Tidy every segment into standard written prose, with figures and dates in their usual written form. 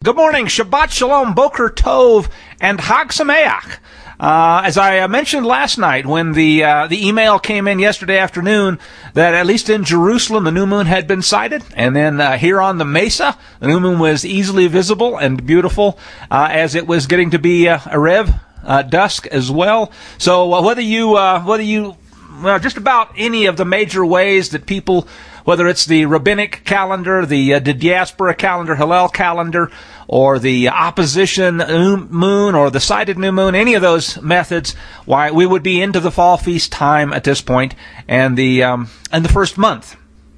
Good morning, Shabbat Shalom, Boker Tov, and Chag Sameach. As I mentioned last night when the email came in yesterday afternoon that at least in Jerusalem the new moon had been sighted, and then here on the Mesa the new moon was easily visible and beautiful as it was getting to be Erev, dusk as well. So whether you just about any of the major ways that people, whether it's the rabbinic calendar, the diaspora calendar, Hillel calendar, or the opposition moon, or the sighted new moon, any of those methods, why we would be into the fall feast time at this point, and the first month.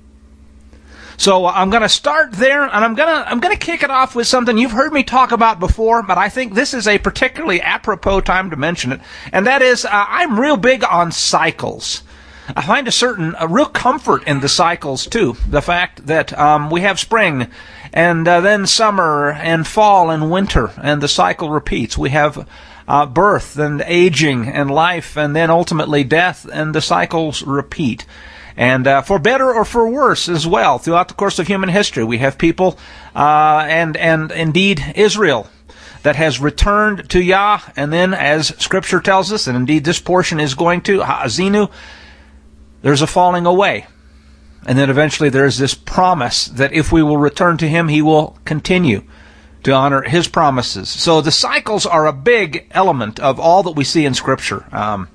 So I'm going to start there, and I'm going to kick it off with something you've heard me talk about before, but I think this is a particularly apropos time to mention it, and that is I'm real big on cycles. I find a real comfort in the cycles, too. The fact that we have spring, and then summer, and fall, and winter, and the cycle repeats. We have birth, and aging, and life, and then ultimately death, and the cycles repeat. And for better or for worse as well, throughout the course of human history, we have people, and indeed Israel, that has returned to Yah, and then, as Scripture tells us, and indeed this portion is going to, Ha'azinu, there's a falling away. And then eventually there's this promise that if we will return to Him, He will continue to honor His promises. So the cycles are a big element of all that we see in Scripture.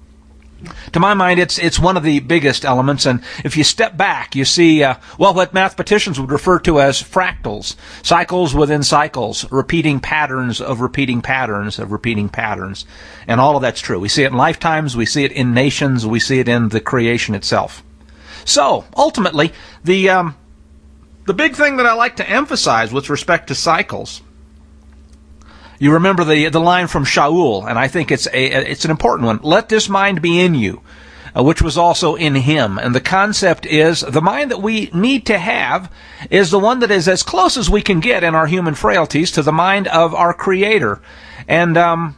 To my mind, it's one of the biggest elements, and if you step back, you see, what mathematicians would refer to as fractals, cycles within cycles, repeating patterns of repeating patterns of repeating patterns, and all of that's true. We see it in lifetimes, we see it in nations, we see it in the creation itself. So, ultimately, the big thing that I like to emphasize with respect to cycles, you remember the line from Shaul, and I think it's an important one. Let this mind be in you, which was also in him. And the concept is the mind that we need to have is the one that is as close as we can get in our human frailties to the mind of our Creator. And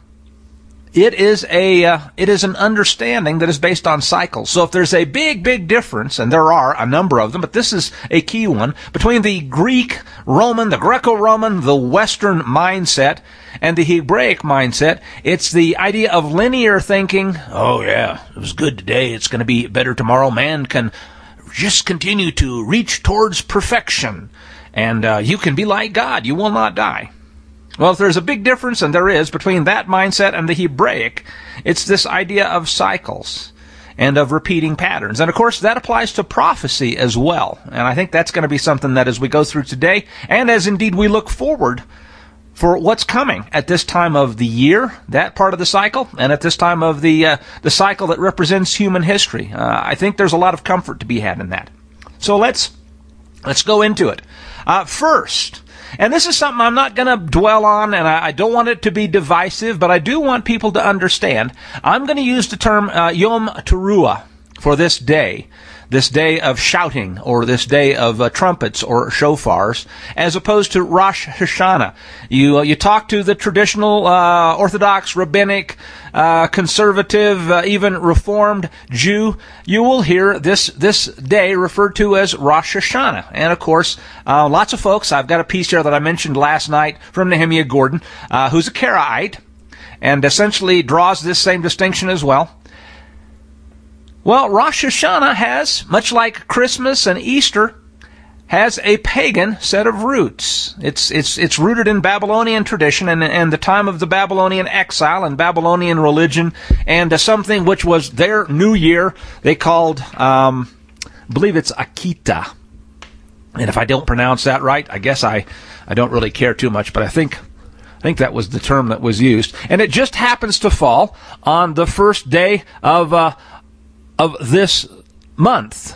it is an understanding that is based on cycles. So if there's a big difference, and there are a number of them, but this is a key one, between the Greek-Roman, the Greco-Roman, the Western mindset, and the Hebraic mindset, it's the idea of linear thinking. Oh yeah, it was good today, it's going to be better tomorrow. Man can just continue to reach towards perfection, and you can be like God, you will not die. Well, if there's a big difference, and there is, between that mindset and the Hebraic, it's this idea of cycles and of repeating patterns. And of course, that applies to prophecy as well. And I think that's going to be something that as we go through today, and as indeed we look forward for what's coming at this time of the year, that part of the cycle, and at this time of the cycle that represents human history, I think there's a lot of comfort to be had in that. So let's go into it. First, and this is something I'm not going to dwell on, and I don't want it to be divisive, but I do want people to understand. I'm going to use the term Yom Teruah for this day of shouting, or this day of trumpets or shofars, as opposed to Rosh Hashanah. You talk to the traditional Orthodox, rabbinic, conservative, even Reformed Jew, you will hear this day referred to as Rosh Hashanah. And of course, lots of folks, I've got a piece here that I mentioned last night from Nehemiah Gordon, who's a Karaite, and essentially draws this same distinction as well. Well, Rosh Hashanah has, much like Christmas and Easter, has a pagan set of roots. It's rooted in Babylonian tradition and the time of the Babylonian exile and Babylonian religion, and something which was their new year. They called, I believe it's Akita. And if I don't pronounce that right, I guess I don't really care too much, but I think that was the term that was used. And it just happens to fall on the first day of this month,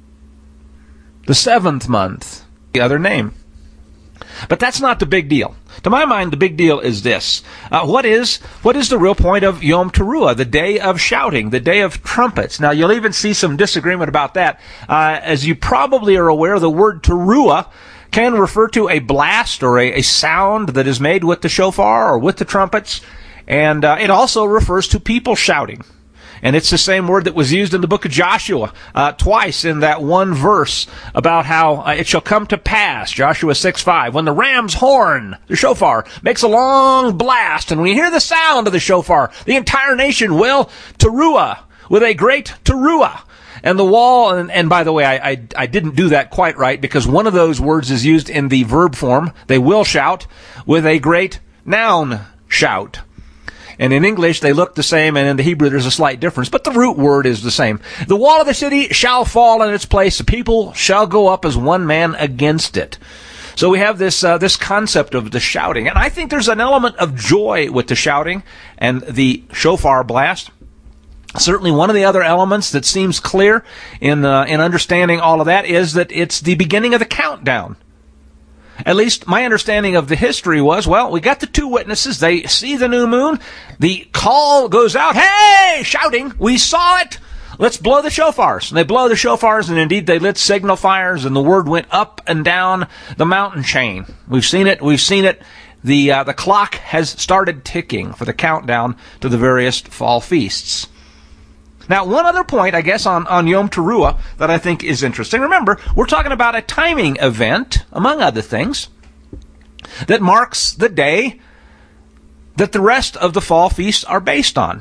the 7th month, the other name. But that's not the big deal. To my mind, the big deal is this. What is the real point of Yom Teruah, the day of shouting, the day of trumpets? Now, you'll even see some disagreement about that. As you probably are aware, the word Teruah can refer to a blast or a sound that is made with the shofar or with the trumpets. And it also refers to people shouting. And it's the same word that was used in the book of Joshua twice in that one verse about how it shall come to pass, Joshua 6:5, when the ram's horn, the shofar, makes a long blast, and we hear the sound of the shofar, the entire nation will teruah, with a great teruah. And the wall, and by the way, I didn't do that quite right, because one of those words is used in the verb form. They will shout with a great noun shout. And in English, they look the same, and in the Hebrew, there's a slight difference, but the root word is the same. The wall of the city shall fall in its place. The people shall go up as one man against it. So we have this concept of the shouting. And I think there's an element of joy with the shouting and the shofar blast. Certainly one of the other elements that seems clear in understanding all of that is that it's the beginning of the countdown. At least my understanding of the history was, well, we got the two witnesses. They see the new moon. The call goes out, hey, shouting, we saw it. Let's blow the shofars. And they blow the shofars, and indeed they lit signal fires, and the word went up and down the mountain chain. We've seen it. The clock has started ticking for the countdown to the various fall feasts. Now, one other point, I guess, on Yom Teruah that I think is interesting. Remember, we're talking about a timing event, among other things, that marks the day that the rest of the fall feasts are based on.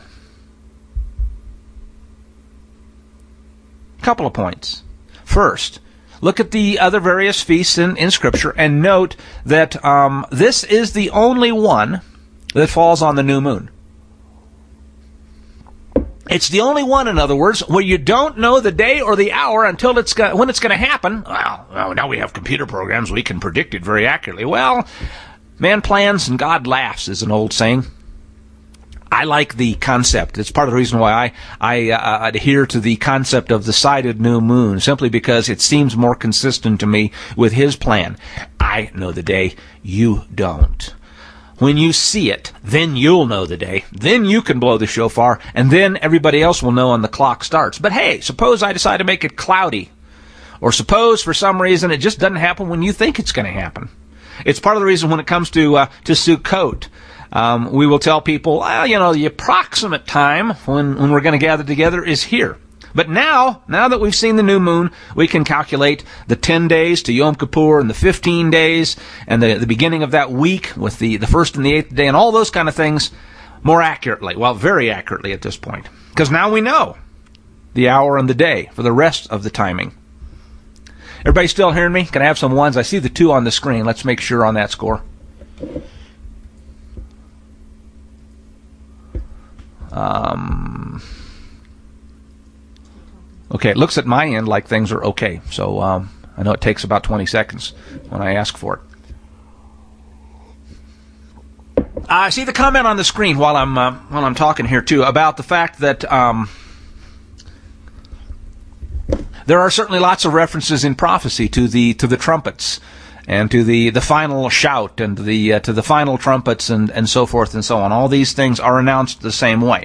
A couple of points. First, look at the other various feasts in Scripture and note that this is the only one that falls on the new moon. It's the only one, in other words, where you don't know the day or the hour until when it's going to happen. Well, now we have computer programs. We can predict it very accurately. Well, man plans and God laughs is an old saying. I like the concept. It's part of the reason why I adhere to the concept of the sighted new moon, simply because it seems more consistent to me with his plan. I know the day. You don't. When you see it, then you'll know the day. Then you can blow the shofar, and then everybody else will know when the clock starts. But hey, suppose I decide to make it cloudy. Or suppose, for some reason, it just doesn't happen when you think it's going to happen. It's part of the reason when it comes to Sukkot. We will tell people, the approximate time when we're going to gather together is here. But now that we've seen the new moon, we can calculate the 10 days to Yom Kippur and the 15 days and the beginning of that week with the first and the 8th day and all those kind of things more accurately. Well, very accurately at this point. Because now we know the hour and the day for the rest of the timing. Everybody still hearing me? Can I have some ones? I see the 2 on the screen. Let's make sure on that score. Okay, it looks at my end like things are okay. So I know it takes about 20 seconds when I ask for it. I see the comment on the screen while I'm talking here too about the fact that there are certainly lots of references in prophecy to the trumpets and to the final shout and to the final trumpets and so forth and so on. All these things are announced the same way.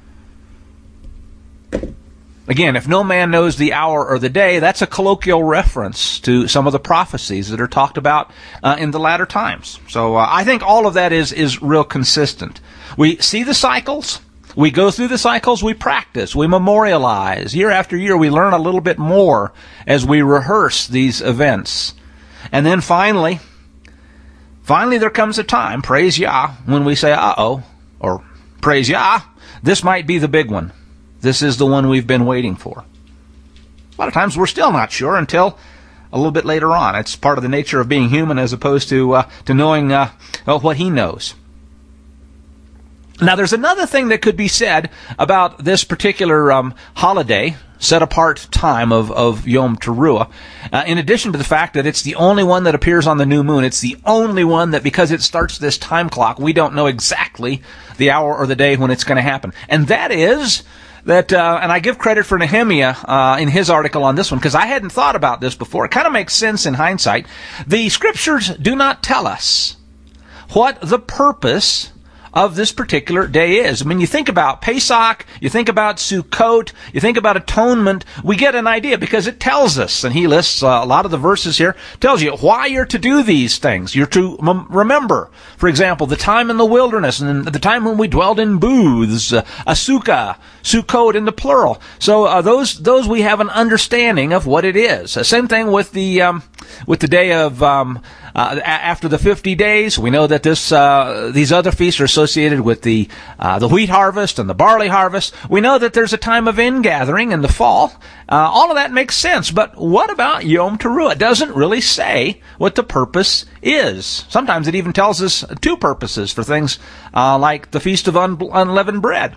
Again, if no man knows the hour or the day, that's a colloquial reference to some of the prophecies that are talked about in the latter times. So I think all of that is real consistent. We see the cycles. We go through the cycles. We practice. We memorialize. Year after year, we learn a little bit more as we rehearse these events. And then finally there comes a time, praise Yah, when we say, uh-oh, or praise Yah, this might be the big one. This is the one we've been waiting for. A lot of times we're still not sure until a little bit later on. It's part of the nature of being human as opposed to knowing what he knows. Now, there's another thing that could be said about this particular holiday, set-apart time of Yom Teruah. In addition to the fact that it's the only one that appears on the new moon, it's the only one that, because it starts this time clock, we don't know exactly the hour or the day when it's going to happen. And that is that, and I give credit for Nehemiah in his article on this one, because I hadn't thought about this before. It kind of makes sense in hindsight. The Scriptures do not tell us what the purpose of this particular day is. I mean, you think about Pesach, you think about Sukkot, you think about atonement, we get an idea because it tells us, and he lists a lot of the verses here, tells you why you're to do these things. You're to remember, for example, the time in the wilderness and the time when we dwelled in booths, Sukkot in the plural. So those we have an understanding of what it is. Same thing with the day of after the 50 days. We know that these other feasts are associated with the wheat harvest and the barley harvest. We know that there's a time of ingathering in the fall. All of that makes sense. But what about Yom Teruah? It doesn't really say what the purpose is. Sometimes it even tells us two purposes for things like the Feast of Unleavened Bread.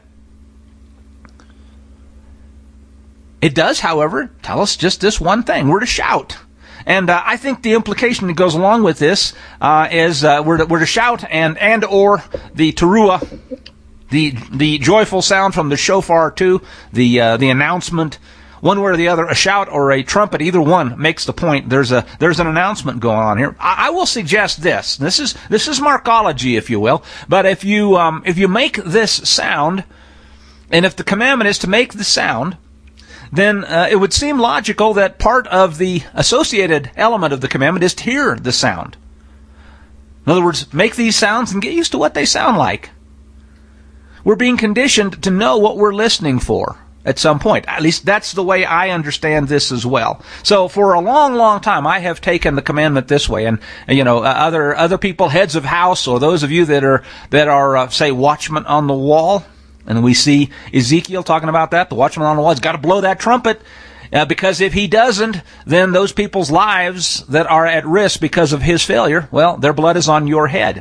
It does, however, tell us just this one thing. We're to shout. And I think the implication that goes along with this is we're to shout and or the teruah, the joyful sound from the shofar too, the announcement, one way or the other, a shout or a trumpet, either one makes the point. There's an announcement going on here. I will suggest this. This is Markology, if you will. But if you make this sound, and if the commandment is to make the sound, then it would seem logical that part of the associated element of the commandment is to hear the sound. In other words, make these sounds and get used to what they sound like. We're being conditioned to know what we're listening for at some point. At least that's the way I understand this as well. So for a long, long time, I have taken the commandment this way. And other people, heads of house, or those of you that are say watchmen on the wall. And we see Ezekiel talking about that. The watchman on the wall has got to blow that trumpet because if he doesn't, then those people's lives that are at risk because of his failure, well, their blood is on your head.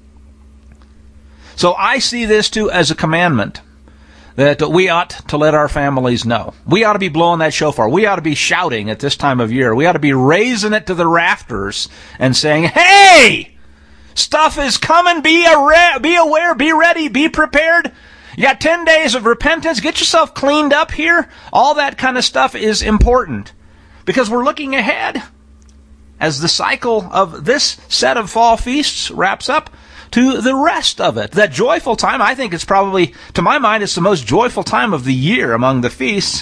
So I see this too as a commandment that we ought to let our families know. We ought to be blowing that shofar. We ought to be shouting at this time of year. We ought to be raising it to the rafters and saying, hey, stuff is coming. Be aware, be ready, be prepared. You got 10 days of repentance. Get yourself cleaned up here. All that kind of stuff is important because we're looking ahead as the cycle of this set of fall feasts wraps up to the rest of it. That joyful time, I think it's probably, to my mind, it's the most joyful time of the year among the feasts.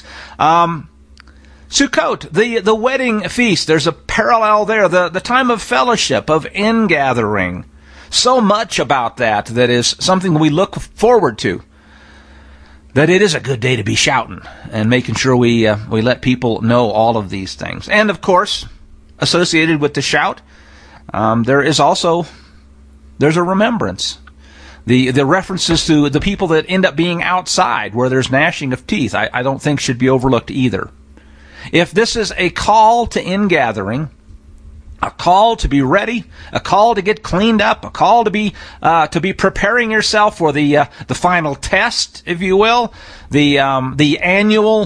Sukkot, the wedding feast, there's a parallel there. The time of fellowship, of ingathering. So much about that is something we look forward to. That it is a good day to be shouting and making sure we let people know all of these things. And of course, associated with the shout, there's a remembrance. The references to the people that end up being outside where there's gnashing of teeth, I don't think should be overlooked either. If this is a call to ingathering, a call to be ready, a call to get cleaned up, a call to be preparing yourself for the final test, if you will, the annual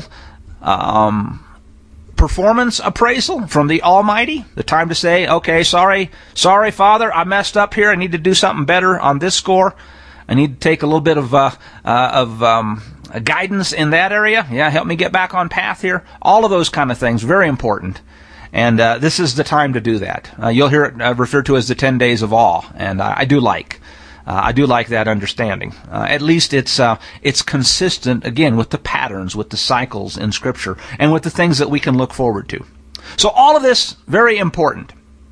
performance appraisal from the Almighty. The time to say, okay, sorry, Father, I messed up here. I need to do something better on this score. I need to take a little bit of guidance in that area. Yeah, help me get back on path here. All of those kind of things, very important. And this is the time to do that. You'll hear it referred to as the 10 days of awe, and I do like that understanding. At least it's consistent again with the patterns, with the cycles in Scripture, and with the things that we can look forward to. So all of this very important.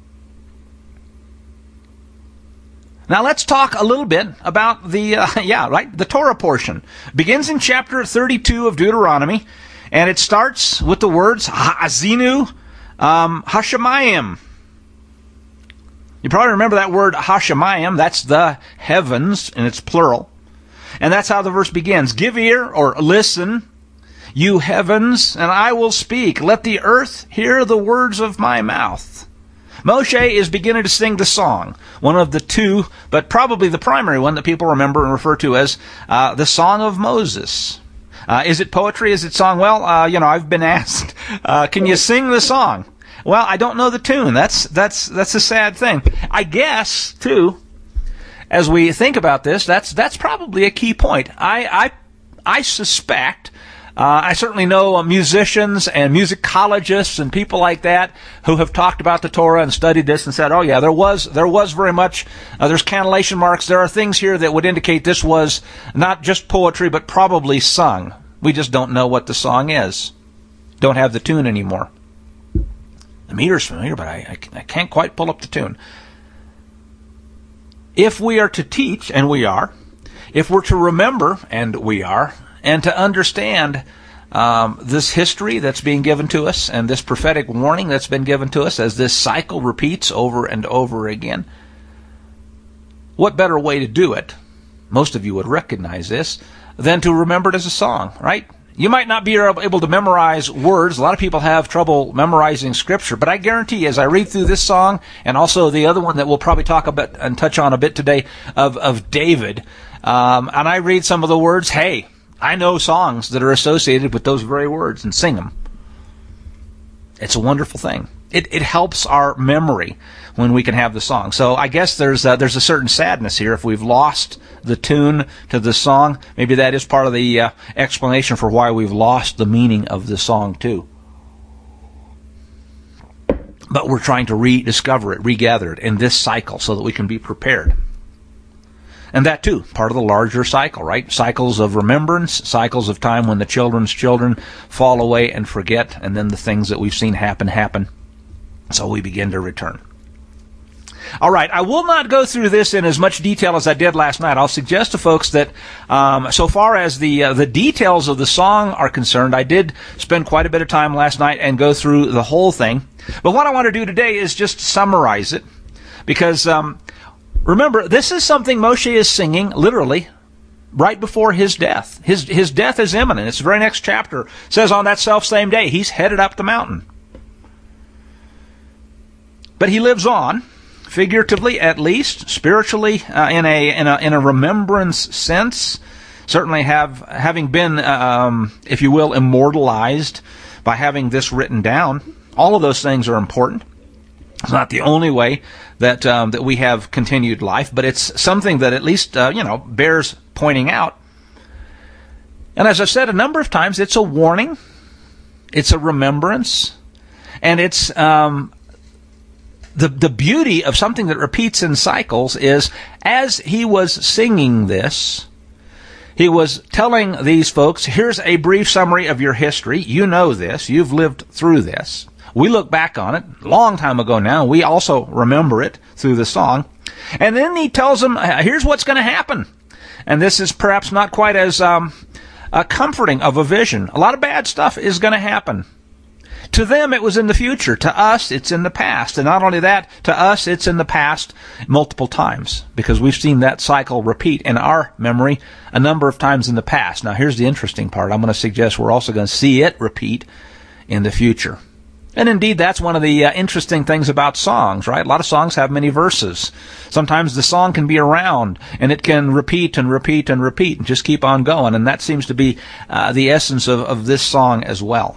Now let's talk a little bit about the Torah portion. It begins in chapter 32 of Deuteronomy, and it starts with the words Ha'azinu Hashemayim. You probably remember that word Hashemayim. That's the heavens, and it's plural. And that's how the verse begins. Give ear, or listen, you heavens, and I will speak. Let the earth hear the words of my mouth. Moshe is beginning to sing the song, one of the two, but probably the primary one that people remember and refer to as the Song of Moses. Is it poetry? Is it song? Well, I've been asked, can you sing the song? Well, I don't know the tune. That's a sad thing. I guess, too, as we think about this, that's probably a key point. I suspect I certainly know musicians and musicologists and people like that who have talked about the Torah and studied this and said, oh yeah, there was very much, there's cannellation marks. There are things here that would indicate this was not just poetry, but probably sung. We just don't know what the song is. Don't have the tune anymore. The meter's familiar, but I can't quite pull up the tune. If we are to teach, and we are, if we're to remember, and we are, and to understand this history that's being given to us and this prophetic warning that's been given to us as this cycle repeats over and over again, what better way to do it, most of you would recognize this, than to remember it as a song, right? You might not be able to memorize words. A lot of people have trouble memorizing Scripture, but I guarantee as I read through this song and also the other one that we'll probably talk about and touch on a bit today of David, and I read some of the words, hey, I know songs that are associated with those very words and sing them. It's a wonderful thing. It helps our memory when we can have the song. So I guess there's a certain sadness here if we've lost the tune to the song. Maybe that is part of the explanation for why we've lost the meaning of the song too. But we're trying to rediscover it, regather it in this cycle so that we can be prepared. And that too, part of the larger cycle, right? Cycles of remembrance, cycles of time when the children's children fall away and forget, and then the things that we've seen happen. So we begin to return. All right, I will not go through this in as much detail as I did last night. I'll suggest to folks that so far as the details of the song are concerned, I did spend quite a bit of time last night and go through the whole thing. But what I want to do today is just summarize it, because remember, this is something Moshe is singing, literally, right before his death. His death is imminent. It's the very next chapter. It says on that self-same day, he's headed up the mountain. But he lives on, figuratively at least, spiritually in a remembrance sense, certainly having been, if you will, immortalized by having this written down. All of those things are important. It's not the only way that we have continued life, but it's something that at least bears pointing out. And as I've said a number of times, it's a warning, it's a remembrance, and it's the beauty of something that repeats in cycles is, as he was singing this, he was telling these folks, here's a brief summary of your history. You know this. You've lived through this. We look back on it a long time ago now. We also remember it through the song. And then he tells them, here's what's going to happen. And this is perhaps not quite as comforting of a vision. A lot of bad stuff is going to happen. To them, it was in the future. To us, it's in the past. And not only that, to us, it's in the past multiple times, because we've seen that cycle repeat in our memory a number of times in the past. Now, here's the interesting part. I'm going to suggest we're also going to see it repeat in the future. And indeed, that's one of the interesting things about songs, right? A lot of songs have many verses. Sometimes the song can be around, and it can repeat and repeat and repeat and just keep on going. And that seems to be the essence of this song as well.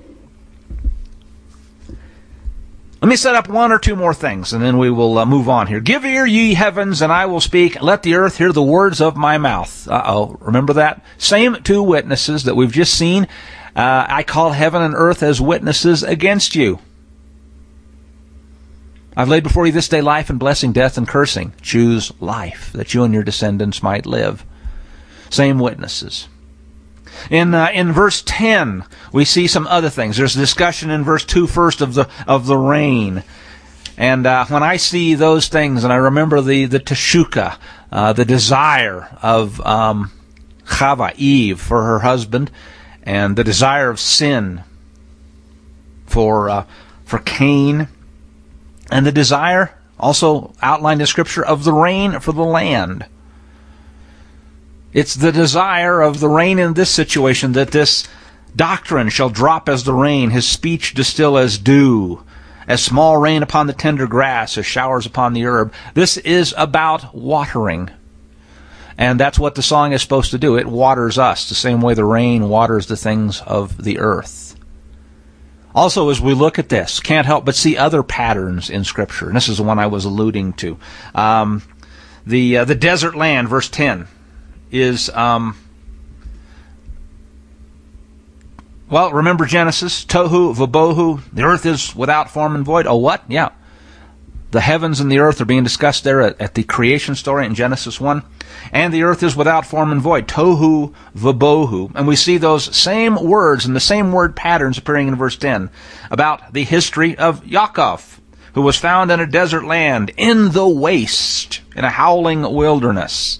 Let me set up one or two more things, and then we will move on here. Give ear, ye heavens, and I will speak. Let the earth hear the words of my mouth. Remember that? Same two witnesses that we've just seen. I call heaven and earth as witnesses against you. I've laid before you this day life and blessing, death and cursing. Choose life, that you and your descendants might live. Same witnesses. In verse 10, we see some other things. There's a discussion in verse 2 first of the rain. And when I see those things, and I remember the teshuka, the desire of Chava, Eve, for her husband, and the desire of sin for Cain, and the desire, also outlined in Scripture, of the rain for the land. It's the desire of the rain in this situation, that this doctrine shall drop as the rain, his speech distill as dew, as small rain upon the tender grass, as showers upon the herb. This is about watering. And that's what the song is supposed to do. It waters us, the same way the rain waters the things of the earth. Also, as we look at this, can't help but see other patterns in Scripture. And this is the one I was alluding to. The desert land, verse 10, is Well, remember Genesis, tohu vabohu, the earth is without form and void. Oh, what? Yeah. The heavens and the earth are being discussed there at the creation story in Genesis 1. And the earth is without form and void, tohu vabohu. And we see those same words and the same word patterns appearing in verse 10 about the history of Yaakov, who was found in a desert land, in the waste, in a howling wilderness.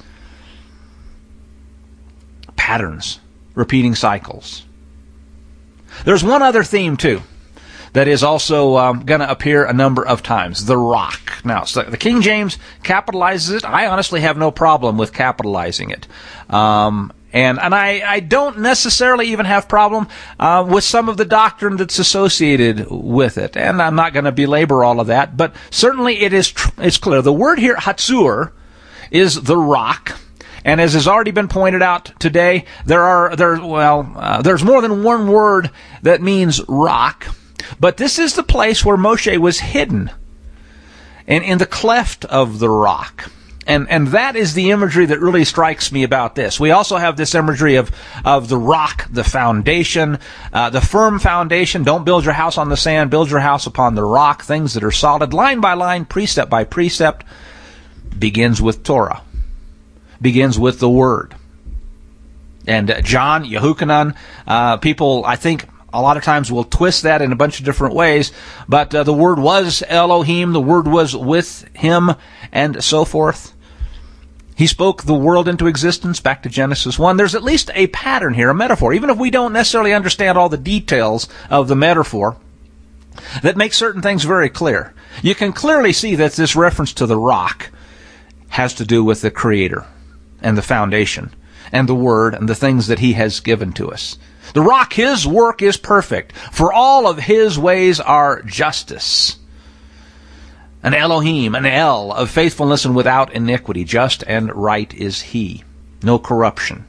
Patterns, repeating cycles. There's one other theme, too, that is also going to appear a number of times, the rock. Now, so the King James capitalizes it. I honestly have no problem with capitalizing it. And I don't necessarily even have problem with some of the doctrine that's associated with it. And I'm not going to belabor all of that, but certainly it's clear. The word here, Hatzur, is the rock. And as has already been pointed out today, there's more than one word that means rock. But this is the place where Moshe was hidden, and in the cleft of the rock. And that is the imagery that really strikes me about this. We also have this imagery of the rock, the foundation, the firm foundation. Don't build your house on the sand, build your house upon the rock, things that are solid, line by line, precept by precept. Begins with Torah. Begins with the Word. And John, Yehukanan, people, I think, a lot of times will twist that in a bunch of different ways, but the Word was Elohim, the Word was with Him, and so forth. He spoke the world into existence, back to Genesis 1. There's at least a pattern here, a metaphor, even if we don't necessarily understand all the details of the metaphor, that makes certain things very clear. You can clearly see that this reference to the rock has to do with the Creator and the foundation and the Word and the things that He has given to us. The rock, His work is perfect, for all of His ways are justice. An Elohim, an El, of faithfulness and without iniquity. Just and right is He. No corruption.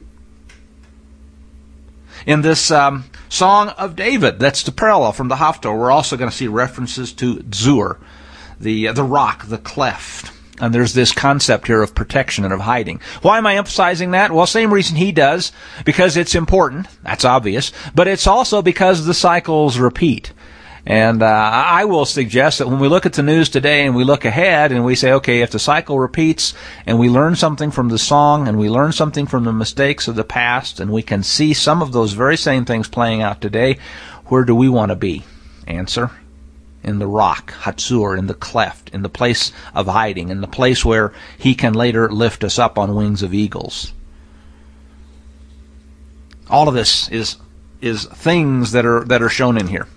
In this Song of David, that's the parallel from the Haftarah, we're also going to see references to Zur, the rock, the cleft. And there's this concept here of protection and of hiding. Why am I emphasizing that? Well, same reason he does, because it's important. That's obvious. But it's also because the cycles repeat. And I will suggest that when we look at the news today and we look ahead and we say, okay, if the cycle repeats and we learn something from the song and we learn something from the mistakes of the past and we can see some of those very same things playing out today, where do we want to be? Answer: in the rock, Hatzur, in the cleft, in the place of hiding, in the place where He can later lift us up on wings of eagles. All of this is things that are shown in here.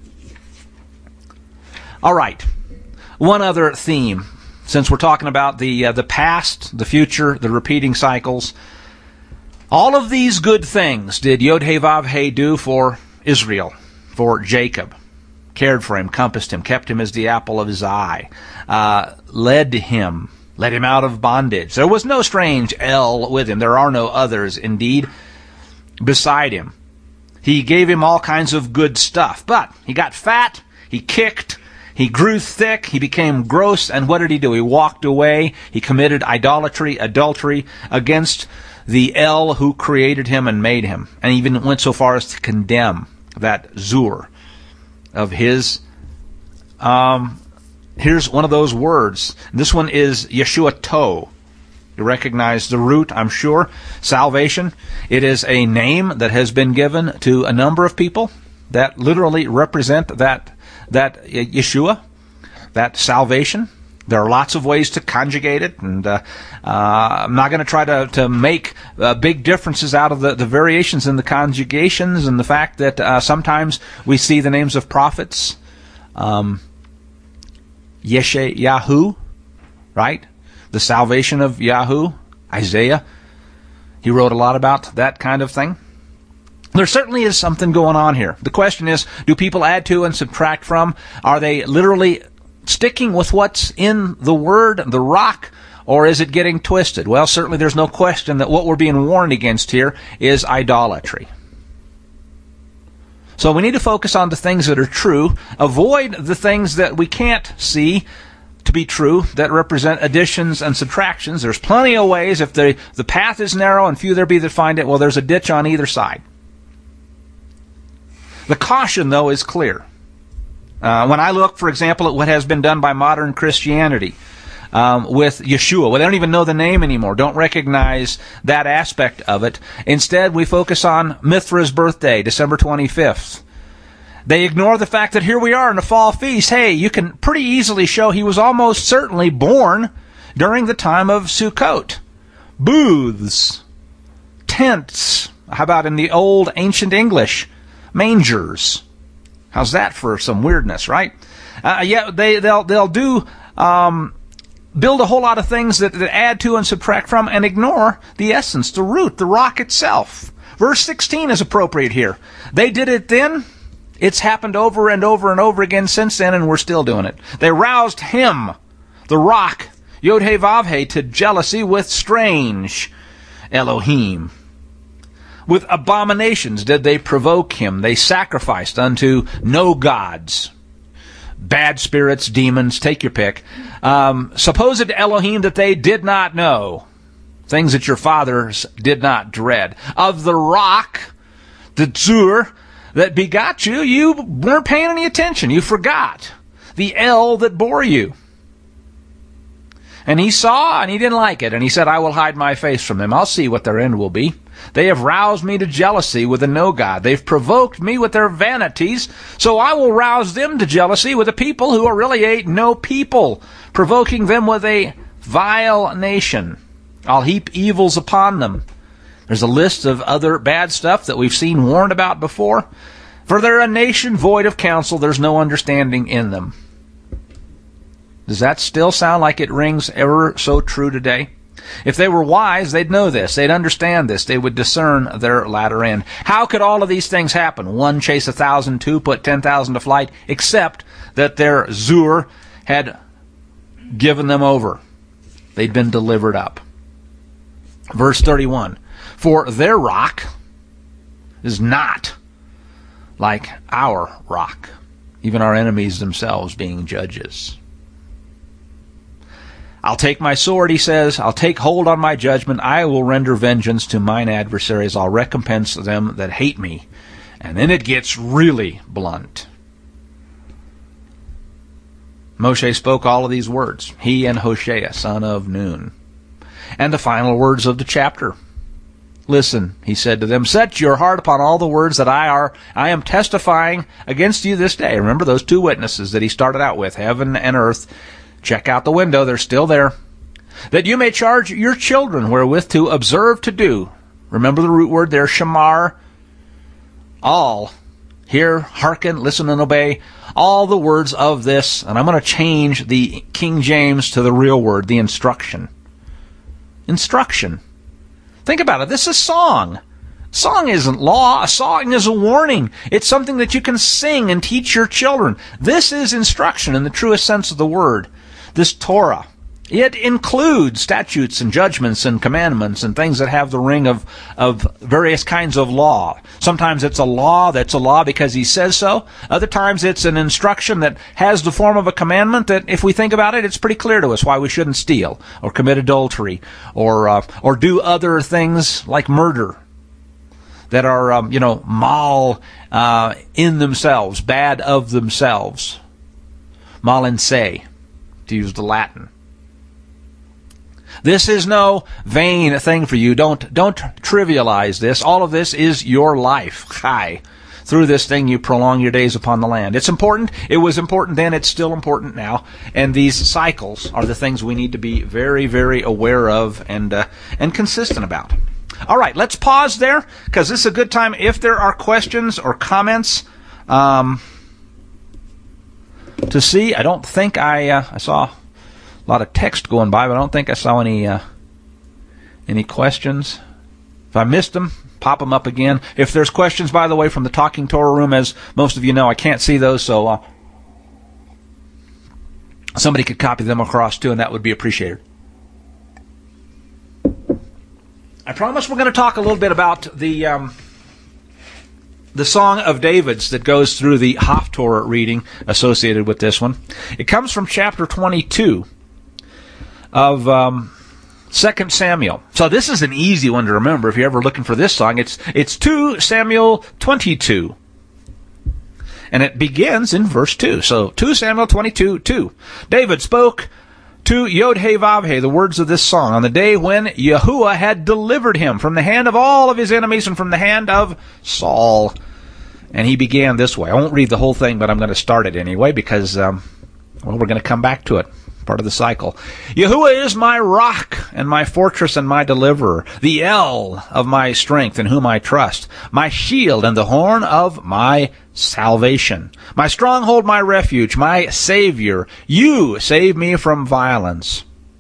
All right, one other theme, since we're talking about the past, the future, the repeating cycles. All of these good things did Yod-Heh-Vav-Heh do for Israel, for Jacob. Cared for him, compassed him, kept him as the apple of His eye, led him out of bondage. There was no strange El with him. There are no others, indeed, beside him. He gave him all kinds of good stuff, but he got fat, he kicked, he grew thick, he became gross, and what did he do? He walked away, he committed idolatry, adultery against the El who created him and made him, and even went so far as to condemn that Zur of his. Here's one of those words. This one is Yeshua To. You recognize the root, I'm sure. Salvation. It is a name that has been given to a number of people that literally represent that Yeshua, that salvation. There are lots of ways to conjugate it, and I'm not going to try to make big differences out of the variations in the conjugations and the fact that sometimes we see the names of prophets. Yeshayahu, right? The salvation of Yahoo, Isaiah. He wrote a lot about that kind of thing. There certainly is something going on here. The question is, do people add to and subtract from? Are they literally sticking with what's in the Word, the rock, or is it getting twisted? Well, certainly there's no question that what we're being warned against here is idolatry. So we need to focus on the things that are true, avoid the things that we can't see to be true, that represent additions and subtractions. There's plenty of ways. If the path is narrow and few there be that find it, well, there's a ditch on either side. The caution, though, is clear. When I look, for example, at what has been done by modern Christianity with Yeshua, well, they don't even know the name anymore, don't recognize that aspect of it. Instead, we focus on Mithra's birthday, December 25th. They ignore the fact that here we are in the fall feast. Hey, you can pretty easily show he was almost certainly born during the time of Sukkot. Booths, tents, how about in the old ancient English, mangers. How's that for some weirdness, right? They'll do build a whole lot of things that add to and subtract from and ignore the essence, the root, the rock itself. Verse 16 is appropriate here. They did it then. It's happened over and over and over again since then, and we're still doing it. They roused him, the rock, Yod-Heh-Vav-Heh, to jealousy with strange Elohim. With abominations did they provoke him. They sacrificed unto no gods. Bad spirits, demons, take your pick. Supposed Elohim that they did not know. Things that your fathers did not dread. Of the rock, the Tzur, that begot you, you weren't paying any attention. You forgot. The El that bore you. And he saw, and he didn't like it. And he said, I will hide my face from them. I'll see what their end will be. They have roused me to jealousy with a no God. They've provoked me with their vanities. So I will rouse them to jealousy with a people who are really a no people, provoking them with a vile nation. I'll heap evils upon them. There's a list of other bad stuff that we've seen warned about before. For they're a nation void of counsel. There's no understanding in them. Does that still sound like it rings ever so true today? If they were wise, they'd know this. They'd understand this. They would discern their latter end. How could all of these things happen? One, chase 1,000. Two, put 10,000 to flight. Except that their Zur had given them over. They'd been delivered up. Verse 31. For their rock is not like our rock, even our enemies themselves being judges. I'll take my sword, he says. I'll take hold on my judgment. I will render vengeance to mine adversaries. I'll recompense them that hate me. And then it gets really blunt. Moshe spoke all of these words. He and Hoshea, son of Nun. And the final words of the chapter. Listen, he said to them, set your heart upon all the words that I am testifying against you this day. Remember those two witnesses that he started out with, heaven and earth. Check out the window, they're still there. That you may charge your children wherewith to observe to do. Remember the root word there, shamar. All. Hear, hearken, listen, and obey. All the words of this. And I'm going to change the King James to the real word, the instruction. Instruction. Think about it. This is song. Song isn't law. A song is a warning. It's something that you can sing and teach your children. This is instruction in the truest sense of the word. This Torah. It includes statutes and judgments and commandments and things that have the ring of various kinds of law. Sometimes it's a law that's a law because he says so. Other times it's an instruction that has the form of a commandment that, if we think about it, it's pretty clear to us why we shouldn't steal or commit adultery or do other things like murder that are, mal in themselves, bad of themselves. Mal in se, to use the Latin. This is no vain thing for you. Don't trivialize this. All of this is your life. Chai. Through this thing you prolong your days upon the land. It's important. It was important then. It's still important now. And these cycles are the things we need to be very, very aware of and consistent about. All right, let's pause there because this is a good time. If there are questions or comments to see, I don't think I saw a lot of text going by, but I don't think I saw any questions. If I missed them, pop them up again. If there's questions, by the way, from the Talking Torah room, as most of you know, I can't see those, so somebody could copy them across too, and that would be appreciated. I promise we're going to talk a little bit about the Song of David's that goes through the Haftorah reading associated with this one. It comes from chapter 22 of 2 Samuel. So this is an easy one to remember if you're ever looking for this song. It's 2 Samuel 22. And it begins in verse 2. So 2 Samuel 22:2. David spoke to Yod-Heh-Vav-Heh the words of this song on the day when Yahuwah had delivered him from the hand of all of his enemies and from the hand of Saul. And he began this way. I won't read the whole thing, but I'm going to start it anyway because, we're going to come back to it. Part of the cycle. Yahuwah is my rock and my fortress and my deliverer, the El of my strength in whom I trust, my shield and the horn of my salvation, my stronghold, my refuge, my Savior. You save me from violence.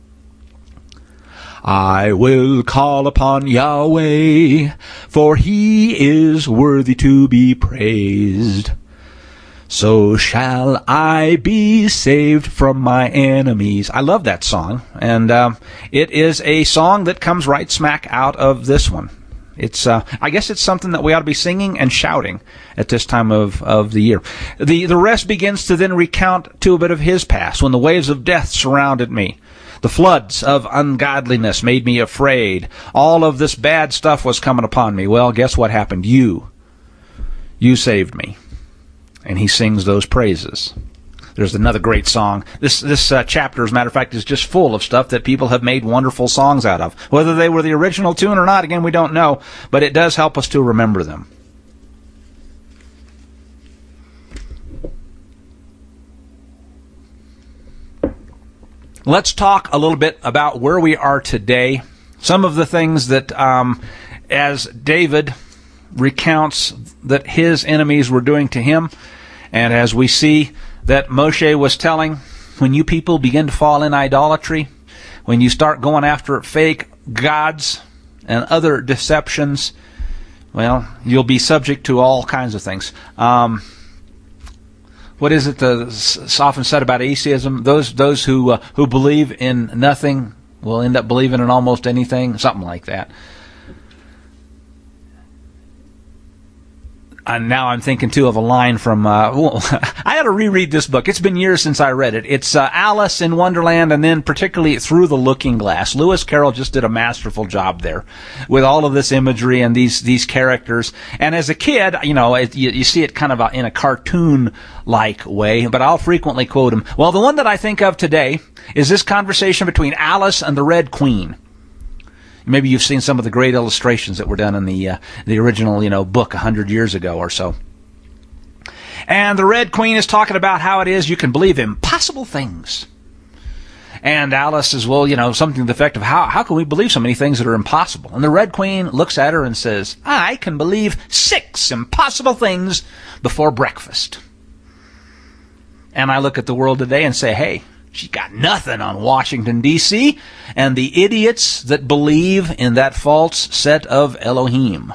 I will call upon Yahweh, for he is worthy to be praised. So shall I be saved from my enemies. I love that song, and it is a song that comes right smack out of this one. It's, I guess it's something that we ought to be singing and shouting at this time of the year. The rest begins to then recount to a bit of his past, when the waves of death surrounded me. The floods of ungodliness made me afraid. All of this bad stuff was coming upon me. Well, guess what happened? You saved me. And he sings those praises. There's another great song. This chapter, as a matter of fact, is just full of stuff that people have made wonderful songs out of. Whether they were the original tune or not, again, we don't know. But it does help us to remember them. Let's talk a little bit about where we are today. Some of the things that, as David recounts that his enemies were doing to him, and as we see that Moshe was telling, when you people begin to fall in idolatry, when you start going after fake gods and other deceptions, well, you'll be subject to all kinds of things. What is it that's often said about atheism? Those who believe in nothing will end up believing in almost anything, something like that. And now I'm thinking, too, of a line from, I had to reread this book. It's been years since I read it. It's Alice in Wonderland, and then particularly Through the Looking Glass. Lewis Carroll just did a masterful job there with all of this imagery and these characters. And as a kid, you see it kind of in a cartoon-like way, but I'll frequently quote him. Well, the one that I think of today is this conversation between Alice and the Red Queen. Maybe you've seen some of the great illustrations that were done in the original, book 100 years ago or so. And the Red Queen is talking about how it is you can believe impossible things. And Alice says, well, something to the effect of, how can we believe so many things that are impossible? And the Red Queen looks at her and says, I can believe 6 impossible things before breakfast. And I look at the world today and say, hey, she got nothing on Washington, D.C., and the idiots that believe in that false set of Elohim.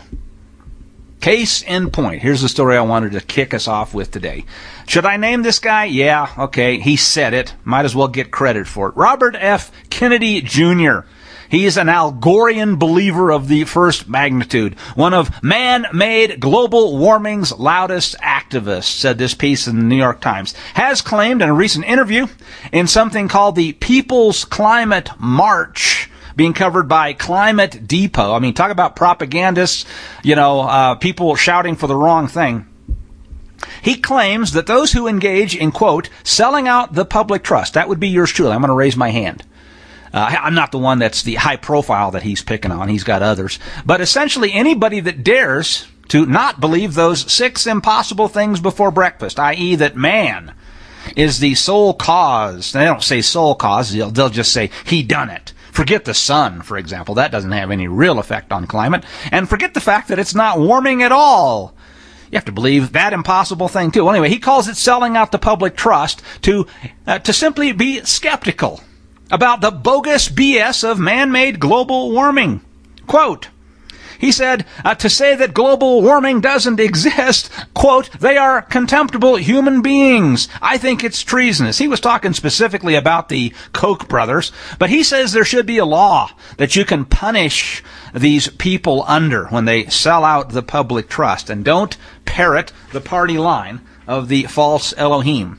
Case in point. Here's the story I wanted to kick us off with today. Should I name this guy? Yeah, okay, he said it. Might as well get credit for it. Robert F. Kennedy, Jr. He is an Algorian believer of the first magnitude, one of man-made global warming's loudest activists, said this piece in the New York Times, has claimed in a recent interview in something called the People's Climate March, being covered by Climate Depot. I mean, talk about propagandists, people shouting for the wrong thing. He claims that those who engage in, quote, selling out the public trust, that would be yours truly. I'm going to raise my hand. I'm not the one that's the high profile that he's picking on. He's got others. But essentially anybody that dares to not believe those 6 impossible things before breakfast, i.e. that man is the sole cause. They don't say sole cause. They'll just say he done it. Forget the sun, for example. That doesn't have any real effect on climate. And forget the fact that it's not warming at all. You have to believe that impossible thing, too. Well, anyway, he calls it selling out the public trust to simply be skeptical about the bogus BS of man-made global warming. Quote, he said, to say that global warming doesn't exist, quote, they are contemptible human beings. I think it's treasonous. He was talking specifically about the Koch brothers, but he says there should be a law that you can punish these people under when they sell out the public trust and don't parrot the party line of the false Elohim.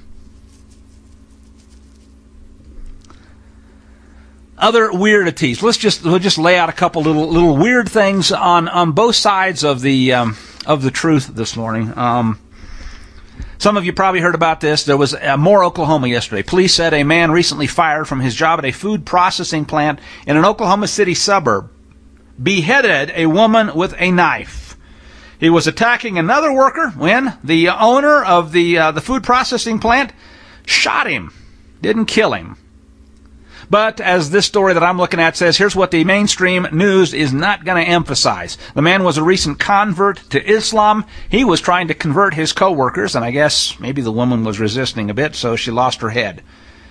Other weirdities. We'll just lay out a couple little weird things on both sides of the truth this morning. Some of you probably heard about this. There was more Oklahoma yesterday. Police said a man recently fired from his job at a food processing plant in an Oklahoma City suburb beheaded a woman with a knife. He was attacking another worker when the owner of the food processing plant shot him. Didn't kill him. But as this story that I'm looking at says, here's what the mainstream news is not going to emphasize. The man was a recent convert to Islam. He was trying to convert his coworkers, and I guess maybe the woman was resisting a bit, so she lost her head.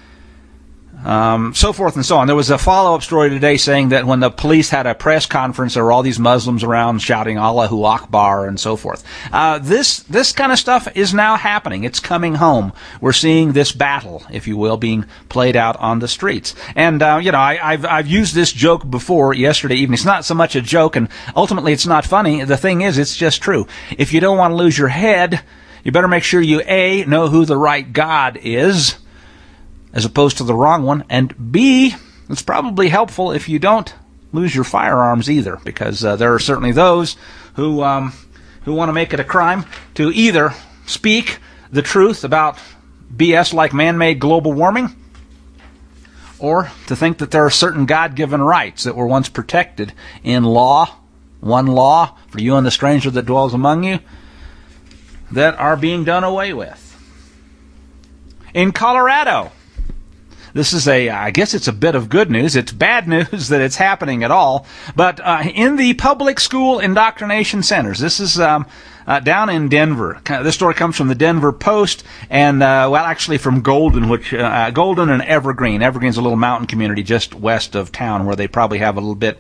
So forth and so on. There was a follow-up story today saying that when the police had a press conference, there were all these Muslims around shouting Allahu Akbar and so forth. This kind of stuff is now happening. It's coming home. We're seeing this battle, if you will, being played out on the streets. And, I've used this joke before yesterday evening. It's not so much a joke, and ultimately it's not funny. The thing is, it's just true. If you don't want to lose your head, you better make sure you, A, know who the right God is, as opposed to the wrong one, and B, it's probably helpful if you don't lose your firearms either, because there are certainly those who want to make it a crime to either speak the truth about BS like man-made global warming, or to think that there are certain God-given rights that were once protected in law, one law for you and the stranger that dwells among you, that are being done away with. In Colorado, this is I guess it's a bit of good news. It's bad news that it's happening at all. But in the public school indoctrination centers, this is down in Denver. This story comes from the Denver Post and, actually from Golden, Golden and Evergreen. Evergreen's a little mountain community just west of town where they probably have a little bit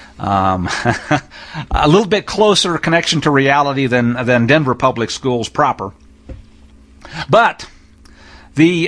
a little bit closer connection to reality than Denver public schools proper. But the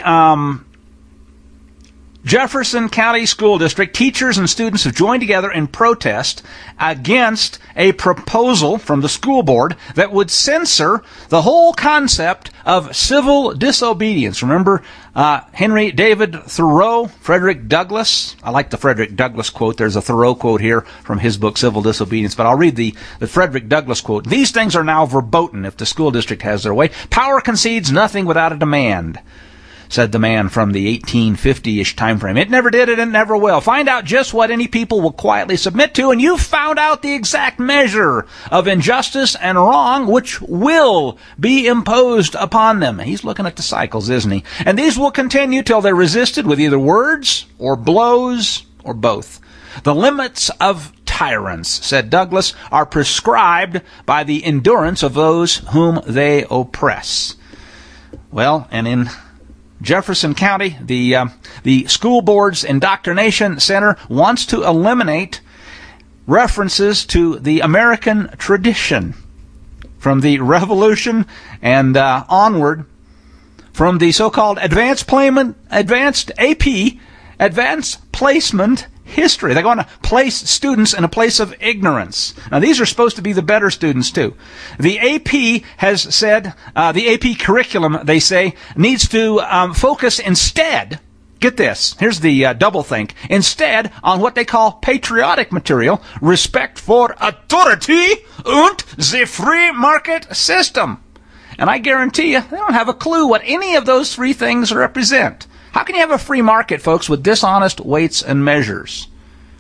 Jefferson County School District teachers and students have joined together in protest against a proposal from the school board that would censor the whole concept of civil disobedience. Remember Henry David Thoreau, Frederick Douglass? I like the Frederick Douglass quote. There's a Thoreau quote here from his book, Civil Disobedience, but I'll read the Frederick Douglass quote. These things are now verboten if the school district has their way. Power concedes nothing without a demand, said the man from the 1850-ish time frame. It never did, and it never will. Find out just what any people will quietly submit to, and you've found out the exact measure of injustice and wrong which will be imposed upon them. He's looking at the cycles, isn't he? And these will continue till they're resisted with either words or blows or both. The limits of tyrants, said Douglas, are prescribed by the endurance of those whom they oppress. Well, and in Jefferson County, the school board's indoctrination center wants to eliminate references to the American tradition from the Revolution and onward, from the so-called advanced placement history. They're going to place students in a place of ignorance. Now, these are supposed to be the better students, too. The AP has said, the AP curriculum, they say, needs to focus instead, get this, here's the double think, instead on what they call patriotic material, respect for authority und the free market system. And I guarantee you, they don't have a clue what any of those three things represent. How can you have a free market, folks, with dishonest weights and measures?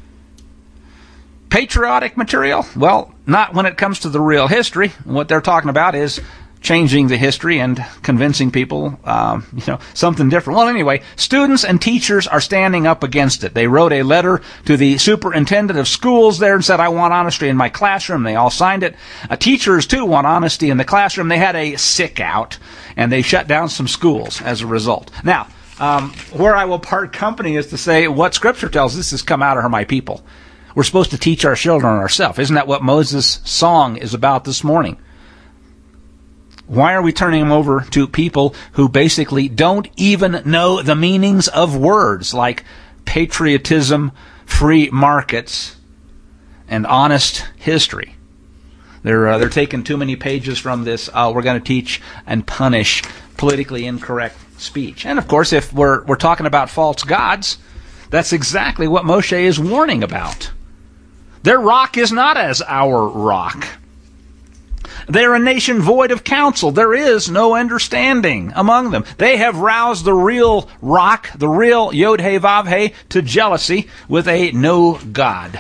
Patriotic material? Well, not when it comes to the real history. What they're talking about is changing the history and convincing people, something different. Well, anyway, students and teachers are standing up against it. They wrote a letter to the superintendent of schools there and said, I want honesty in my classroom. They all signed it. Teachers, too, want honesty in the classroom. They had a sick out, and they shut down some schools as a result. Now, where I will part company is to say what Scripture tells us is come out of my people. We're supposed to teach our children ourselves. Isn't that what Moses' song is about this morning? Why are we turning them over to people who basically don't even know the meanings of words like patriotism, free markets, and honest history? They're taking too many pages from this. We're going to teach and punish politically incorrect speech. And of course, if we're talking about false gods, that's exactly what Moshe is warning about. Their rock is not as our rock. They're a nation void of counsel. There is no understanding among them. They have roused the real rock, the real Yod-Heh-Vav-Heh, to jealousy with a no God.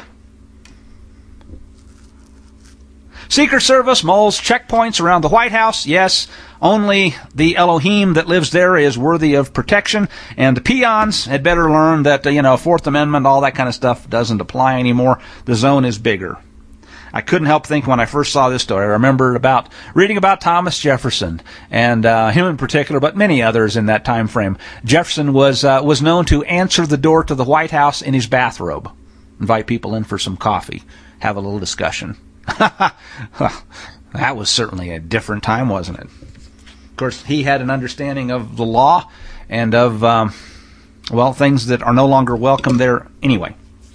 Secret Service moles checkpoints around the White House. Yes, only the Elohim that lives there is worthy of protection. And the peons had better learn that, Fourth Amendment, all that kind of stuff doesn't apply anymore. The zone is bigger. I couldn't help thinking when I first saw this story. I remembered reading about Thomas Jefferson and him in particular, but many others in that time frame. Jefferson was known to answer the door to the White House in his bathrobe, invite people in for some coffee, have a little discussion. That was certainly a different time, wasn't it? Of course, he had an understanding of the law and of, things that are no longer welcome there anyway.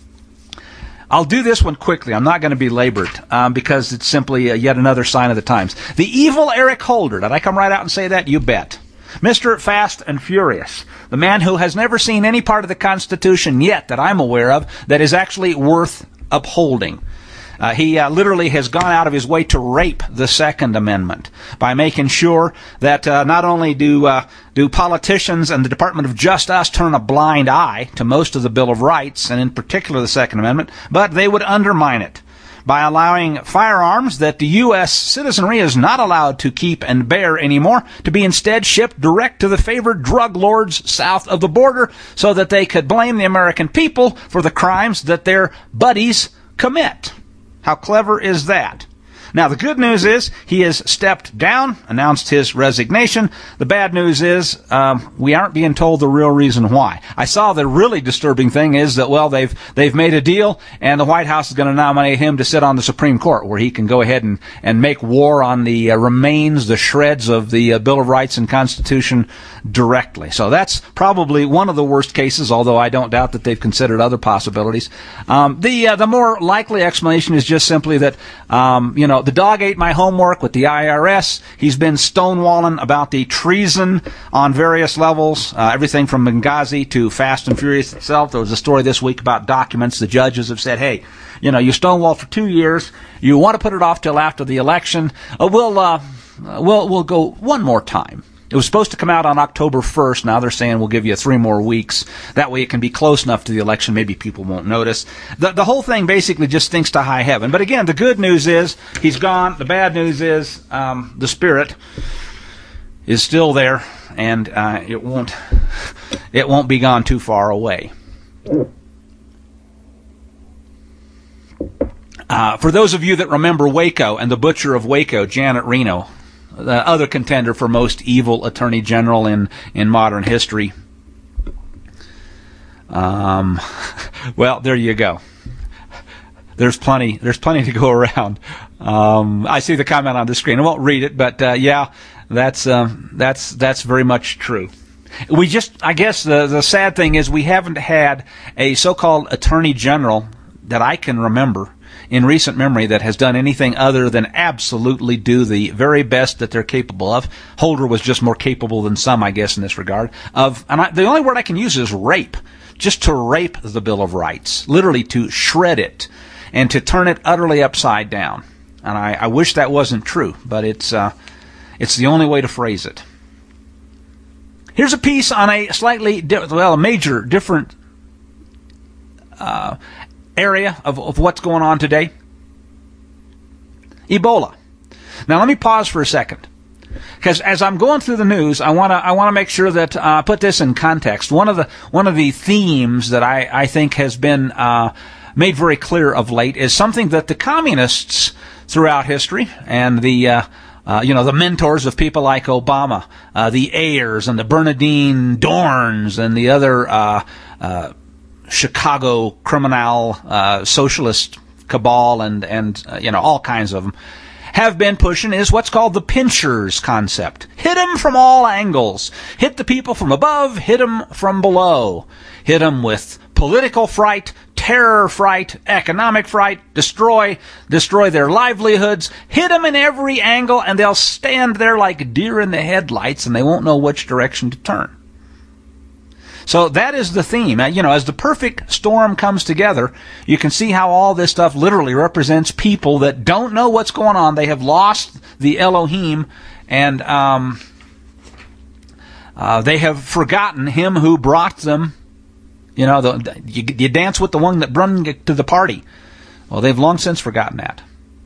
I'll do this one quickly. I'm not going to belabor it because it's simply yet another sign of the times. The evil Eric Holder. Did I come right out and say that? You bet. Mr. Fast and Furious. The man who has never seen any part of the Constitution yet that I'm aware of that is actually worth upholding. He literally has gone out of his way to rape the Second Amendment by making sure that not only do politicians and the Department of Justice turn a blind eye to most of the Bill of Rights, and in particular the Second Amendment, but they would undermine it by allowing firearms that the U.S. citizenry is not allowed to keep and bear anymore to be instead shipped direct to the favored drug lords south of the border so that they could blame the American people for the crimes that their buddies commit. How clever is that? Now, the good news is he has stepped down, announced his resignation. The bad news is we aren't being told the real reason why. I saw the really disturbing thing is that, they've made a deal, and the White House is going to nominate him to sit on the Supreme Court, where he can go ahead and make war on the remains, the shreds of the Bill of Rights and Constitution directly. So that's probably one of the worst cases, although I don't doubt that they've considered other possibilities. The more likely explanation is just simply that, the dog ate my homework with the IRS. He's been stonewalling about the treason on various levels, everything from Benghazi to Fast and Furious itself. There was a story this week about documents. The judges have said, hey, you stonewalled for 2 years. You want to put it off till after the election. We'll go one more time. It was supposed to come out on October 1st. Now they're saying we'll give you 3 more weeks. That way it can be close enough to the election. Maybe people won't notice. The whole thing basically just stinks to high heaven. But again, the good news is he's gone. The bad news is the spirit is still there, and it won't be gone too far away. For those of you that remember Waco and the butcher of Waco, Janet Reno, the other contender for most evil attorney general in modern history. There you go. There's plenty to go around. I see the comment on the screen. I won't read it, but that's very much true. I guess the sad thing is we haven't had a so-called attorney general that I can remember in recent memory that has done anything other than absolutely do the very best that they're capable of. Holder was just more capable than some, I guess, in this regard. The only word I can use is rape. Just to rape the Bill of Rights. Literally to shred it and to turn it utterly upside down. And I wish that wasn't true, but it's the only way to phrase it. Here's a piece on a major different area of what's going on today. Ebola. Now let me pause for a second, because as I'm going through the news, I want to make sure that I put this in context. One of the themes that I think has been made very clear of late is something that the communists throughout history and the mentors of people like Obama, the Ayers and the Bernardine Dorns and the other Chicago criminal socialist cabal and all kinds of them have been pushing is what's called the pinchers concept. Hit them from all angles. Hit the people from above, hit them from below. Hit them with political fright, terror fright, economic fright, destroy their livelihoods. Hit them in every angle, and they'll stand there like deer in the headlights, and they won't know which direction to turn. So that is the theme. As the perfect storm comes together, you can see how all this stuff literally represents people that don't know what's going on. They have lost the Elohim, and they have forgotten him who brought them. You know, you dance with the one that brought you to the party. Well, they've long since forgotten that.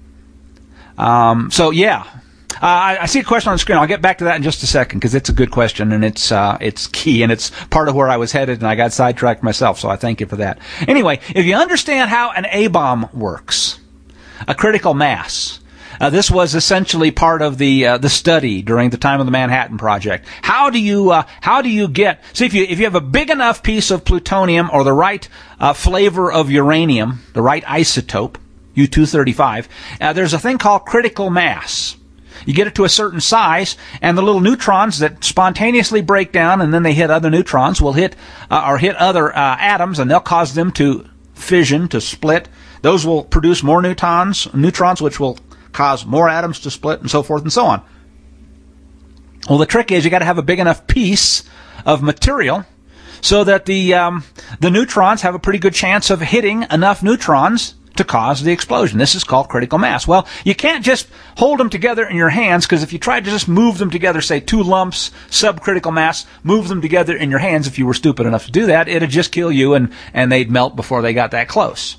So yeah, I see a question on the screen. I'll get back to that in just a second because it's a good question and it's key and it's part of where I was headed and I got sidetracked myself. So I thank you for that. Anyway, if you understand how an A-bomb works, a critical mass. This was essentially part of the study during the time of the Manhattan Project. How do you get? See, if you have a big enough piece of plutonium or the right flavor of uranium, the right isotope, U-235, there's a thing called critical mass. You get it to a certain size, and the little neutrons that spontaneously break down and then they hit other neutrons will hit other atoms, and they'll cause them to fission, to split. Those will produce more neutrons, which will cause more atoms to split, and so forth and so on. Well, the trick is you got to have a big enough piece of material so that the neutrons have a pretty good chance of hitting enough neutrons to cause the explosion. This is called critical mass. Well, you can't just hold them together in your hands, because if you tried to just move them together, say 2 lumps, subcritical mass, move them together in your hands, if you were stupid enough to do that, it'd just kill you and they'd melt before they got that close.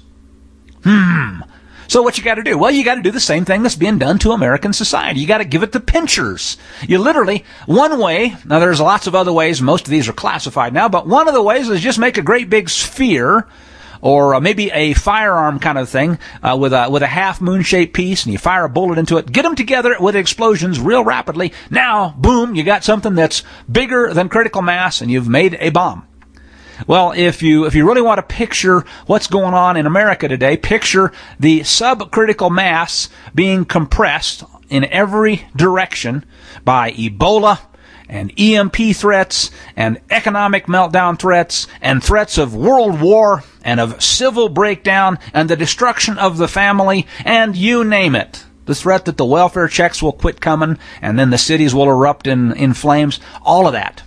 So what you got to do? Well, you got to do the same thing that's being done to American society. You got to give it the pinchers. You literally, one way, now there's lots of other ways, most of these are classified now, but one of the ways is just make a great big sphere, or maybe a firearm kind of thing, with a half moon-shaped piece, and you fire a bullet into it. Get them together with explosions real rapidly. Now, boom, you got something that's bigger than critical mass, and you've made a bomb. Well, if you really want to picture what's going on in America today, picture the subcritical mass being compressed in every direction by Ebola and EMP threats and economic meltdown threats and threats of world war and of civil breakdown and the destruction of the family, and you name it. The threat that the welfare checks will quit coming and then the cities will erupt in flames. All of that.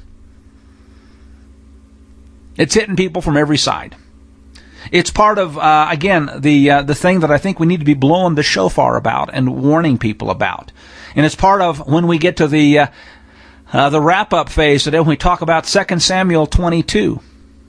It's hitting people from every side. It's part of, again, the thing that I think we need to be blowing the shofar about and warning people about. And it's part of when we get to the wrap-up phase today, when we talk about 2 Samuel 22.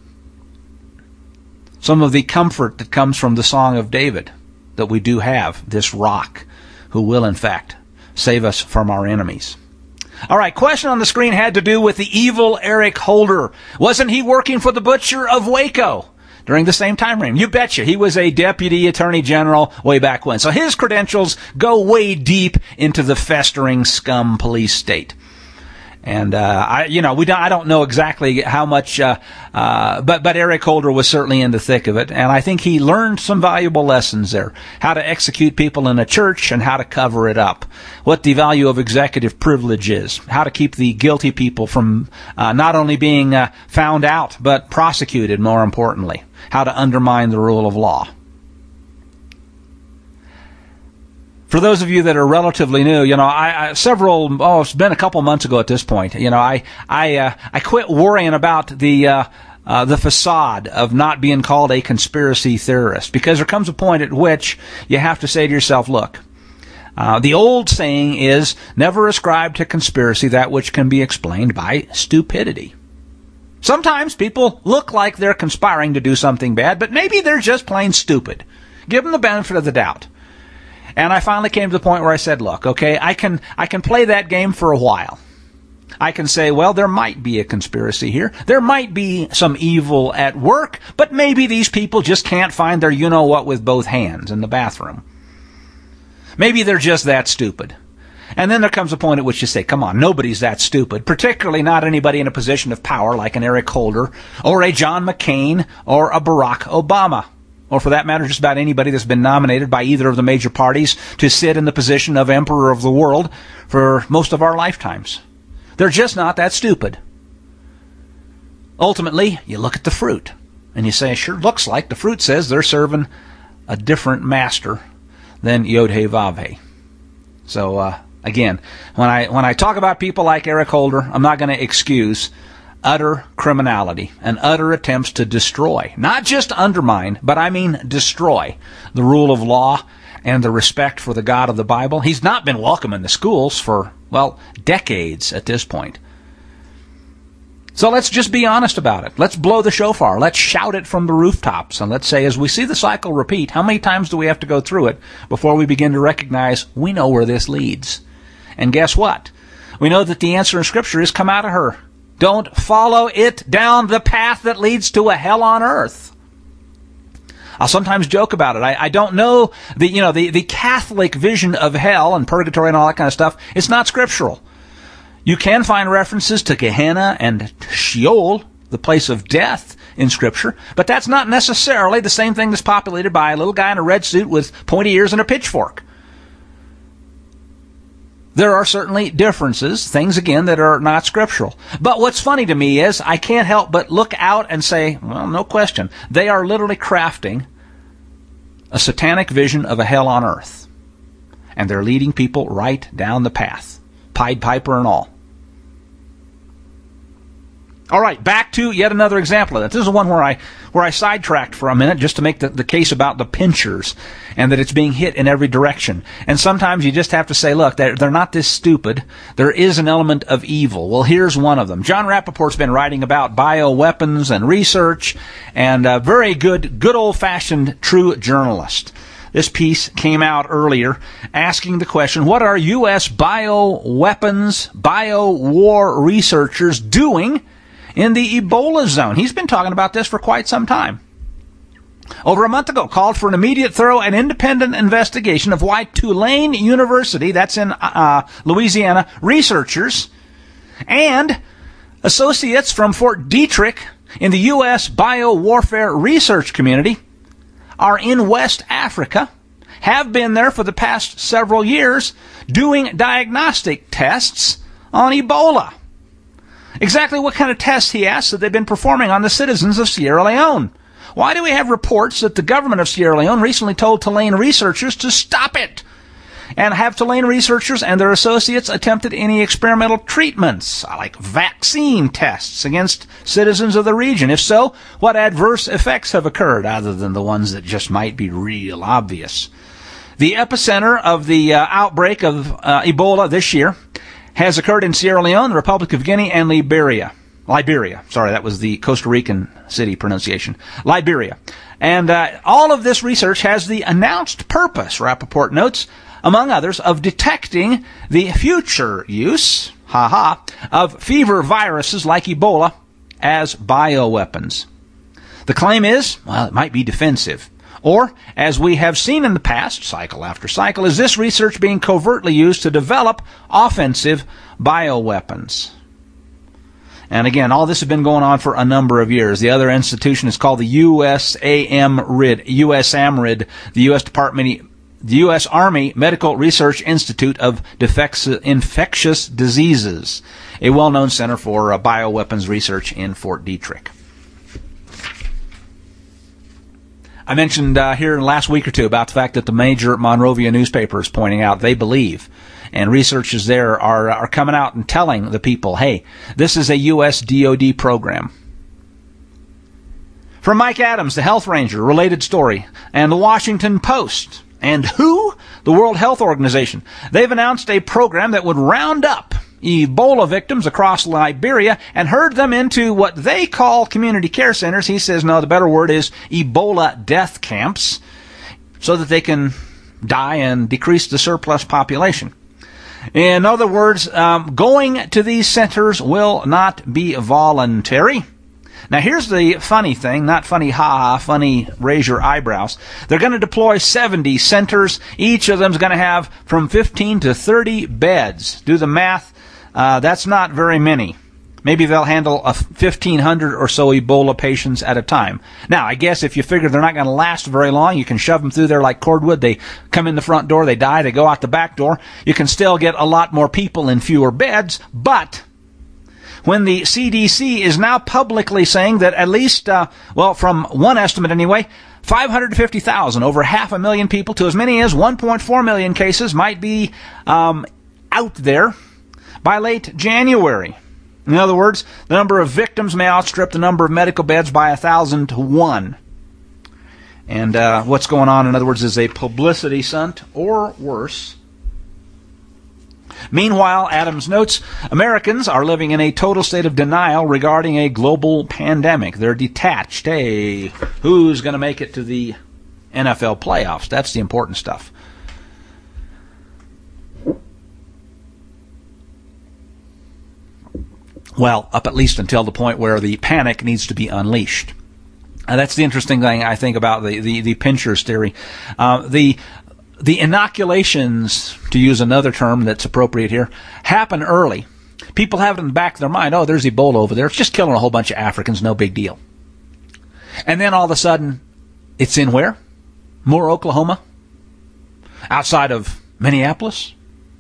Some of the comfort that comes from the Song of David, that we do have this rock who will, in fact, save us from our enemies. All right, question on the screen had to do with the evil Eric Holder. Wasn't he working for the butcher of Waco during the same time frame? You betcha. He was a deputy attorney general way back when. So his credentials go way deep into the festering scum police state. And I don't know exactly how much, but Eric Holder was certainly in the thick of it, and I think he learned some valuable lessons there: how to execute people in a church and how to cover it up, what the value of executive privilege is, how to keep the guilty people from not only being found out but prosecuted. More importantly, how to undermine the rule of law. For those of you that are relatively new, it's been a couple months ago at this point. I quit worrying about the facade of not being called a conspiracy theorist, because there comes a point at which you have to say to yourself, look, the old saying is, never ascribe to conspiracy that which can be explained by stupidity. Sometimes people look like they're conspiring to do something bad, but maybe they're just plain stupid. Give them the benefit of the doubt. And I finally came to the point where I said, look, okay, I can play that game for a while. I can say, well, there might be a conspiracy here. There might be some evil at work, but maybe these people just can't find their you-know-what with both hands in the bathroom. Maybe they're just that stupid. And then there comes a point at which you say, come on, nobody's that stupid, particularly not anybody in a position of power like an Eric Holder or a John McCain or a Barack Obama. Or for that matter, just about anybody that's been nominated by either of the major parties to sit in the position of emperor of the world for most of our lifetimes. They're just not that stupid. Ultimately, you look at the fruit, and you say, it sure looks like the fruit says they're serving a different master than Yod-Heh-Vav-Heh. So, again, when I talk about people like Eric Holder, I'm not going to excuse utter criminality and utter attempts to destroy, not just undermine, but I mean destroy the rule of law and the respect for the God of the Bible. He's not been welcome in the schools for, well, decades at this point. So let's just be honest about it. Let's blow the shofar. Let's shout it from the rooftops. And let's say, as we see the cycle repeat, how many times do we have to go through it before we begin to recognize we know where this leads? And guess what? We know that the answer in Scripture is come out of her. Don't follow it down the path that leads to a hell on earth. I'll sometimes joke about it. I don't know the Catholic vision of hell and purgatory and all that kind of stuff. It's not scriptural. You can find references to Gehenna and Sheol, the place of death, in Scripture, but that's not necessarily the same thing that's populated by a little guy in a red suit with pointy ears and a pitchfork. There are certainly differences, things, again, that are not scriptural. But what's funny to me is I can't help but look out and say, well, no question, they are literally crafting a satanic vision of a hell on earth. And they're leading people right down the path, Pied Piper and all. All right, back to yet another example of that. This is one where I sidetracked for a minute just to make the case about the pinchers and that it's being hit in every direction. And sometimes you just have to say, look, they're not this stupid. There is an element of evil. Well, here's one of them. John Rappaport's been writing about bioweapons and research, and a very good old-fashioned true journalist. This piece came out earlier asking the question, what are U.S. bioweapons, bio-war researchers doing in the Ebola zone? He's been talking about this for quite some time. Over a month ago, called for an immediate, thorough, and independent investigation of why Tulane University, that's in Louisiana, researchers and associates from Fort Detrick in the U.S. biowarfare research community are in West Africa, have been there for the past several years, doing diagnostic tests on Ebola. Exactly what kind of tests, he asks, that they've been performing on the citizens of Sierra Leone. Why do we have reports that the government of Sierra Leone recently told Tulane researchers to stop it? And have Tulane researchers and their associates attempted any experimental treatments, like vaccine tests against citizens of the region? If so, what adverse effects have occurred, other than the ones that just might be real obvious? The epicenter of the outbreak of Ebola this year has occurred in Sierra Leone, the Republic of Guinea, and Liberia. Sorry, that was the Costa Rican city pronunciation. Liberia. And all of this research has the announced purpose, Rappaport notes, among others, of detecting the future use, of fever viruses like Ebola as bioweapons. The claim is, well, it might be defensive. Or, as we have seen in the past, cycle after cycle, is this research being covertly used to develop offensive bioweapons? And again, all this has been going on for a number of years. The other institution is called the USAMRID, the U.S. Army Medical Research Institute of Infectious Diseases, a well-known center for bioweapons research in Fort Detrick. I mentioned here in the last week or two about the fact that the major Monrovia newspaper is pointing out they believe, and researchers there are coming out and telling the people, hey, this is a U.S. DoD program. From Mike Adams, the Health Ranger, related story, and the Washington Post. And who? The World Health Organization. They've announced a program that would round up Ebola victims across Liberia and herd them into what they call community care centers. He says, no, the better word is Ebola death camps, so that they can die and decrease the surplus population. In other words, going to these centers will not be voluntary. Now, here's the funny thing, not funny, funny, raise your eyebrows. They're going to deploy 70 centers. Each of them is going to have from 15 to 30 beds. Do the math. That's not very many. Maybe they'll handle 1,500 or so Ebola patients at a time. Now, I guess if you figure they're not going to last very long, you can shove them through there like cordwood. They come in the front door, they die, they go out the back door. You can still get a lot more people in fewer beds, but when the CDC is now publicly saying that at least, from one estimate anyway, 550,000, over 500,000 people to as many as 1.4 million cases might be out there by late January. In other words, the number of victims may outstrip the number of medical beds by 1,000 to 1. And what's going on, in other words, is a publicity stunt or worse. Meanwhile, Adams notes, Americans are living in a total state of denial regarding a global pandemic. They're detached. Hey, who's going to make it to the NFL playoffs? That's the important stuff. Well, up at least until the point where the panic needs to be unleashed. That's the interesting thing, I think, about the Pincher's theory. The inoculations, to use another term that's appropriate here, happen early. People have it in the back of their mind, oh, there's Ebola over there. It's just killing a whole bunch of Africans, no big deal. And then all of a sudden, it's in where? Moore, Oklahoma? Outside of Minneapolis?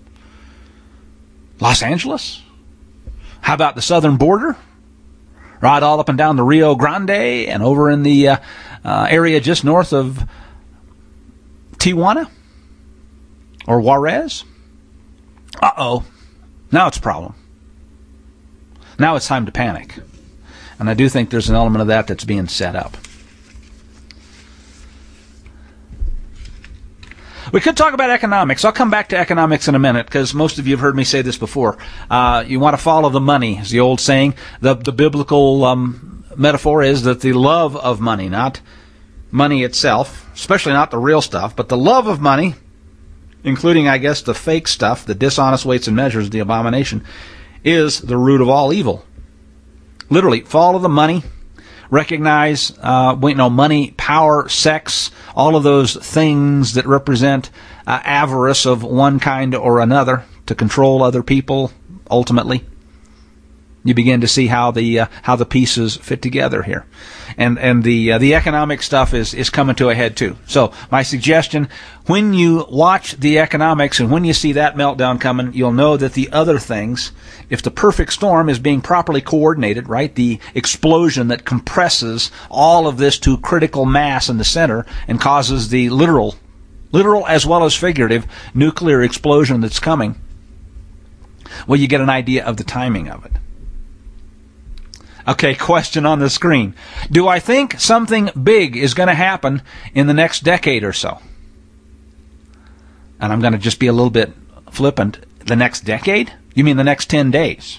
Los Angeles? How about the southern border? Right all up and down the Rio Grande and over in the area just north of Tijuana? Or Juarez? Uh-oh. Now it's a problem. Now it's time to panic. And I do think there's an element of that that's being set up. We could talk about economics. I'll come back to economics in a minute because most of you have heard me say this before. You want to follow the money, is the old saying. The biblical metaphor is that the love of money, not money itself, especially not the real stuff, but the love of money, including, I guess, the fake stuff, the dishonest weights and measures, the abomination, is the root of all evil. Literally, follow the money. Recognize, money, power, sex, all of those things that represent avarice of one kind or another to control other people. Ultimately, you begin to see how the pieces fit together here, and the economic stuff is coming to a head too. So my suggestion: when you watch the economics and when you see that meltdown coming, you'll know that the other things, if the perfect storm is being properly coordinated, right, the explosion that compresses all of this to critical mass in the center and causes the literal as well as figurative nuclear explosion that's coming, well, you get an idea of the timing of it. Okay, question on the screen. Do I think something big is going to happen in the next decade or so? And I'm going to just be a little bit flippant. The next decade? You mean the next 10 days?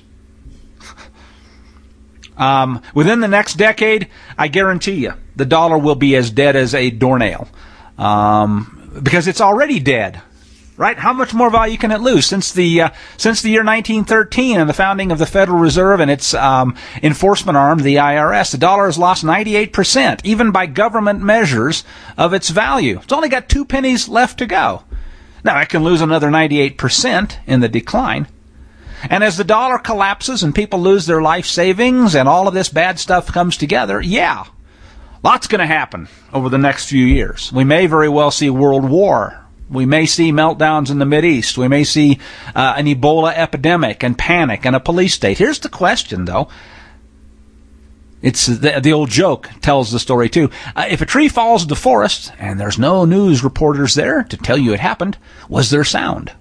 Within the next decade, I guarantee you, the dollar will be as dead as a doornail. Because it's already dead. Right? How much more value can it lose? Since the year 1913 and the founding of the Federal Reserve and its enforcement arm, the IRS, the dollar has lost 98%, even by government measures, of its value. It's only got 2 pennies left to go. Now, it can lose another 98% in the decline. And as the dollar collapses and people lose their life savings and all of this bad stuff comes together, yeah, lots going to happen over the next few years. We may very well see world war. We may see meltdowns in the Mideast. We may see an Ebola epidemic and panic and a police state. Here's the question, though. It's the old joke tells the story, too. If a tree falls in the forest and there's no news reporters there to tell you it happened, was there sound?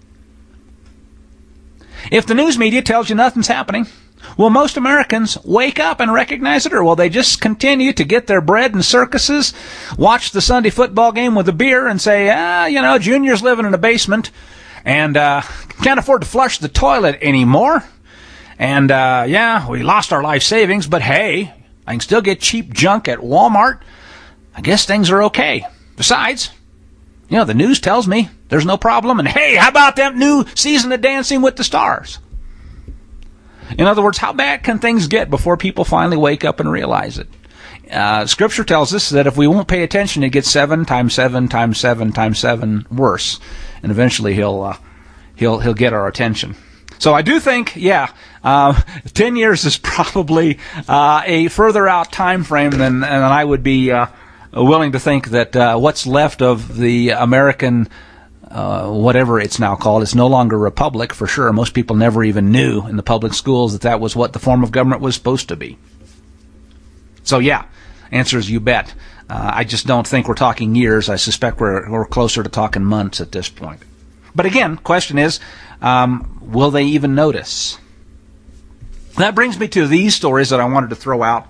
If the news media tells you nothing's happening, will most Americans wake up and recognize it, or will they just continue to get their bread in circuses, watch the Sunday football game with a beer, and say, Junior's living in a basement, and can't afford to flush the toilet anymore, and we lost our life savings, but hey, I can still get cheap junk at Walmart. I guess things are okay. Besides, the news tells me there's no problem, and hey, how about that new season of Dancing with the Stars? In other words, how bad can things get before people finally wake up and realize it? Scripture tells us that if we won't pay attention, it gets 7 times 7 times 7 times 7 worse, and eventually he'll get our attention. So I do think, 10 years is probably a further out time frame than I would be willing to think that what's left of the American whatever it's now called. It's no longer a republic, for sure. Most people never even knew in the public schools that was what the form of government was supposed to be. So, answer is you bet. I just don't think we're talking years. I suspect we're closer to talking months at this point. But again, question is, will they even notice? That brings me to these stories that I wanted to throw out.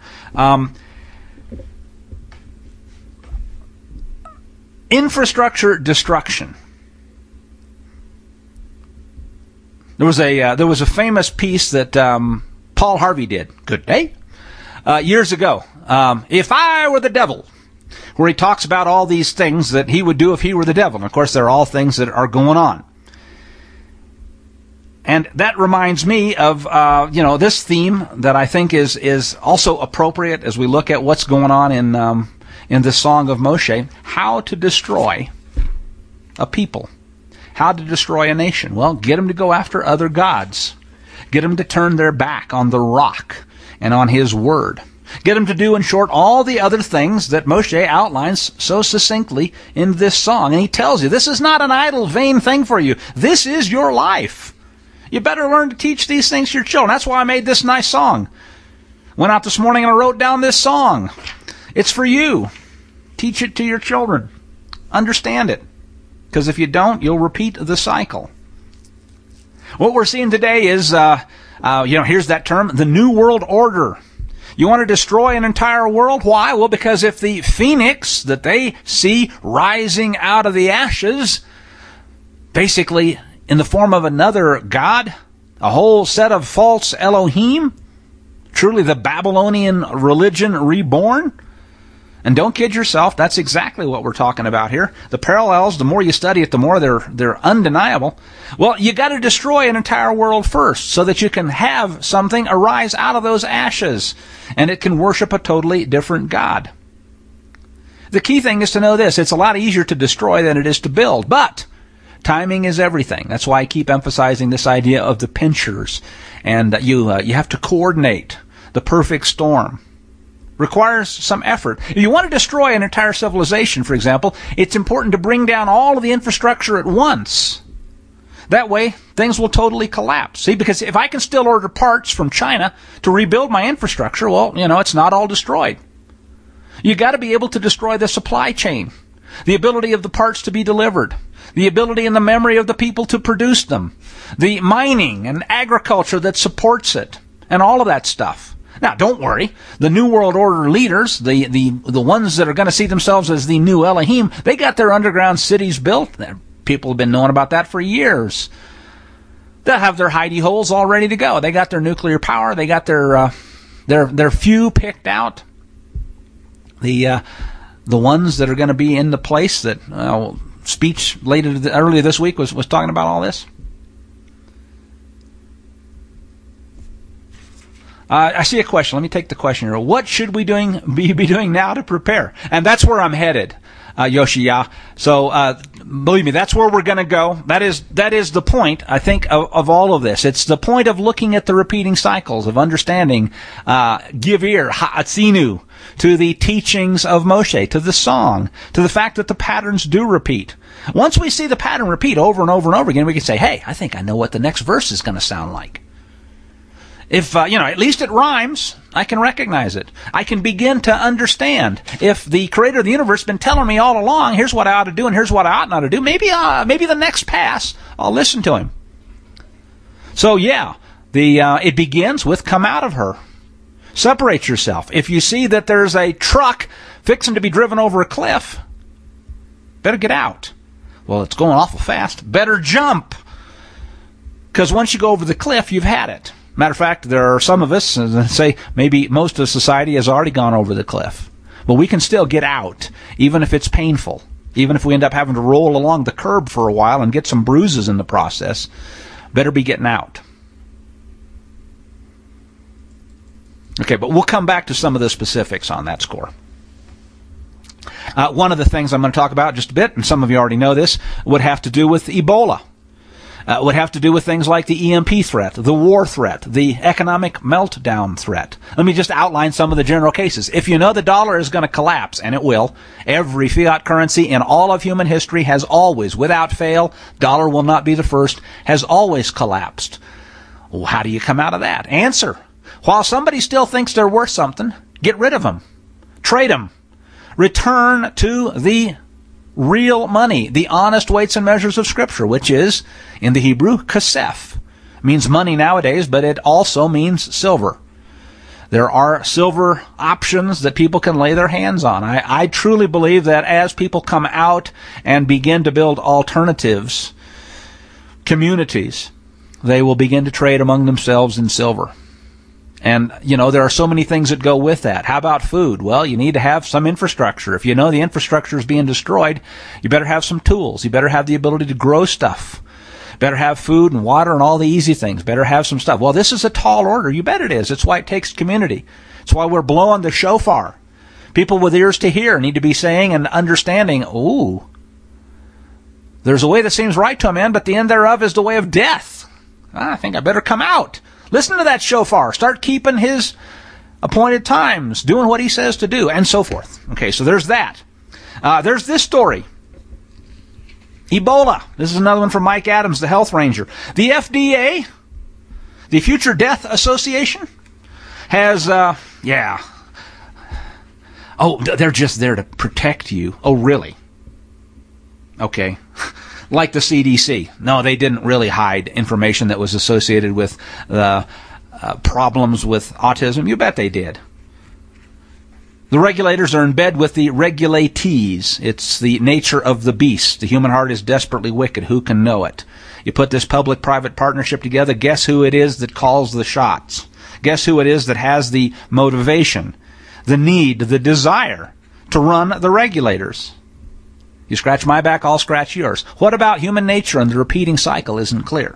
Infrastructure destruction. There was a famous piece that Paul Harvey did. Good day. Years ago. If I were the devil, where he talks about all these things that he would do if he were the devil. And of course, they're all things that are going on. And that reminds me of, this theme that I think is also appropriate as we look at what's going on in the Song of Moshe. How to destroy a people. How to destroy a nation. Well, get them to go after other gods. Get them to turn their back on the rock and on his word. Get them to do, in short, all the other things that Moshe outlines so succinctly in this song. And he tells you, this is not an idle, vain thing for you. This is your life. You better learn to teach these things to your children. That's why I made this nice song. Went out this morning and I wrote down this song. It's for you. Teach it to your children. Understand it. Because if you don't, you'll repeat the cycle. What we're seeing today is, here's that term, the New World Order. You want to destroy an entire world? Why? Well, because if the phoenix that they see rising out of the ashes, basically in the form of another god, a whole set of false Elohim, truly the Babylonian religion reborn. And don't kid yourself, that's exactly what we're talking about here. The parallels, the more you study it, the more they're undeniable. Well, you got to destroy an entire world first so that you can have something arise out of those ashes and it can worship a totally different God. The key thing is to know this. It's a lot easier to destroy than it is to build, but timing is everything. That's why I keep emphasizing this idea of the pinchers. And you have to coordinate the perfect storm. Requires some effort. If you want to destroy an entire civilization, for example, it's important to bring down all of the infrastructure at once. That way, things will totally collapse. See, because if I can still order parts from China to rebuild my infrastructure, well, it's not all destroyed. You got to be able to destroy the supply chain, the ability of the parts to be delivered, the ability and the memory of the people to produce them, the mining and agriculture that supports it, and all of that stuff. Now, don't worry. The New World Order leaders, the ones that are going to see themselves as the new Elohim, they got their underground cities built. People have been knowing about that for years. They'll have their hidey holes all ready to go. They got their nuclear power. They got their few picked out. The ones that are going to be in the place that speech earlier this week was talking about all this. I see a question. Let me take the question here. What should we be doing now to prepare? And that's where I'm headed, Yoshia. So believe me, that's where we're going to go. That is the point, I think, of all of this. It's the point of looking at the repeating cycles, of understanding, give ear, ha'atzinu, to the teachings of Moshe, to the song, to the fact that the patterns do repeat. Once we see the pattern repeat over and over and over again, we can say, hey, I think I know what the next verse is going to sound like. If, at least it rhymes, I can recognize it. I can begin to understand. If the creator of the universe has been telling me all along, here's what I ought to do and here's what I ought not to do, maybe the next pass, I'll listen to him. So, it begins with come out of her. Separate yourself. If you see that there's a truck fixing to be driven over a cliff, better get out. Well, it's going awful fast. Better jump. Because once you go over the cliff, you've had it. Matter of fact, there are some of us, say maybe most of society has already gone over the cliff. But we can still get out, even if it's painful. Even if we end up having to roll along the curb for a while and get some bruises in the process, better be getting out. Okay, but we'll come back to some of the specifics on that score. One of the things I'm going to talk about just a bit, and some of you already know this, would have to do with Ebola. Would have to do with things like the EMP threat, the war threat, the economic meltdown threat. Let me just outline some of the general cases. If you know the dollar is going to collapse, and it will, every fiat currency in all of human history has always, without fail, dollar will not be the first, has always collapsed. Well, how do you come out of that? Answer. While somebody still thinks they're worth something, get rid of them. Trade them. Return to the real money, the honest weights and measures of Scripture, which is, in the Hebrew, kasef. means money nowadays, but it also means silver. There are silver options that people can lay their hands on. I truly believe that as people come out and begin to build alternatives, communities, they will begin to trade among themselves in silver. And, there are so many things that go with that. How about food? Well, you need to have some infrastructure. If you know the infrastructure is being destroyed, you better have some tools. You better have the ability to grow stuff. Better have food and water and all the easy things. Better have some stuff. Well, this is a tall order. You bet it is. It's why it takes community. It's why we're blowing the shofar. People with ears to hear need to be saying and understanding, ooh, there's a way that seems right to a man, but the end thereof is the way of death. I think I better come out. Listen to that shofar. Start keeping his appointed times, doing what he says to do, and so forth. Okay, so there's that. There's this story. Ebola. This is another one from Mike Adams, the health ranger. The FDA, the Future Death Association, has, Oh, they're just there to protect you. Oh, really? Okay. Like the CDC. No, they didn't really hide information that was associated with the problems with autism. You bet they did. The regulators are in bed with the regulatees. It's the nature of the beast. The human heart is desperately wicked. Who can know it? You put this public-private partnership together, guess who it is that calls the shots? Guess who it is that has the motivation, the need, the desire to run the regulators? You scratch my back, I'll scratch yours. What about human nature and the repeating cycle isn't clear?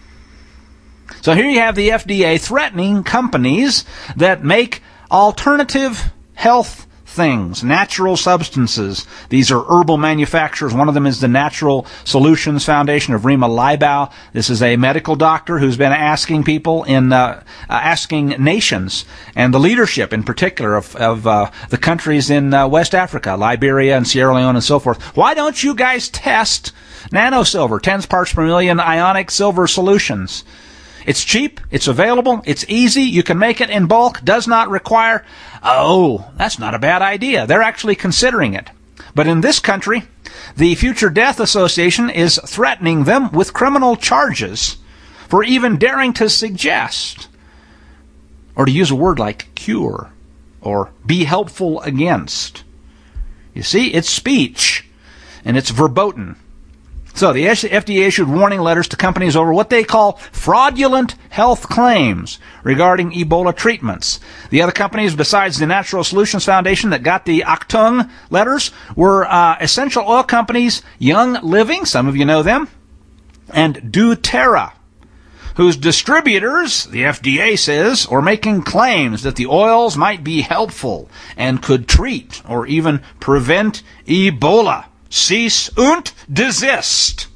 So here you have the FDA threatening companies that make alternative health things, natural substances. These are herbal manufacturers. One of them is the Natural Solutions Foundation of Rima Leibau. This is a medical doctor who's been asking people asking nations and the leadership in particular of the countries in West Africa, Liberia and Sierra Leone and so forth. Why don't you guys test nanosilver, tens parts per million ionic silver solutions? It's cheap, it's available, it's easy, you can make it in bulk, does not require... Oh, that's not a bad idea. They're actually considering it. But in this country, the Future Death Association is threatening them with criminal charges for even daring to suggest, or to use a word like cure, or be helpful against. You see, it's speech, and it's verboten. So the FDA issued warning letters to companies over what they call fraudulent health claims regarding Ebola treatments. The other companies besides the Natural Solutions Foundation that got the Actung letters were essential oil companies Young Living, some of you know them, and doTERRA, whose distributors, the FDA says, are making claims that the oils might be helpful and could treat or even prevent Ebola. Cease und desist.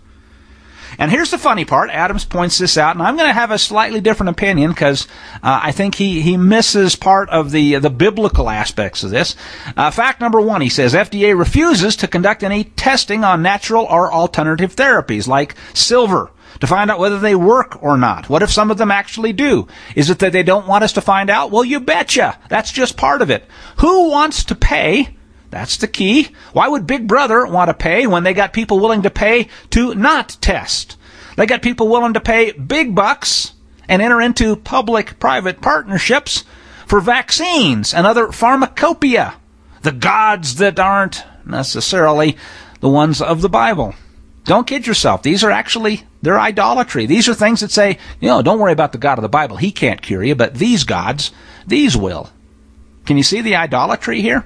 And here's the funny part. Adams points this out, and I'm going to have a slightly different opinion because I think he misses part of the biblical aspects of this. Fact number one, he says, FDA refuses to conduct any testing on natural or alternative therapies like silver to find out whether they work or not. What if some of them actually do? Is it that they don't want us to find out? Well, you betcha. That's just part of it. Who wants to pay? That's the key. Why would Big Brother want to pay when they got people willing to pay to not test? They got people willing to pay big bucks and enter into public-private partnerships for vaccines and other pharmacopoeia, the gods that aren't necessarily the ones of the Bible. Don't kid yourself. These are actually, they're idolatry. These are things that say, don't worry about the God of the Bible. He can't cure you, but these gods, these will. Can you see the idolatry here?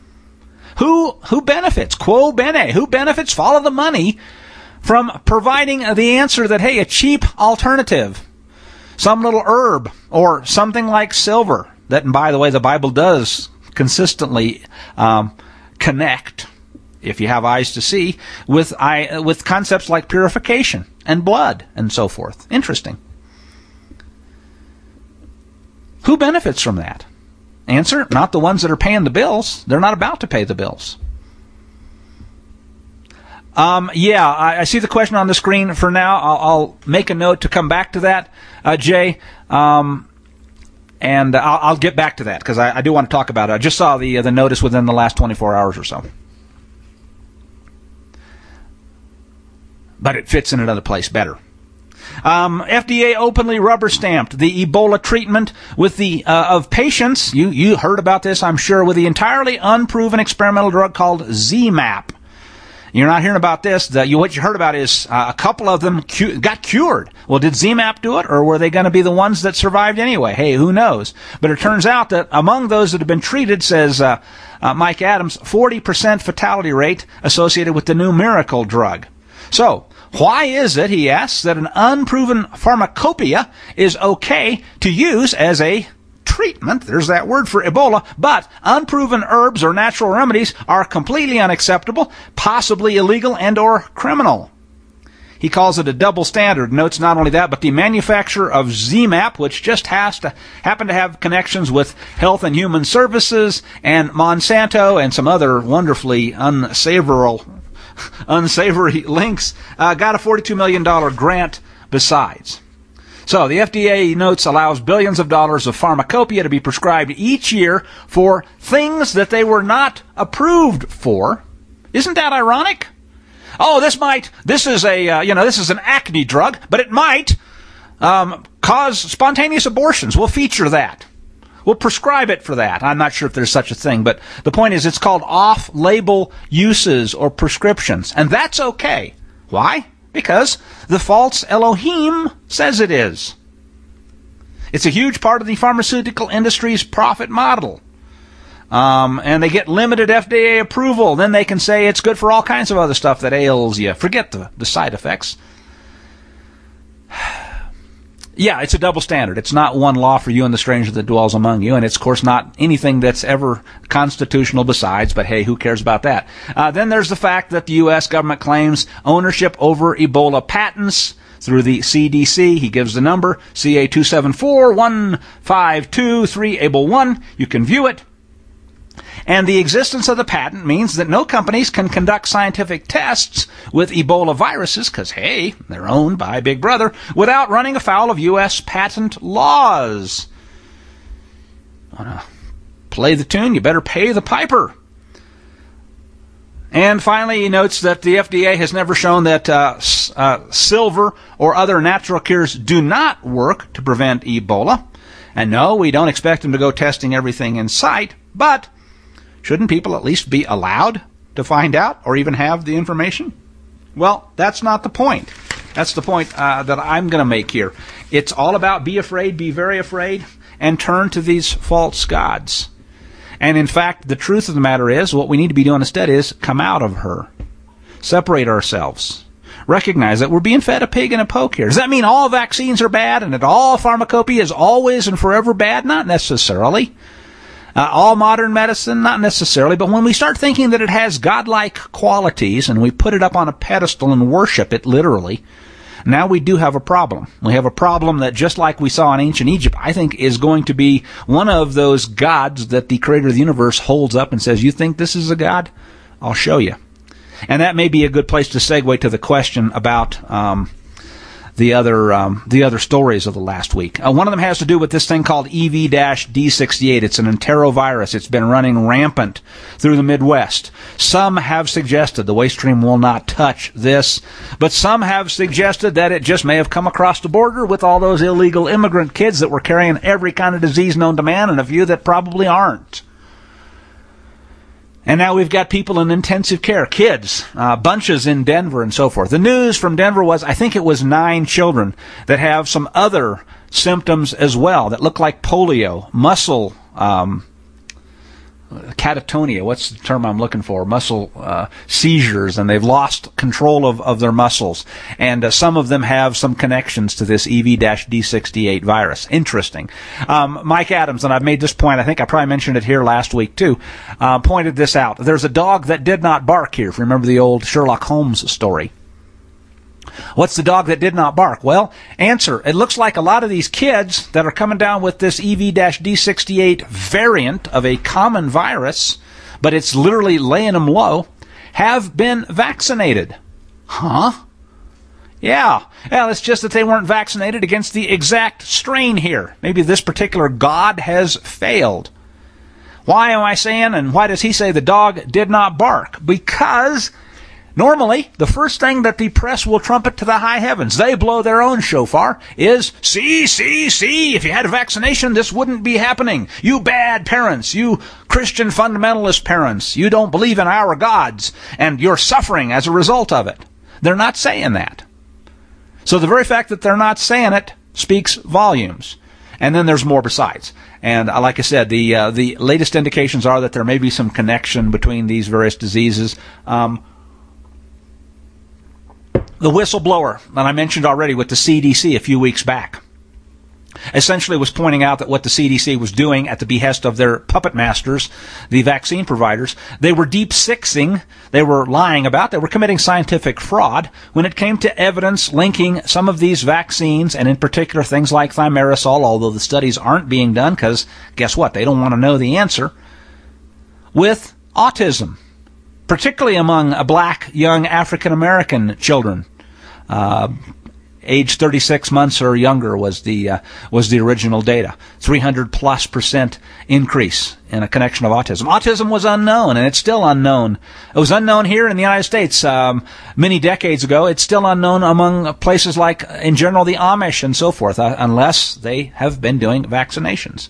Who benefits? Quo bene. Who benefits? Follow the money from providing the answer that, hey, a cheap alternative, some little herb or something like silver that, and by the way, the Bible does consistently connect, if you have eyes to see, with concepts like purification and blood and so forth. Interesting. Who benefits from that? Answer, not the ones that are paying the bills. They're not about to pay the bills. I see the question on the screen for now. I'll make a note to come back to that, Jay. And I'll get back to that because I do want to talk about it. I just saw the notice within the last 24 hours or so. But it fits in another place better. FDA openly rubber-stamped the Ebola treatment with of patients, you heard about this, I'm sure, with the entirely unproven experimental drug called ZMapp. You're not hearing about this. What you heard about is a couple of them got cured. Well, did ZMapp do it, or were they going to be the ones that survived anyway? Hey, who knows? But it turns out that among those that have been treated, says Mike Adams, 40% fatality rate associated with the new miracle drug. So, why is it, he asks, that an unproven pharmacopoeia is okay to use as a treatment, there's that word for Ebola, but unproven herbs or natural remedies are completely unacceptable, possibly illegal and or criminal? He calls it a double standard. Notes not only that, but the manufacturer of ZMapp, which just has to happen to have connections with Health and Human Services and Monsanto and some other wonderfully unsavory links, got a $42 million grant besides. So the FDA, notes, allows billions of dollars of pharmacopoeia to be prescribed each year for things that they were not approved for. Isn't that ironic? Oh, this is an acne drug, but it might cause spontaneous abortions. We'll feature that. We'll prescribe it for that. I'm not sure if there's such a thing, but the point is it's called off-label uses or prescriptions, and that's okay. Why? Because the false Elohim says it is. It's a huge part of the pharmaceutical industry's profit model. And they get limited FDA approval. Then they can say it's good for all kinds of other stuff that ails you. Forget the side effects. Yeah, it's a double standard. It's not one law for you and the stranger that dwells among you. And it's, of course, not anything that's ever constitutional besides. But, hey, who cares about that? Then there's the fact that the U.S. government claims ownership over Ebola patents through the CDC. He gives the number, CA2741523-ABLE1. You can view it. And the existence of the patent means that no companies can conduct scientific tests with Ebola viruses, because, hey, they're owned by Big Brother, without running afoul of U.S. patent laws. Want to play the tune? You better pay the piper. And finally, he notes that the FDA has never shown that silver or other natural cures do not work to prevent Ebola. And no, we don't expect them to go testing everything in sight, but shouldn't people at least be allowed to find out or even have the information? Well, that's not the point. That's the point that I'm going to make here. It's all about be afraid, be very afraid, and turn to these false gods. And in fact, the truth of the matter is, what we need to be doing instead is come out of her. Separate ourselves. Recognize that we're being fed a pig and a poke here. Does that mean all vaccines are bad and that all pharmacopoeia is always and forever bad? Not necessarily. All modern medicine? Not necessarily. But when we start thinking that it has godlike qualities and we put it up on a pedestal and worship it literally, now we do have a problem. We have a problem that, just like we saw in ancient Egypt, I think is going to be one of those gods that the creator of the universe holds up and says, you think this is a god? I'll show you. And that may be a good place to segue to the question about the other stories of the last week. One of them has to do with this thing called EV-D68. It's an enterovirus. It's been running rampant through the Midwest. Some have suggested the waste stream will not touch this, but some have suggested that it just may have come across the border with all those illegal immigrant kids that were carrying every kind of disease known to man, and a few that probably aren't. And now we've got people in intensive care, kids, bunches in Denver and so forth. The news from Denver was, I think it was 9 children that have some other symptoms as well that look like polio, muscle, catatonia, what's the term I'm looking for? Muscle seizures, and they've lost control of their muscles. And some of them have some connections to this EV-D68 virus. Interesting. Mike Adams, and I've made this point, I think I probably mentioned it here last week too, pointed this out. There's a dog that did not bark here, if you remember the old Sherlock Holmes story. What's the dog that did not bark? Well, answer. It looks like a lot of these kids that are coming down with this EV-D68 variant of a common virus, but it's literally laying them low, have been vaccinated. Huh? Yeah. Well, it's just that they weren't vaccinated against the exact strain here. Maybe this particular god has failed. Why am I saying, and why does he say the dog did not bark? Because Normally, the first thing that the press will trumpet to the high heavens, they blow their own shofar, is, see, if you had a vaccination, this wouldn't be happening. You bad parents, you Christian fundamentalist parents, you don't believe in our gods, and you're suffering as a result of it. They're not saying that. So the very fact that they're not saying it speaks volumes. And then there's more besides. And like I said, the latest indications are that there may be some connection between these various diseases. The whistleblower that I mentioned already with the CDC a few weeks back essentially was pointing out that what the CDC was doing at the behest of their puppet masters, the vaccine providers, they were deep sixing, they were lying about, they were committing scientific fraud when it came to evidence linking some of these vaccines, and in particular things like thimerosal, although the studies aren't being done because guess what, they don't want to know the answer, with autism, particularly among black young African American children. Age 36 months or younger was the original data. 300+% increase in a connection of autism. Autism was unknown, and it's still unknown. It was unknown here in the United States many decades ago. It's still unknown among places like, in general, the Amish and so forth, unless they have been doing vaccinations.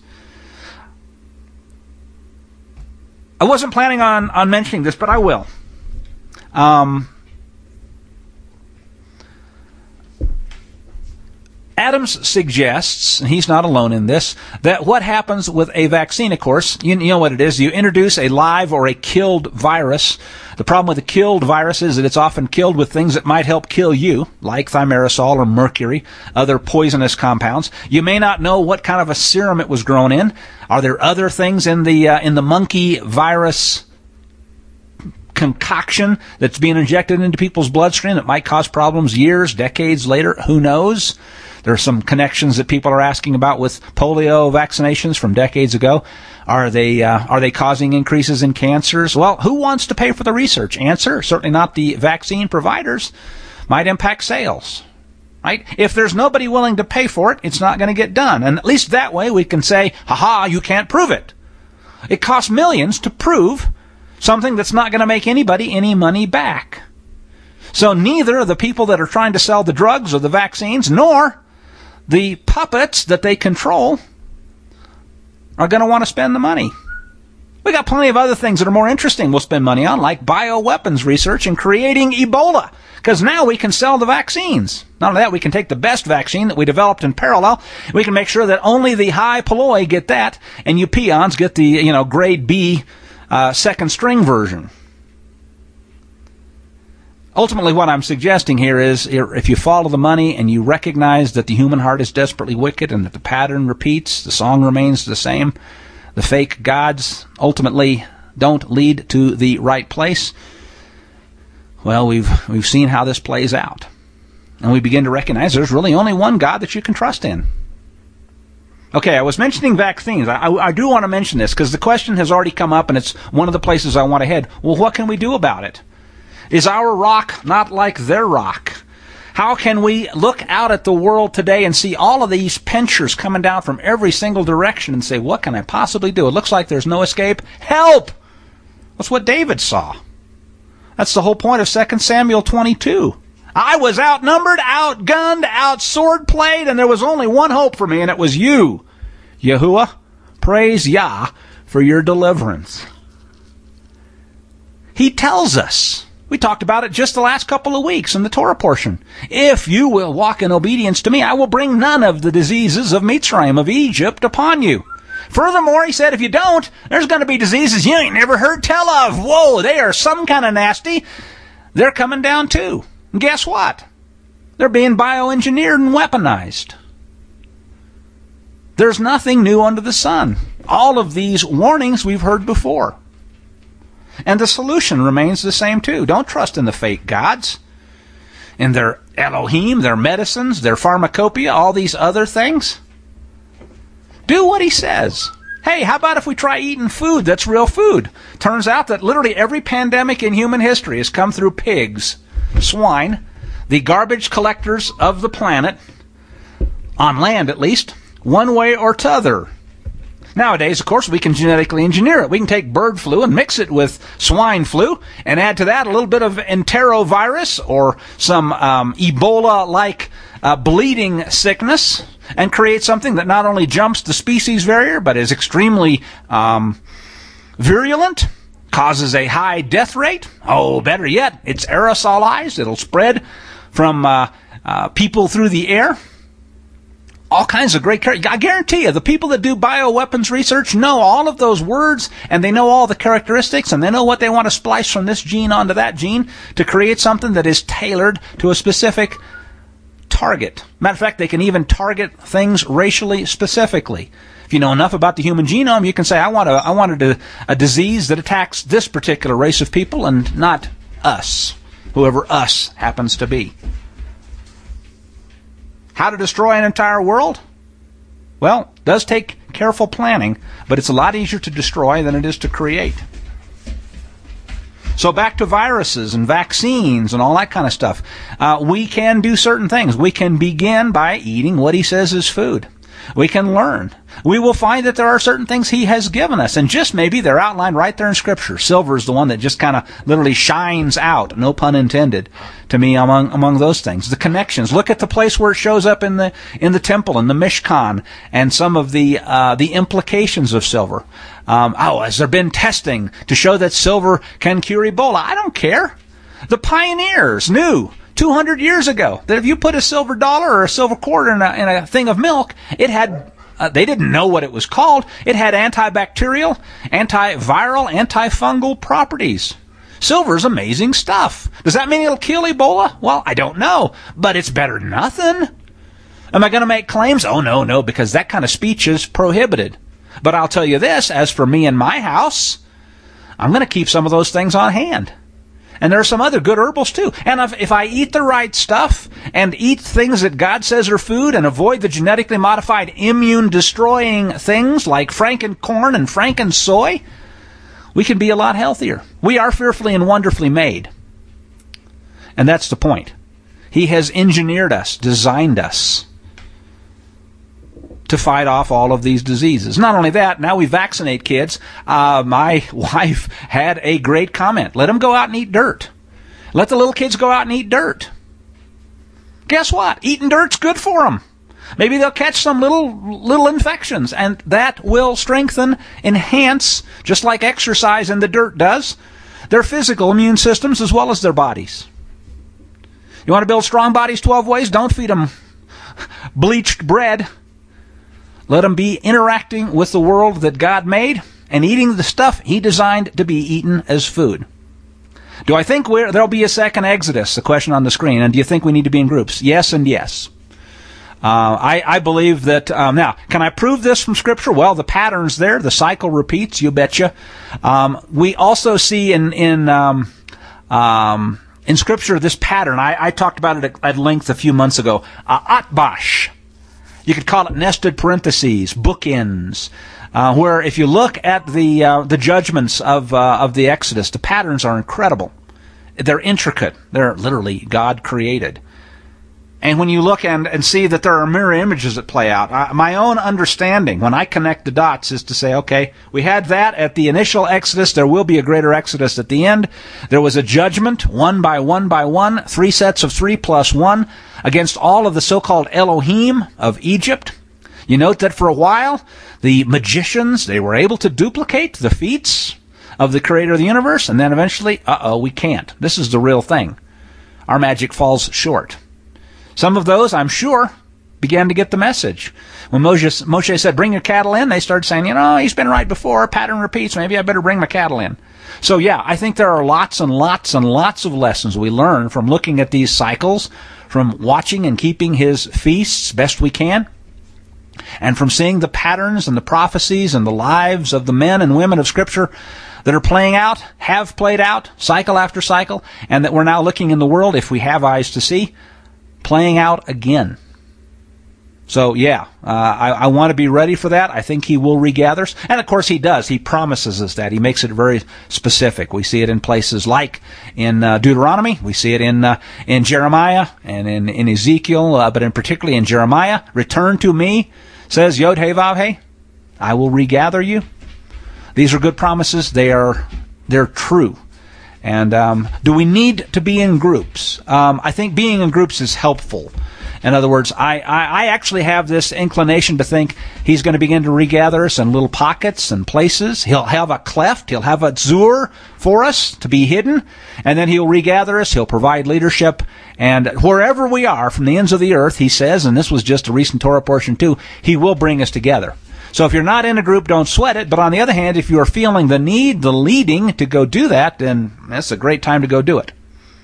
I wasn't planning on mentioning this, but I will. Adams suggests, and he's not alone in this, that what happens with a vaccine, of course, you know what it is. You introduce a live or a killed virus. The problem with a killed virus is that it's often killed with things that might help kill you, like thimerosal or mercury, other poisonous compounds. You may not know what kind of a serum it was grown in. Are there other things in the monkey virus concoction that's being injected into people's bloodstream that might cause problems years, decades later? Who knows? There are some connections that people are asking about with polio vaccinations from decades ago. Are they causing increases in cancers? Well, who wants to pay for the research? Answer, certainly not the vaccine providers. Might impact sales, right? If there's nobody willing to pay for it, it's not going to get done. And at least that way we can say, ha-ha, you can't prove it. It costs millions to prove something that's not going to make anybody any money back. So neither the people that are trying to sell the drugs or the vaccines, nor the puppets that they control are going to want to spend the money. We got plenty of other things that are more interesting we'll spend money on, like bioweapons research and creating Ebola, because now we can sell the vaccines. Not only that, we can take the best vaccine that we developed in parallel, we can make sure that only the high polloi get that, and you peons get the, grade B second string version. Ultimately, what I'm suggesting here is, if you follow the money and you recognize that the human heart is desperately wicked and that the pattern repeats, the song remains the same, the fake gods ultimately don't lead to the right place, well, we've seen how this plays out. And we begin to recognize there's really only one God that you can trust in. Okay, I was mentioning vaccines. I do want to mention this because the question has already come up and it's one of the places I want to head. Well, what can we do about it? Is our rock not like their rock? How can we look out at the world today and see all of these pinchers coming down from every single direction and say, what can I possibly do? It looks like there's no escape. Help! That's what David saw. That's the whole point of 2 Samuel 22. I was outnumbered, outgunned, out-sword-played, and there was only one hope for me, and it was you, Yahuwah. Praise Yah for your deliverance. He tells us. We talked about it just the last couple of weeks in the Torah portion. If you will walk in obedience to me, I will bring none of the diseases of Mitzrayim, of Egypt, upon you. Furthermore, he said, if you don't, there's going to be diseases you ain't never heard tell of. Whoa, they are some kind of nasty. They're coming down too. And guess what? They're being bioengineered and weaponized. There's nothing new under the sun. All of these warnings we've heard before. And the solution remains the same too. Don't trust in the fake gods, in their Elohim, their medicines, their pharmacopoeia, all these other things. Do what he says. Hey, how about if we try eating food that's real food? Turns out that literally every pandemic in human history has come through pigs, swine, the garbage collectors of the planet, on land at least, one way or t'other. Nowadays, of course, we can genetically engineer it. We can take bird flu and mix it with swine flu and add to that a little bit of enterovirus or some Ebola-like bleeding sickness and create something that not only jumps the species barrier but is extremely virulent, causes a high death rate. Oh, better yet, it's aerosolized. It'll spread from people through the air. All kinds of great characters. I guarantee you, the people that do bioweapons research know all of those words, and they know all the characteristics, and they know what they want to splice from this gene onto that gene to create something that is tailored to a specific target. Matter of fact, they can even target things racially specifically. If you know enough about the human genome, you can say, I want a disease that attacks this particular race of people and not us, whoever us happens to be. How to destroy an entire world? Well, it does take careful planning, but it's a lot easier to destroy than it is to create. So back to viruses and vaccines and all that kind of stuff. We can do certain things. We can begin by eating what he says is food. We can learn. We will find that there are certain things he has given us, and just maybe they're outlined right there in Scripture. Silver is the one that just kind of literally shines out, no pun intended, to me among those things. The connections. Look at the place where it shows up in the temple, in the Mishkan, and some of the implications of silver. Has there been testing to show that silver can cure Ebola? I don't care. The pioneers knew 200 years ago that if you put a silver dollar or a silver quarter in a thing of milk, it had, they didn't know what it was called, it had antibacterial, antiviral, antifungal properties. Silver's amazing stuff. Does that mean it'll kill Ebola? Well, I don't know, but it's better than nothing. Am I going to make claims? Oh, no, because that kind of speech is prohibited. But I'll tell you this, as for me and my house, I'm going to keep some of those things on hand. And there are some other good herbals too. And if I eat the right stuff and eat things that God says are food and avoid the genetically modified immune-destroying things like frankencorn and frankensoy, we can be a lot healthier. We are fearfully and wonderfully made. And that's the point. He has engineered us, designed us to fight off all of these diseases. Not only that, now we vaccinate kids. My wife had a great comment. Let them go out and eat dirt. Let the little kids go out and eat dirt. Guess what? Eating dirt's good for them. Maybe they'll catch some little infections, and that will strengthen, enhance, just like exercise in the dirt does, their physical immune systems as well as their bodies. You want to build strong bodies 12 ways? Don't feed them bleached bread. Let them be interacting with the world that God made and eating the stuff he designed to be eaten as food. Do I think there'll be a second Exodus? The question on the screen. And do you think we need to be in groups? Yes and yes. I believe that. Now, can I prove this from Scripture? Well, the pattern's there. The cycle repeats. You betcha. We also see in Scripture this pattern. I talked about it at length a few months ago. Atbash. You could call it nested parentheses, bookends, where if you look at the judgments of the Exodus, the patterns are incredible. They're intricate. They're literally God created. And when you look and see that there are mirror images that play out, my own understanding when I connect the dots is to say, okay, we had that at the initial Exodus. There will be a greater Exodus at the end. There was a judgment, one by one, 3 sets of 3 plus 1, against all of the so-called Elohim of Egypt. You note that for a while, the magicians, they were able to duplicate the feats of the creator of the universe, and then eventually, we can't. This is the real thing. Our magic falls short. Some of those, I'm sure, began to get the message. When Moshe said, bring your cattle in, they started saying, he's been right before, pattern repeats, maybe I better bring my cattle in. So yeah, I think there are lots and lots and lots of lessons we learn from looking at these cycles, from watching and keeping his feasts best we can, and from seeing the patterns and the prophecies and the lives of the men and women of Scripture that are playing out, have played out, cycle after cycle, and that we're now looking in the world, if we have eyes to see, playing out again. So yeah, I want to be ready for that. I think he will regather us. And of course he does. He promises us that. He makes it very specific. We see it in places like in Deuteronomy. We see it in Jeremiah and in Ezekiel, but in particularly in Jeremiah. Return to me, says Yod He Vav He. I will regather you. These are good promises. They're true. And do we need to be in groups? I think being in groups is helpful. In other words, I actually have this inclination to think he's going to begin to regather us in little pockets and places. He'll have a cleft. He'll have a zur for us to be hidden. And then he'll regather us. He'll provide leadership. And wherever we are, from the ends of the earth, he says, and this was just a recent Torah portion too, he will bring us together. So if you're not in a group, don't sweat it. But on the other hand, if you are feeling the need, the leading to go do that, then that's a great time to go do it.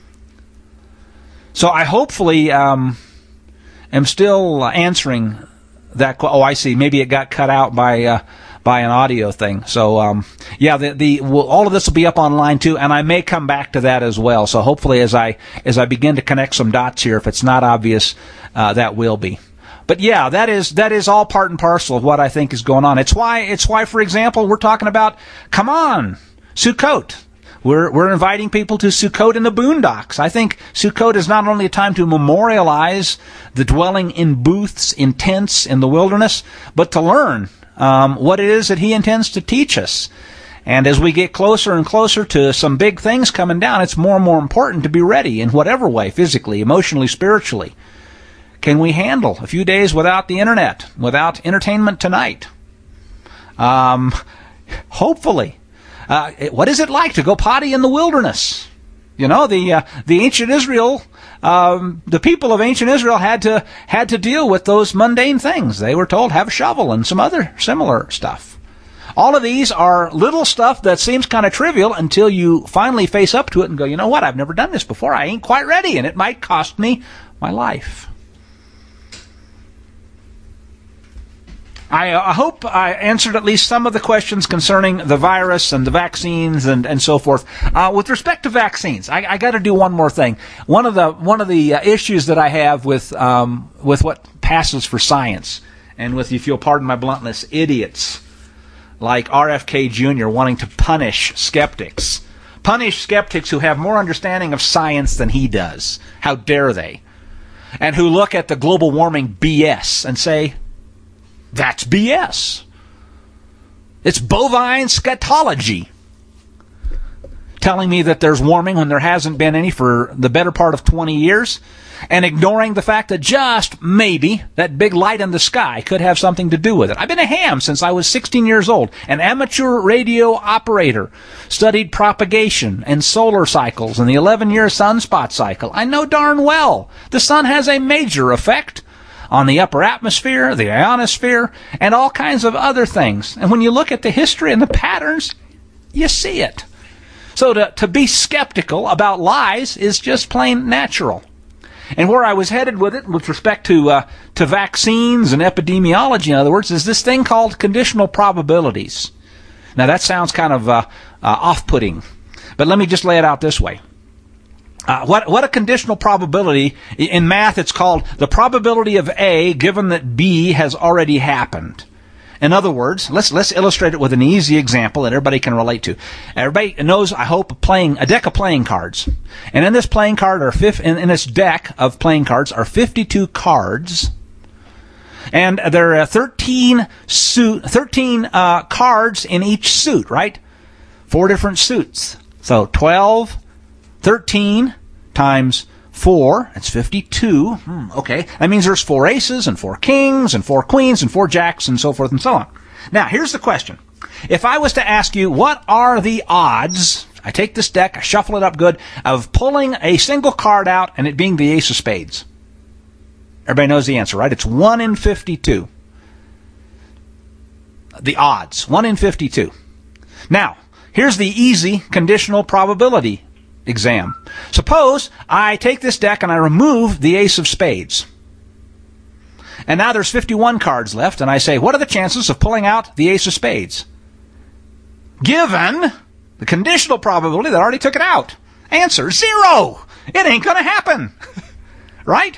So I hopefully am still answering that. Oh, I see. Maybe it got cut out by an audio thing. So all of this will be up online too, and I may come back to that as well. So hopefully, as I begin to connect some dots here, if it's not obvious, that will be. But yeah, that is all part and parcel of what I think is going on. It's why, for example, we're talking about, come on, Sukkot. We're inviting people to Sukkot in the boondocks. I think Sukkot is not only a time to memorialize the dwelling in booths, in tents, in the wilderness, but to learn what it is that he intends to teach us. And as we get closer and closer to some big things coming down, it's more and more important to be ready in whatever way, physically, emotionally, spiritually. Can we handle a few days without the internet, without entertainment tonight? Hopefully. What is it like to go potty in the wilderness? You know, the ancient Israel, the people of ancient Israel had to deal with those mundane things. They were told, have a shovel and some other similar stuff. All of these are little stuff that seems kind of trivial until you finally face up to it and go, you know what, I've never done this before. I ain't quite ready, and it might cost me my life. I hope I answered at least some of the questions concerning the virus and the vaccines and so forth. With respect to vaccines, I got to do one more thing. One of the issues that I have with what passes for science, and with, if you'll pardon my bluntness, idiots like RFK Jr. wanting to punish skeptics who have more understanding of science than he does. How dare they? And who look at the global warming BS and say, that's BS. It's bovine scatology. Telling me that there's warming when there hasn't been any for the better part of 20 years, and ignoring the fact that just maybe that big light in the sky could have something to do with it. I've been a ham since I was 16 years old, an amateur radio operator, studied propagation and solar cycles and the 11-year sunspot cycle. I know darn well the sun has a major effect on the upper atmosphere, the ionosphere, and all kinds of other things. And when you look at the history and the patterns, you see it. So to be skeptical about lies is just plain natural. And where I was headed with it, with respect to vaccines and epidemiology, in other words, is this thing called conditional probabilities. Now that sounds kind of off-putting, but let me just lay it out this way. What a conditional probability, in math it's called the probability of A given that B has already happened. In other words, let's illustrate it with an easy example that everybody can relate to. Everybody knows, I hope, a deck of playing cards. And in this playing card in this deck of playing cards are 52 cards. And there are 13 cards in each suit, right? 4 different suits. So 12, 13 times 4, that's 52. Okay, that means there's 4 aces and 4 kings and 4 queens and 4 jacks and so forth and so on. Now, here's the question. If I was to ask you, what are the odds, I take this deck, I shuffle it up good, of pulling a single card out and it being the ace of spades? Everybody knows the answer, right? It's 1 in 52. The odds, 1 in 52. Now, here's the easy conditional probability exam. Suppose I take this deck and I remove the ace of spades. And now there's 51 cards left, and I say, what are the chances of pulling out the ace of spades? Given the conditional probability that I already took it out. Answer, 0! It ain't going to happen. Right?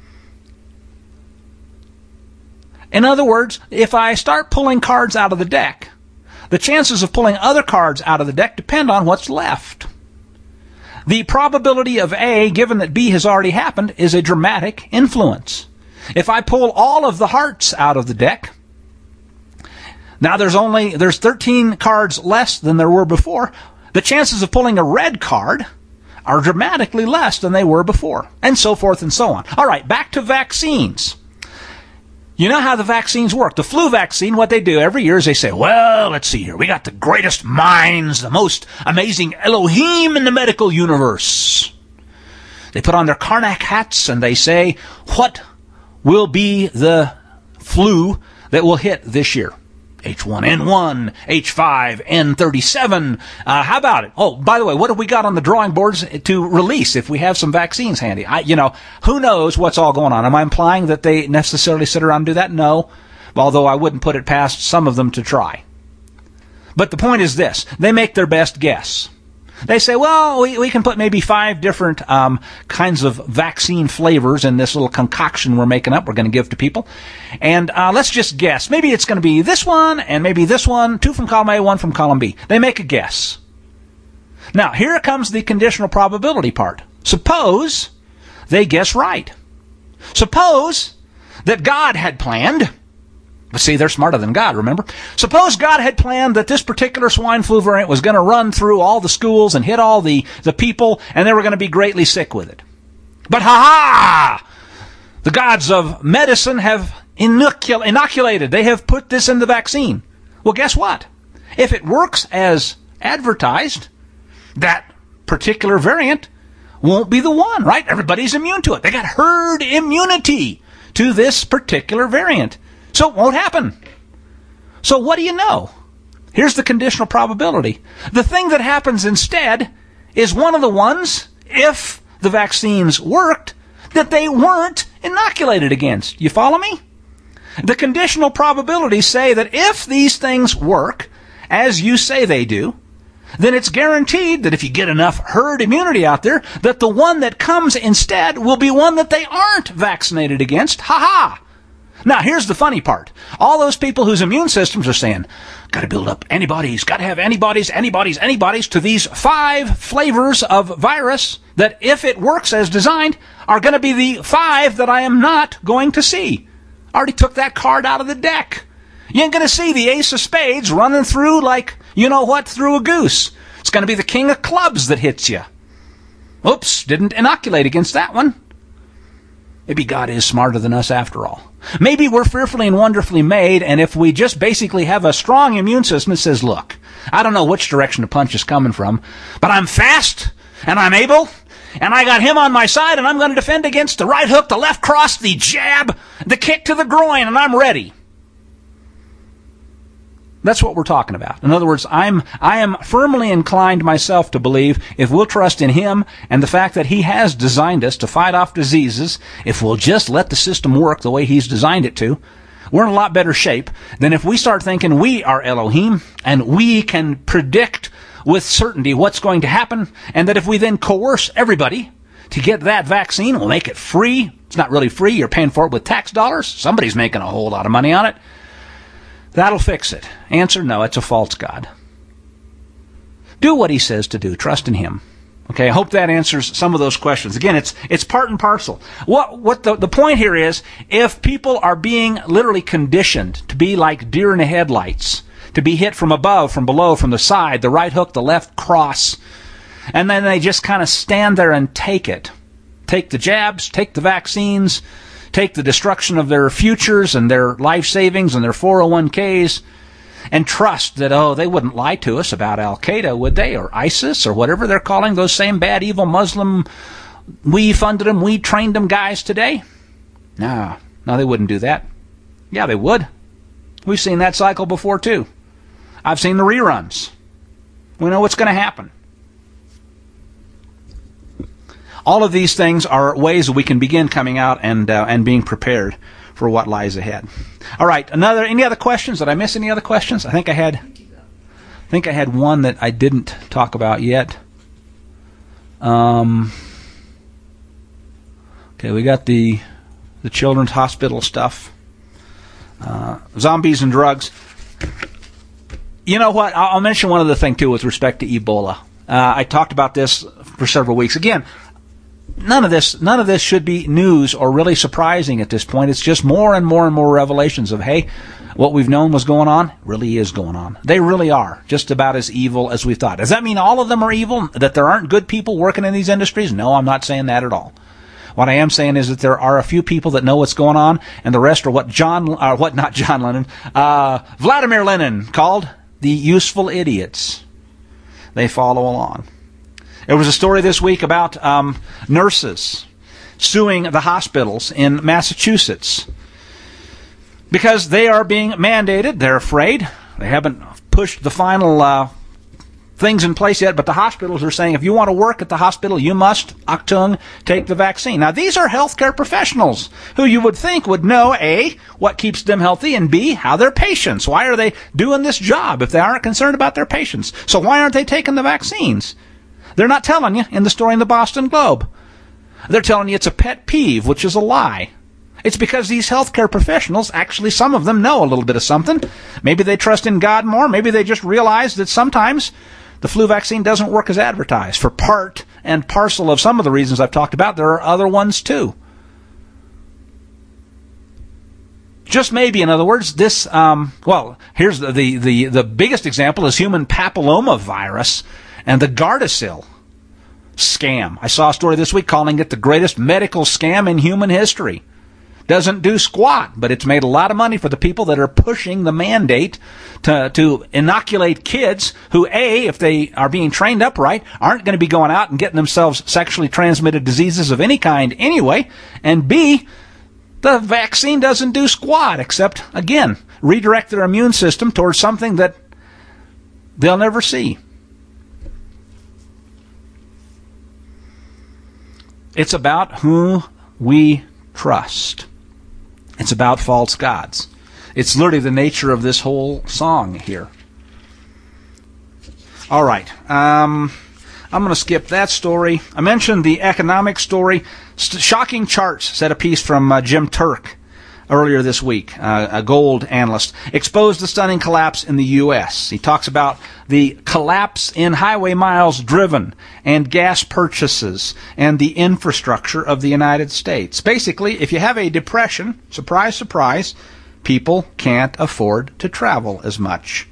In other words, if I start pulling cards out of the deck, the chances of pulling other cards out of the deck depend on what's left. The probability of A, given that B has already happened, is a dramatic influence. If I pull all of the hearts out of the deck, Now there's 13 cards less than there were before. The chances of pulling a red card are dramatically less than they were before, and so forth and so on. All right, back to vaccines. You know how the vaccines work. The flu vaccine, what they do every year is they say, well, let's see here. We got the greatest minds, the most amazing Elohim in the medical universe. They put on their Karnak hats and they say, what will be the flu that will hit this year? H1N1, H5N37. How about it? Oh, by the way, what have we got on the drawing boards to release if we have some vaccines handy? Who knows what's all going on? Am I implying that they necessarily sit around and do that? No. Although I wouldn't put it past some of them to try. But the point is this. They make their best guess. They say, well, we can put maybe 5 different kinds of vaccine flavors in this little concoction we're making up, we're going to give to people. And let's just guess. Maybe it's going to be this one and maybe this one, 2 from column A, 1 from column B. They make a guess. Now, here comes the conditional probability part. Suppose they guess right. Suppose that God had planned. But see, they're smarter than God, remember? Suppose God had planned that this particular swine flu variant was going to run through all the schools and hit all the people, and they were going to be greatly sick with it. But ha-ha! The gods of medicine have inoculated. They have put this in the vaccine. Well, guess what? If it works as advertised, that particular variant won't be the one, right? Everybody's immune to it. They got herd immunity to this particular variant. So it won't happen. So what do you know? Here's the conditional probability. The thing that happens instead is one of the ones, if the vaccines worked, that they weren't inoculated against. You follow me? The conditional probabilities say that if these things work, as you say they do, then it's guaranteed that if you get enough herd immunity out there, that the one that comes instead will be one that they aren't vaccinated against. Ha-ha! Now, here's the funny part. All those people whose immune systems are saying, got to build up antibodies, got to have antibodies to these 5 flavors of virus that, if it works as designed, are going to be the 5 that I am not going to see. I already took that card out of the deck. You ain't going to see the ace of spades running through like, through a goose. It's going to be the king of clubs that hits you. Oops, didn't inoculate against that one. Maybe God is smarter than us after all. Maybe we're fearfully and wonderfully made, and if we just basically have a strong immune system that says, look, I don't know which direction the punch is coming from, but I'm fast, and I'm able, and I got him on my side, and I'm going to defend against the right hook, the left cross, the jab, the kick to the groin, and I'm ready. That's what we're talking about. In other words, I am firmly inclined myself to believe if we'll trust in Him and the fact that He has designed us to fight off diseases, if we'll just let the system work the way He's designed it to, we're in a lot better shape than if we start thinking we are Elohim and we can predict with certainty what's going to happen, and that if we then coerce everybody to get that vaccine, we'll make it free. It's not really free. You're paying for it with tax dollars. Somebody's making a whole lot of money on it. That'll fix it. Answer, no, it's a false God. Do what He says to do. Trust in Him. Okay, I hope that answers some of those questions. Again, it's part and parcel. What the point here is, if people are being literally conditioned to be like deer in the headlights, to be hit from above, from below, from the side, the right hook, the left cross, and then they just kind of stand there and take it. Take the jabs, take the vaccines, take the destruction of their futures and their life savings and their 401ks, and trust that, they wouldn't lie to us about Al-Qaeda, would they? Or ISIS, or whatever they're calling those same bad, evil Muslim, we funded them, we trained them guys today? No, they wouldn't do that. Yeah, they would. We've seen that cycle before, too. I've seen the reruns. We know what's going to happen. All of these things are ways that we can begin coming out and being prepared for what lies ahead. All right, any other questions? Did I miss any other questions? I think I had one that I didn't talk about yet. Okay, we got the children's hospital stuff. Zombies and drugs. You know what? I'll mention one other thing too with respect to Ebola. I talked about this for several weeks. Again, None of this should be news or really surprising at this point. It's just more and more and more revelations of, hey, what we've known was going on really is going on. They really are just about as evil as we thought. Does that mean all of them are evil? That there aren't good people working in these industries? No, I'm not saying that at all. What I am saying is that there are a few people that know what's going on, and the rest are what Vladimir Lenin called the useful idiots. They follow along. There was a story this week about nurses suing the hospitals in Massachusetts because they are being mandated. They're afraid. They haven't pushed the final things in place yet, but the hospitals are saying if you want to work at the hospital, you must, Achtung, take the vaccine. Now, these are healthcare professionals who you would think would know, A, what keeps them healthy, and B, how their patients. Why are they doing this job if they aren't concerned about their patients? So why aren't they taking the vaccines? They're not telling you in the story in the Boston Globe. They're telling you it's a pet peeve, which is a lie. It's because these healthcare professionals, actually some of them know a little bit of something. Maybe they trust in God more. Maybe they just realize that sometimes the flu vaccine doesn't work as advertised. For part and parcel of some of the reasons I've talked about, there are other ones too. Just maybe, in other words, this, here's the biggest example is human papillomavirus and the Gardasil scam. I saw a story this week calling it the greatest medical scam in human history. Doesn't do squat, but it's made a lot of money for the people that are pushing the mandate to inoculate kids who, A, if they are being trained up right, aren't going to be going out and getting themselves sexually transmitted diseases of any kind anyway, and B, the vaccine doesn't do squat except, again, redirect their immune system towards something that they'll never see. It's about who we trust. It's about false gods. It's literally the nature of this whole song here. All right. I'm going to skip that story. I mentioned the economic story. Shocking Charts said a piece from Jim Turk earlier this week, a gold analyst, exposed the stunning collapse in the U.S. He talks about the collapse in highway miles driven and gas purchases and the infrastructure of the United States. Basically, if you have a depression, surprise, surprise, people can't afford to travel as much.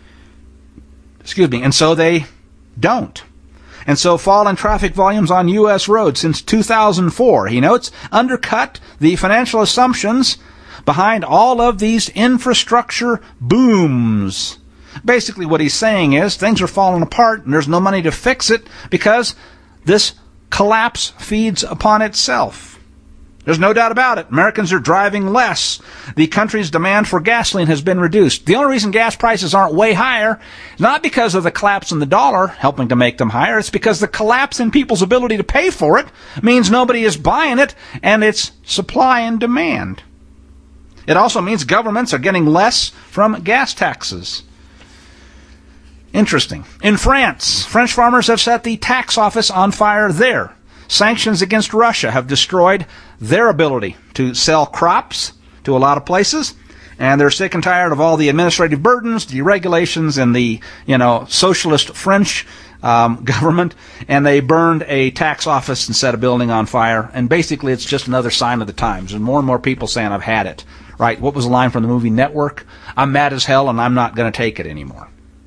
And so they don't. And so fall in traffic volumes on U.S. roads since 2004, he notes, undercut the financial assumptions behind all of these infrastructure booms. Basically what he's saying is things are falling apart and there's no money to fix it because this collapse feeds upon itself. There's no doubt about it. Americans are driving less. The country's demand for gasoline has been reduced. The only reason gas prices aren't way higher is not because of the collapse in the dollar helping to make them higher. It's because the collapse in people's ability to pay for it means nobody is buying it, and it's supply and demand. It also means governments are getting less from gas taxes. Interesting. In France, French farmers have set the tax office on fire there. Sanctions against Russia have destroyed their ability to sell crops to a lot of places, and they're sick and tired of all the administrative burdens, the regulations, and the, socialist French government, and they burned a tax office and set a building on fire, and basically it's just another sign of the times, and more people saying, I've had it. Right? What was the line from the movie Network? I'm mad as hell, and I'm not going to take it anymore.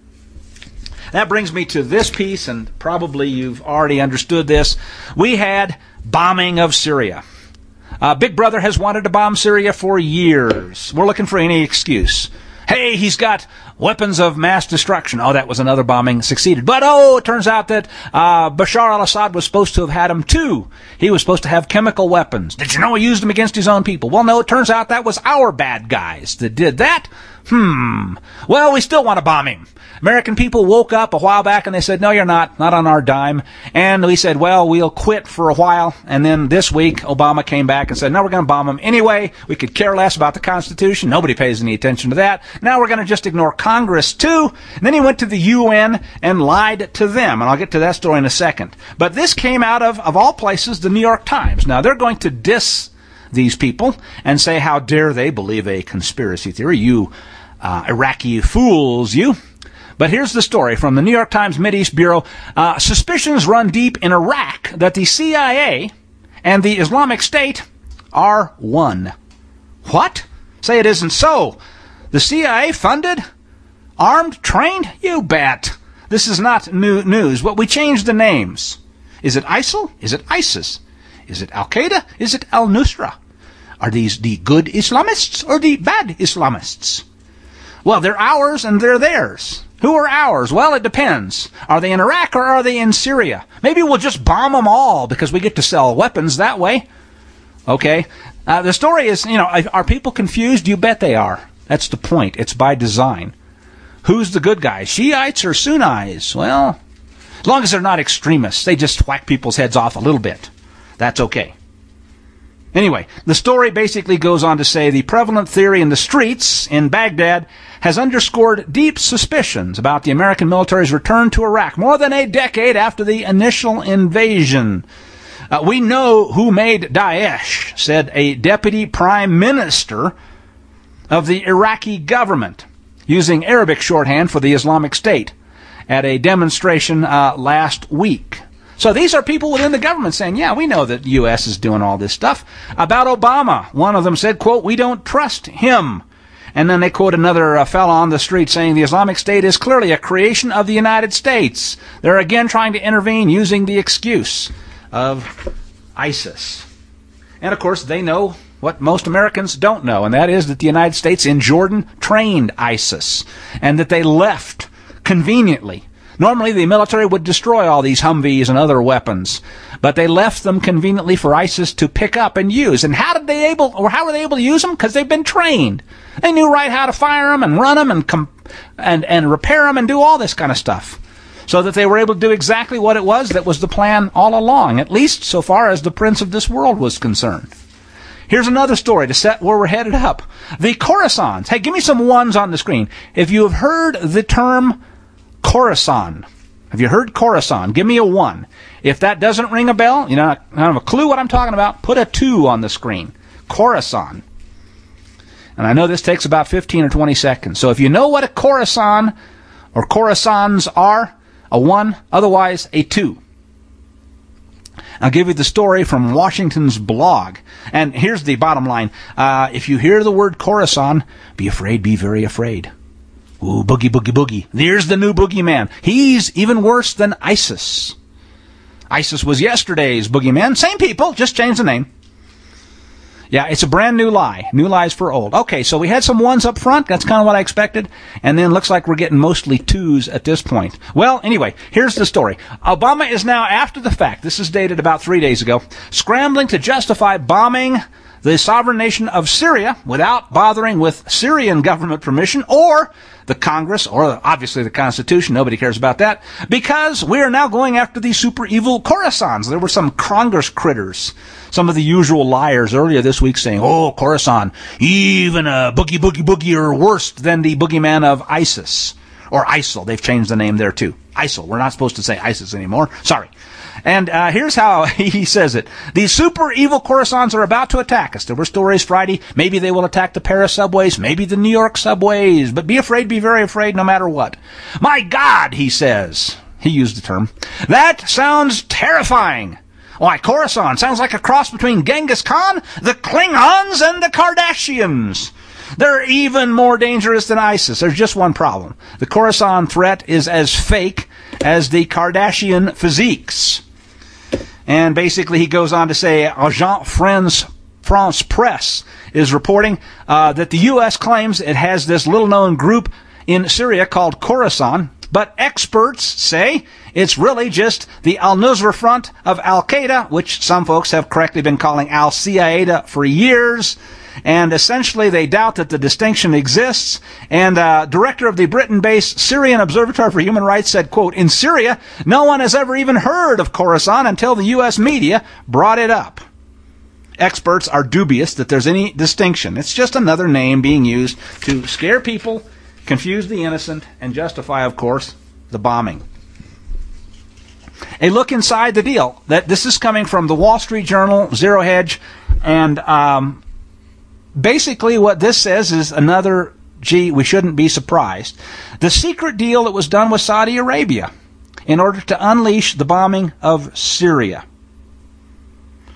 That brings me to this piece, and probably you've already understood this. We had bombing of Syria. Big Brother has wanted to bomb Syria for years. We're looking for any excuse. Hey, he's got weapons of mass destruction. Oh, that was another bombing, succeeded. But, it turns out that Bashar al-Assad was supposed to have had them too. He was supposed to have chemical weapons. Did you know he used them against his own people? Well, no, it turns out that was our bad guys that did that. Well, we still want to bomb him. American people woke up a while back and they said, no, you're not on our dime. And we said, well, we'll quit for a while. And then this week, Obama came back and said, no, we're going to bomb him anyway. We could care less about the Constitution. Nobody pays any attention to that. Now we're going to just ignore Congress too. And then he went to the UN and lied to them. And I'll get to that story in a second. But this came out of all places, the New York Times. Now they're going to diss these people and say, how dare they believe a conspiracy theory? You Iraqi fools, you. But here's the story from the New York Times Mideast Bureau. Suspicions run deep in Iraq that the CIA and the Islamic State are one. What? Say it isn't so. The CIA funded? Armed? Trained? You bet. This is not new news, but we changed the names. Is it ISIL? Is it ISIS? Is it Al-Qaeda? Is it Al-Nusra? Are these the good Islamists or the bad Islamists? Well, they're ours and they're theirs. Who are ours? Well, it depends. Are they in Iraq or are they in Syria? Maybe we'll just bomb them all because we get to sell weapons that way. Okay. The story is, are people confused? You bet they are. That's the point. It's by design. Who's the good guys? Shiites or Sunnis? Well, as long as they're not extremists, they just whack people's heads off a little bit. That's okay. Anyway, the story basically goes on to say the prevalent theory in the streets in Baghdad has underscored deep suspicions about the American military's return to Iraq more than a decade after the initial invasion. We know who made Daesh, said a deputy prime minister of the Iraqi government, using Arabic shorthand for the Islamic State, at a demonstration last week. So these are people within the government saying, yeah, we know that the U.S. is doing all this stuff. About Obama, one of them said, quote, we don't trust him. And then they quote another fellow on the street saying the Islamic State is clearly a creation of the United States. They're again trying to intervene using the excuse of ISIS. And of course, they know what most Americans don't know, and that is that the United States in Jordan trained ISIS, and that they left conveniently. Normally, the military would destroy all these Humvees and other weapons, but they left them conveniently for ISIS to pick up and use. And how were they able to use them? Because they've been trained. They knew right how to fire them and run them and repair them and do all this kind of stuff, so that they were able to do exactly what it was that was the plan all along, at least so far as the prince of this world was concerned. Here's another story to set where we're headed up. The Khorasans. Hey, give me some ones on the screen. If you have heard the term Khorasan, have you heard Khorasan? Give me a 1. If that doesn't ring a bell, I don't have a clue what I'm talking about, put a 2 on the screen. Khorasan. And I know this takes about 15 or 20 seconds. So if you know what a Khorasan or Khorasans are, a 1, otherwise a 2. I'll give you the story from Washington's blog. And here's the bottom line. If you hear the word Khorasan, be afraid, be very afraid. Ooh, boogie, boogie, boogie. There's the new boogeyman. He's even worse than ISIS. ISIS was yesterday's boogeyman. Same people, just changed the name. Yeah, it's a brand new lie. New lies for old. Okay, so we had some 1s up front. That's kind of what I expected. And then looks like we're getting mostly 2s at this point. Well, anyway, here's the story. Obama is now, after the fact, this is dated about 3 days ago, scrambling to justify bombing the sovereign nation of Syria without bothering with Syrian government permission or the Congress or obviously the Constitution. Nobody cares about that, because we are now going after these super evil Khorasans. There were some Congress critters, some of the usual liars earlier this week saying, oh, Khorasan, even a boogie, boogie, boogie, or worse than the boogeyman of ISIS. Or ISIL. They've changed the name there too. ISIL. We're not supposed to say ISIS anymore. Sorry. And here's how he says it. These super evil Khorasans are about to attack us. There were stories Friday. Maybe they will attack the Paris subways, maybe the New York subways. But be afraid, be very afraid, no matter what. My God, he says. He used the term. That sounds terrifying. Why, Khorasan sounds like a cross between Genghis Khan, the Klingons, and the Kardashians. They're even more dangerous than ISIS. There's just one problem. The Khorasan threat is as fake as the Kardashian physiques. And basically he goes on to say, Agence France Presse is reporting that the U.S. claims it has this little-known group in Syria called Khorasan, but experts say it's really just the Al-Nusra Front of Al-Qaeda, which some folks have correctly been calling Al-Qaeda for years. And essentially they doubt that the distinction exists. And director of the Britain-based Syrian Observatory for Human Rights said, quote, in Syria, no one has ever even heard of Khorasan until the U.S. media brought it up. Experts are dubious that there's any distinction. It's just another name being used to scare people, confuse the innocent, and justify, of course, the bombing. A look inside the deal. That this is coming from the Wall Street Journal, Zero Hedge, and basically what this says is another, gee, we shouldn't be surprised. The secret deal that was done with Saudi Arabia in order to unleash the bombing of Syria.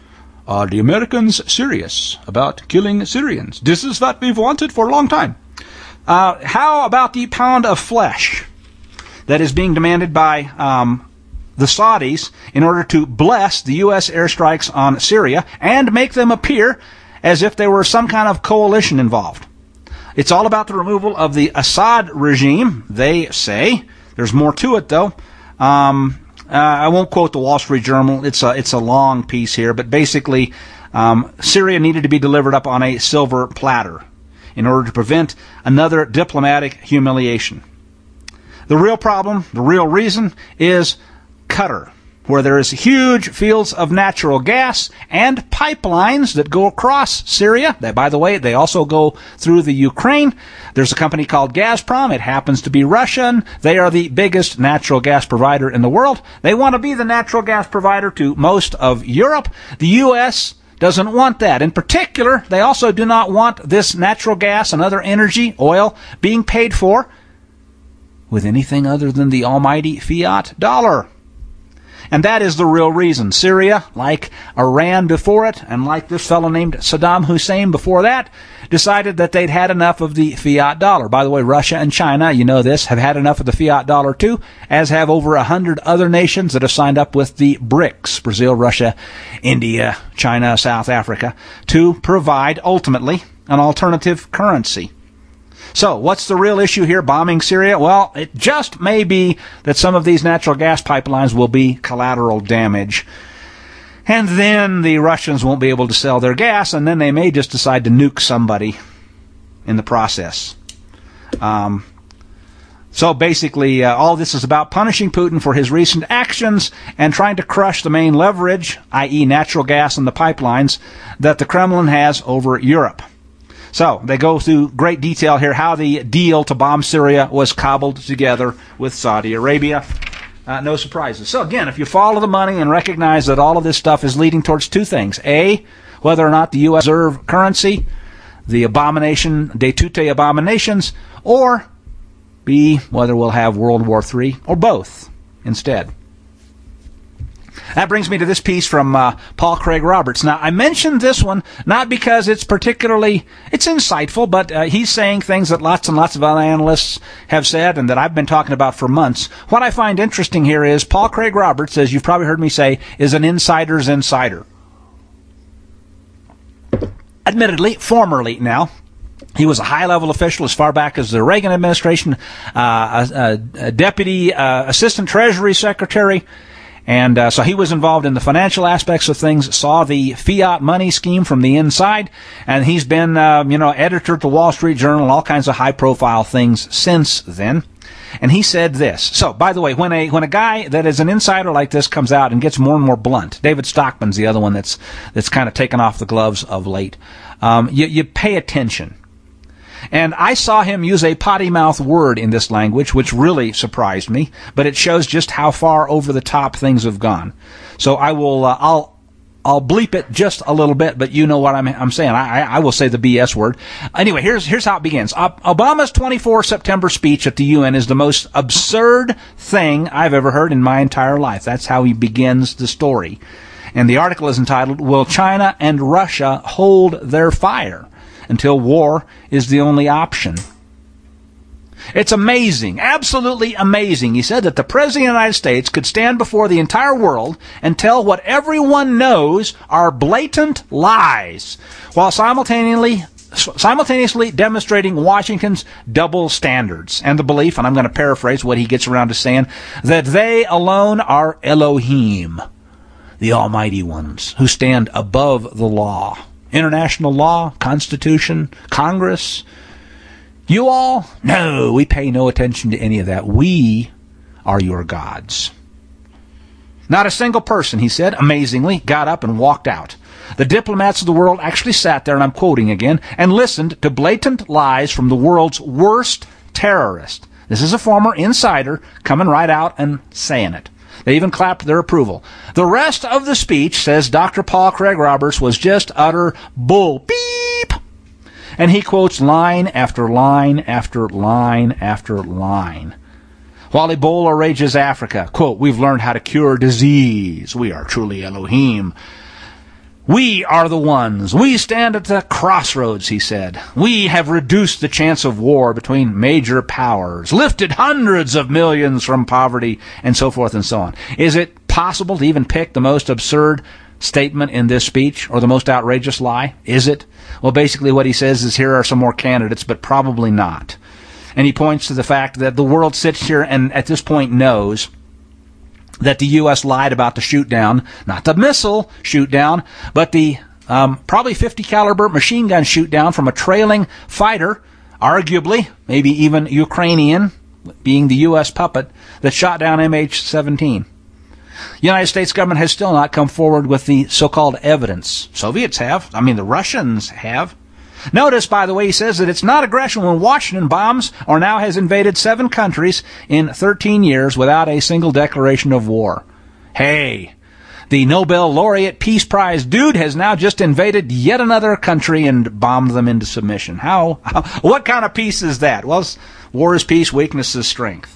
Are the Americans serious about killing Syrians? This is what we've wanted for a long time. How about the pound of flesh that is being demanded by the Saudis in order to bless the U.S. airstrikes on Syria and make them appear as if there were some kind of coalition involved? It's all about the removal of the Assad regime, they say. There's more to it, though. I won't quote the Wall Street Journal. It's a long piece here, but basically, Syria needed to be delivered up on a silver platter in order to prevent another diplomatic humiliation. The real problem, the real reason, is Qatar, where there is huge fields of natural gas and pipelines that go across Syria. That, by the way, they also go through the Ukraine. There's a company called Gazprom. It happens to be Russian. They are the biggest natural gas provider in the world. They want to be the natural gas provider to most of Europe. The U.S. doesn't want that. In particular, they also do not want this natural gas and other energy, oil, being paid for with anything other than the almighty fiat dollar. And that is the real reason. Syria, like Iran before it, and like this fellow named Saddam Hussein before that, decided that they'd had enough of the fiat dollar. By the way, Russia and China, you know this, have had enough of the fiat dollar too, as have over 100 other nations that have signed up with the BRICS, Brazil, Russia, India, China, South Africa, to provide, ultimately, an alternative currency. So, what's the real issue here, bombing Syria? Well, it just may be that some of these natural gas pipelines will be collateral damage. And then the Russians won't be able to sell their gas, and then they may just decide to nuke somebody in the process. So basically, all this is about punishing Putin for his recent actions and trying to crush the main leverage, i.e. natural gas and the pipelines, that the Kremlin has over Europe. So, they go through great detail here how the deal to bomb Syria was cobbled together with Saudi Arabia. No surprises. So, again, if you follow the money and recognize that all of this stuff is leading towards two things. A, whether or not the U.S. reserve currency, the abomination, de tutte abominations, or B, whether we'll have World War III, or both instead. That brings me to this piece from Paul Craig Roberts. Now, I mentioned this one not because it's insightful, but he's saying things that lots and lots of other analysts have said and that I've been talking about for months. What I find interesting here is Paul Craig Roberts, as you've probably heard me say, is an insider's insider. Admittedly, formerly now. He was a high-level official as far back as the Reagan administration, a deputy assistant treasury secretary. And so he was involved in the financial aspects of things, saw the fiat money scheme from the inside, and he's been, editor at the Wall Street Journal and all kinds of high-profile things since then. And he said this. So, by the way, when a guy that is an insider like this comes out and gets more and more blunt, David Stockman's the other one that's kind of taken off the gloves of late. You pay attention. And I saw him use a potty-mouth word in this language, which really surprised me, but it shows just how far over the top things have gone. So I will, I'll bleep it just a little bit, but you know what I'm saying. I will say the BS word. Anyway, here's how it begins. Obama's 24 September speech at the UN is the most absurd thing I've ever heard in my entire life. That's how he begins the story. And the article is entitled, Will China and Russia Hold Their Fire Until War is the Only Option? It's amazing, absolutely amazing, he said, that the President of the United States could stand before the entire world and tell what everyone knows are blatant lies, while simultaneously demonstrating Washington's double standards and the belief, and I'm going to paraphrase what he gets around to saying, that they alone are Elohim, the almighty ones, who stand above the law. International law, Constitution, Congress. You all? No, we pay no attention to any of that. We are your gods. Not a single person, he said, amazingly, got up and walked out. The diplomats of the world actually sat there, and I'm quoting again, and listened to blatant lies from the world's worst terrorist. This is a former insider coming right out and saying it. They even clapped their approval. The rest of the speech, says Dr. Paul Craig Roberts, was just utter bull beep. And he quotes line after line after line after line. While Ebola rages Africa, quote, we've learned how to cure disease. We are truly Elohim. We are the ones. We stand at the crossroads, he said. We have reduced the chance of war between major powers, lifted hundreds of millions from poverty, and so forth and so on. Is it possible to even pick the most absurd statement in this speech or the most outrageous lie? Is it? Well, basically what he says is here are some more candidates, but probably not. And he points to the fact that the world sits here and at this point knows that the U.S. lied about the shoot-down, not the missile shoot-down, but the probably 50 caliber machine gun shoot-down from a trailing fighter, arguably, maybe even Ukrainian, being the U.S. puppet, that shot down MH17. The United States government has still not come forward with the so-called evidence. Soviets have. The Russians have. Notice, by the way, he says that it's not aggression when Washington bombs or now has invaded 7 countries in 13 years without a single declaration of war. Hey, the Nobel laureate Peace Prize dude has now just invaded yet another country and bombed them into submission. What kind of peace is that? Well, war is peace, weakness is strength.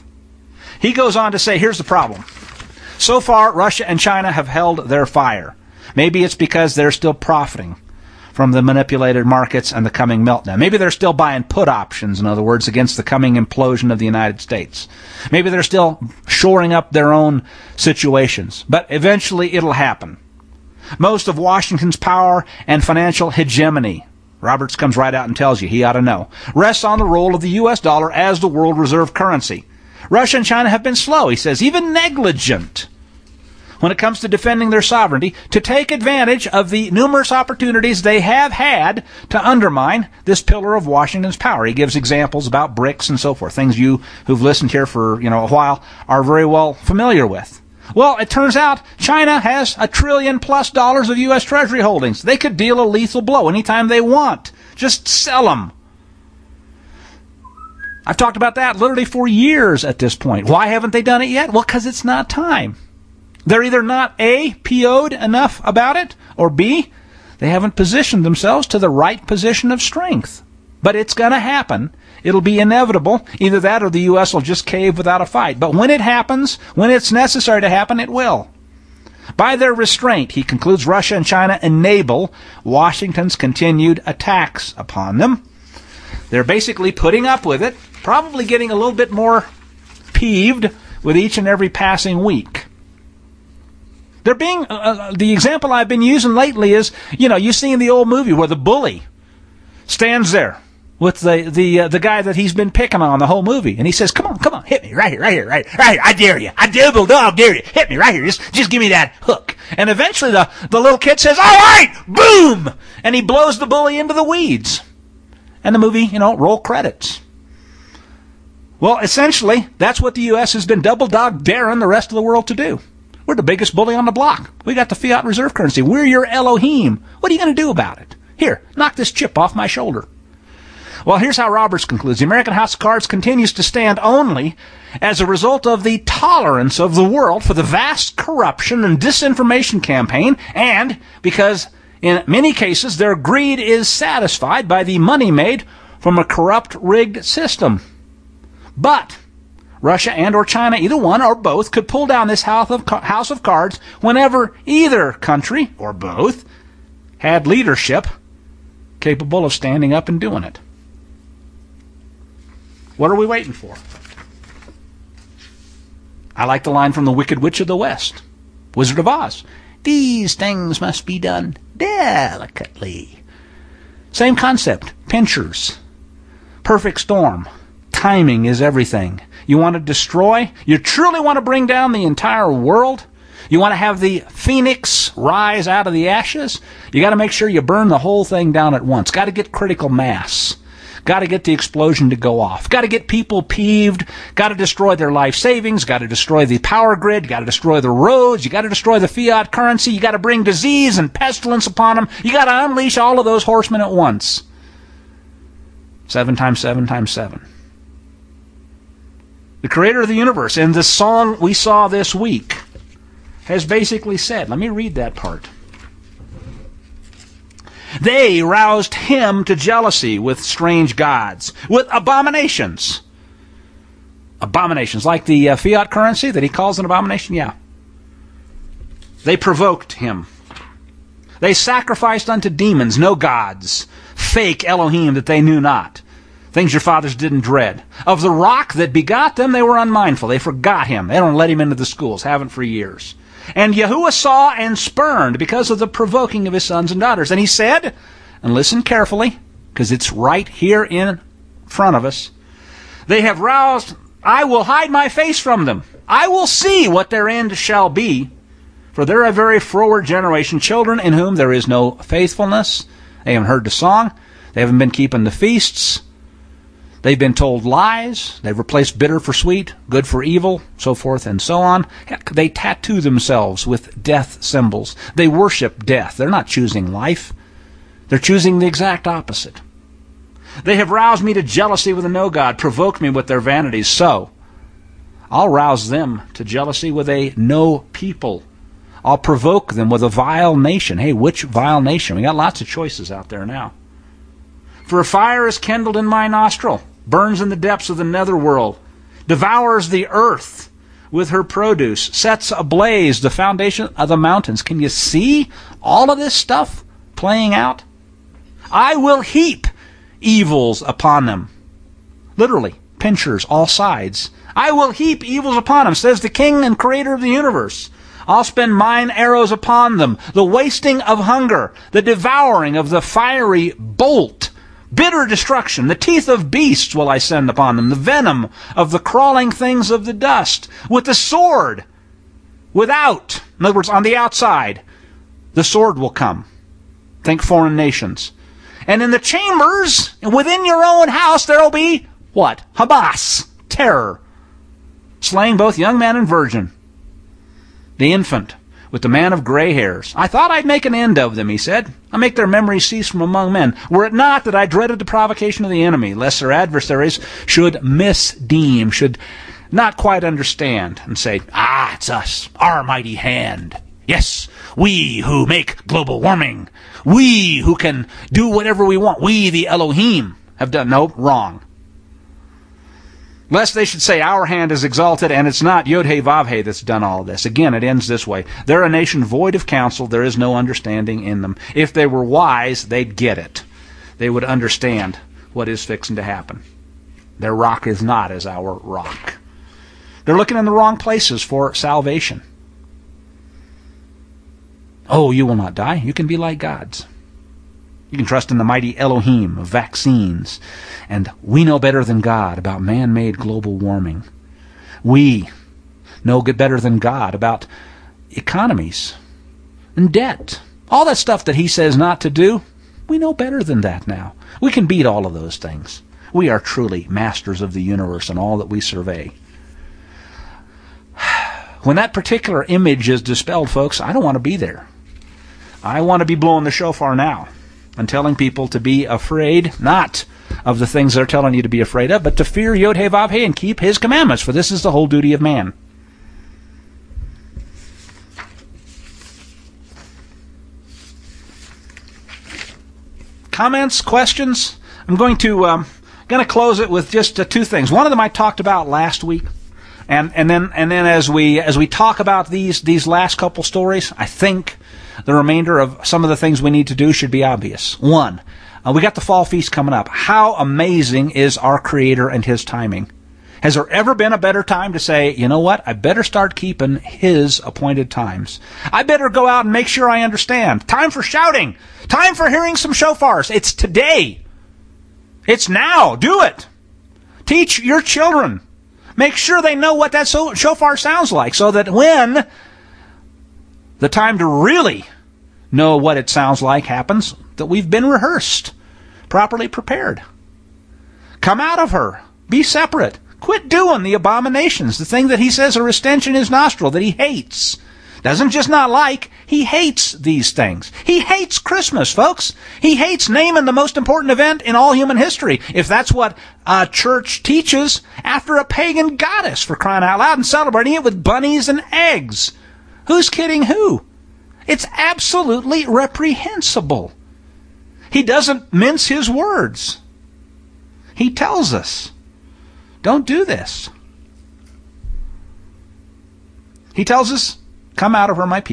He goes on to say, here's the problem. So far, Russia and China have held their fire. Maybe it's because they're still profiting from the manipulated markets and the coming meltdown. Maybe they're still buying put options, in other words, against the coming implosion of the United States. Maybe they're still shoring up their own situations. But eventually it'll happen. Most of Washington's power and financial hegemony, Roberts comes right out and tells you, he ought to know, rests on the role of the U.S. dollar as the world reserve currency. Russia and China have been slow, he says, even negligent, when it comes to defending their sovereignty, to take advantage of the numerous opportunities they have had to undermine this pillar of Washington's power. He gives examples about BRICS and so forth, things you who've listened here for a while are very well familiar with. Well, it turns out China has $1 trillion+ of U.S. Treasury holdings. They could deal a lethal blow anytime they want. Just sell them. I've talked about that literally for years at this point. Why haven't they done it yet? Well, because it's not time. They're either not A, PO'd enough about it, or B, they haven't positioned themselves to the right position of strength. But it's going to happen. It'll be inevitable. Either that or the U.S. will just cave without a fight. But when it happens, when it's necessary to happen, it will. By their restraint, he concludes, Russia and China enable Washington's continued attacks upon them. They're basically putting up with it, probably getting a little bit more peeved with each and every passing week. They're being, the example I've been using lately is, you've seen the old movie where the bully stands there with the guy that he's been picking on the whole movie. And he says, come on, hit me right here. I dare you. I dare you. Hit me right here. Just give me that hook. And eventually the little kid says, all right, boom! And he blows the bully into the weeds. And the movie, roll credits. Well, essentially, that's what the U.S. has been double dog daring the rest of the world to do. We're the biggest bully on the block. We got the fiat reserve currency. We're your Elohim. What are you going to do about it? Here, knock this chip off my shoulder. Well, here's how Roberts concludes. The American House of Cards continues to stand only as a result of the tolerance of the world for the vast corruption and disinformation campaign, and because in many cases their greed is satisfied by the money made from a corrupt, rigged system. But Russia and or China, either one or both, could pull down this house of cards whenever either country, or both, had leadership capable of standing up and doing it. What are we waiting for? I like the line from the Wicked Witch of the West, Wizard of Oz. These things must be done delicately. Same concept. Pinchers. Perfect storm. Timing is everything. You want to destroy? You truly want to bring down the entire world? You want to have the phoenix rise out of the ashes? You got to make sure you burn the whole thing down at once. Got to get critical mass. Got to get the explosion to go off. Got to get people peeved. Got to destroy their life savings. Got to destroy the power grid. Got to destroy the roads. You got to destroy the fiat currency. You got to bring disease and pestilence upon them. You got to unleash all of those horsemen at once. 7 times 7 times 7. The creator of the universe, in the song we saw this week, has basically said, let me read that part. They roused him to jealousy with strange gods, with abominations. Abominations, like the fiat currency that he calls an abomination? Yeah. They provoked him. They sacrificed unto demons, no gods, fake Elohim that they knew not, things your fathers didn't dread. Of the rock that begot them, they were unmindful. They forgot him. They don't let him into the schools, haven't for years. And Yahuwah saw and spurned because of the provoking of his sons and daughters. And he said, and listen carefully, because it's right here in front of us, they have roused, I will hide my face from them. I will see what their end shall be. For they're a very froward generation, children in whom there is no faithfulness. They haven't heard the song. They haven't been keeping the feasts. They've been told lies. They've replaced bitter for sweet, good for evil, so forth and so on. Heck, they tattoo themselves with death symbols. They worship death. They're not choosing life. They're choosing the exact opposite. They have roused me to jealousy with a no God, provoked me with their vanities. So, I'll rouse them to jealousy with a no people. I'll provoke them with a vile nation. Hey, which vile nation? We got lots of choices out there now. For a fire is kindled in my nostril, burns in the depths of the netherworld, devours the earth with her produce, sets ablaze the foundation of the mountains. Can you see all of this stuff playing out? I will heap evils upon them. Literally, pincers, all sides. I will heap evils upon them, says the King and Creator of the universe. I'll spend mine arrows upon them, the wasting of hunger, the devouring of the fiery bolt, bitter destruction, the teeth of beasts will I send upon them, the venom of the crawling things of the dust, with the sword without, in other words, on the outside, the sword will come. Think foreign nations. And in the chambers, within your own house, there will be, what? Habas, terror, slaying both young man and virgin. The infant, with the man of gray hairs. I thought I'd make an end of them, he said. I'll make their memory cease from among men. Were it not that I dreaded the provocation of the enemy, lest their adversaries should misdeem, should not quite understand, and say, it's us, our mighty hand. Yes, we who make global warming. We who can do whatever we want. We, the Elohim, have done. No, wrong. Lest they should say, our hand is exalted, and it's not Yod-Heh-Vav-Heh that's done all this. Again, it ends this way. They're a nation void of counsel. There is no understanding in them. If they were wise, they'd get it. They would understand what is fixing to happen. Their rock is not as our rock. They're looking in the wrong places for salvation. Oh, you will not die. You can be like gods. You can trust in the mighty Elohim of vaccines. And we know better than God about man-made global warming. We know better than God about economies and debt. All that stuff that he says not to do, we know better than that now. We can beat all of those things. We are truly masters of the universe and all that we survey. When that particular image is dispelled, folks, I don't want to be there. I want to be blowing the shofar now and telling people to be afraid, not of the things they're telling you to be afraid of, but to fear Yod-Heh-Vav-Heh and keep his commandments, for this is the whole duty of man. Comments, questions? I'm going to close it with just two things. One of them I talked about last week, and then as we talk about these last couple stories, I think the remainder of some of the things we need to do should be obvious. One, we got the fall feast coming up. How amazing is our Creator and his timing? Has there ever been a better time to say, you know what, I better start keeping his appointed times. I better go out and make sure I understand. Time for shouting. Time for hearing some shofars. It's today. It's now. Do it. Teach your children. Make sure they know what that shofar sounds like, so that when the time to really know what it sounds like happens, that we've been rehearsed, properly prepared. Come out of her. Be separate. Quit doing the abominations, the thing that he says are a stench in his nostril, that he hates. Doesn't just not like, he hates these things. He hates Christmas, folks. He hates naming the most important event in all human history, if that's what a church teaches, after a pagan goddess, for crying out loud, and celebrating it with bunnies and eggs. Who's kidding who? It's absolutely reprehensible. He doesn't mince his words. He tells us, don't do this. He tells us, come out of her, my people.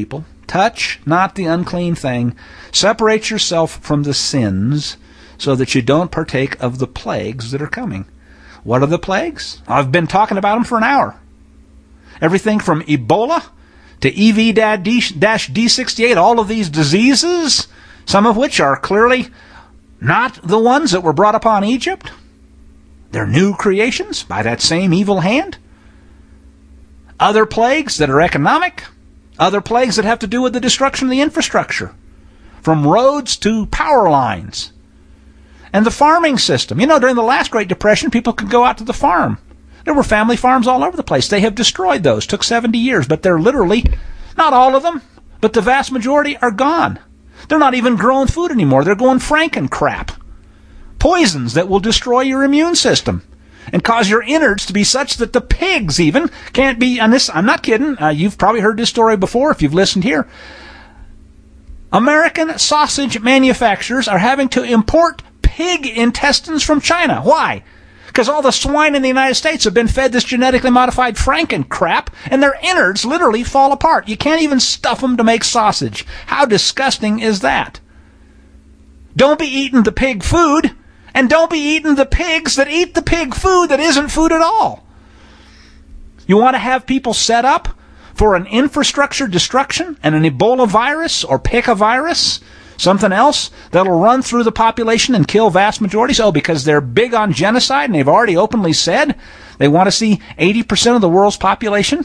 Touch not the unclean thing. Separate yourself from the sins so that you don't partake of the plagues that are coming. What are the plagues? I've been talking about them for an hour. Everything from Ebola to EV-D68, all of these diseases, some of which are clearly not the ones that were brought upon Egypt. They're new creations by that same evil hand. Other plagues that are economic. Other plagues that have to do with the destruction of the infrastructure, from roads to power lines. And the farming system. You know, during the last Great Depression, people could go out to the farm. There were family farms all over the place. They have destroyed those. Took 70 years, but they're literally, not all of them, but the vast majority are gone. They're not even growing food anymore. They're going Franken-crap. Poisons that will destroy your immune system and cause your innards to be such that the pigs even can't be, and this, I'm not kidding, you've probably heard this story before if you've listened here. American sausage manufacturers are having to import pig intestines from China. Why? Because all the swine in the United States have been fed this genetically modified Franken crap, and their innards literally fall apart. You can't even stuff them to make sausage. How disgusting is that? Don't be eating the pig food, and don't be eating the pigs that eat the pig food that isn't food at all. You want to have people set up for an infrastructure destruction and an Ebola virus or Pica virus, something else that'll run through the population and kill vast majorities? Oh, because they're big on genocide and they've already openly said they want to see 80% of the world's population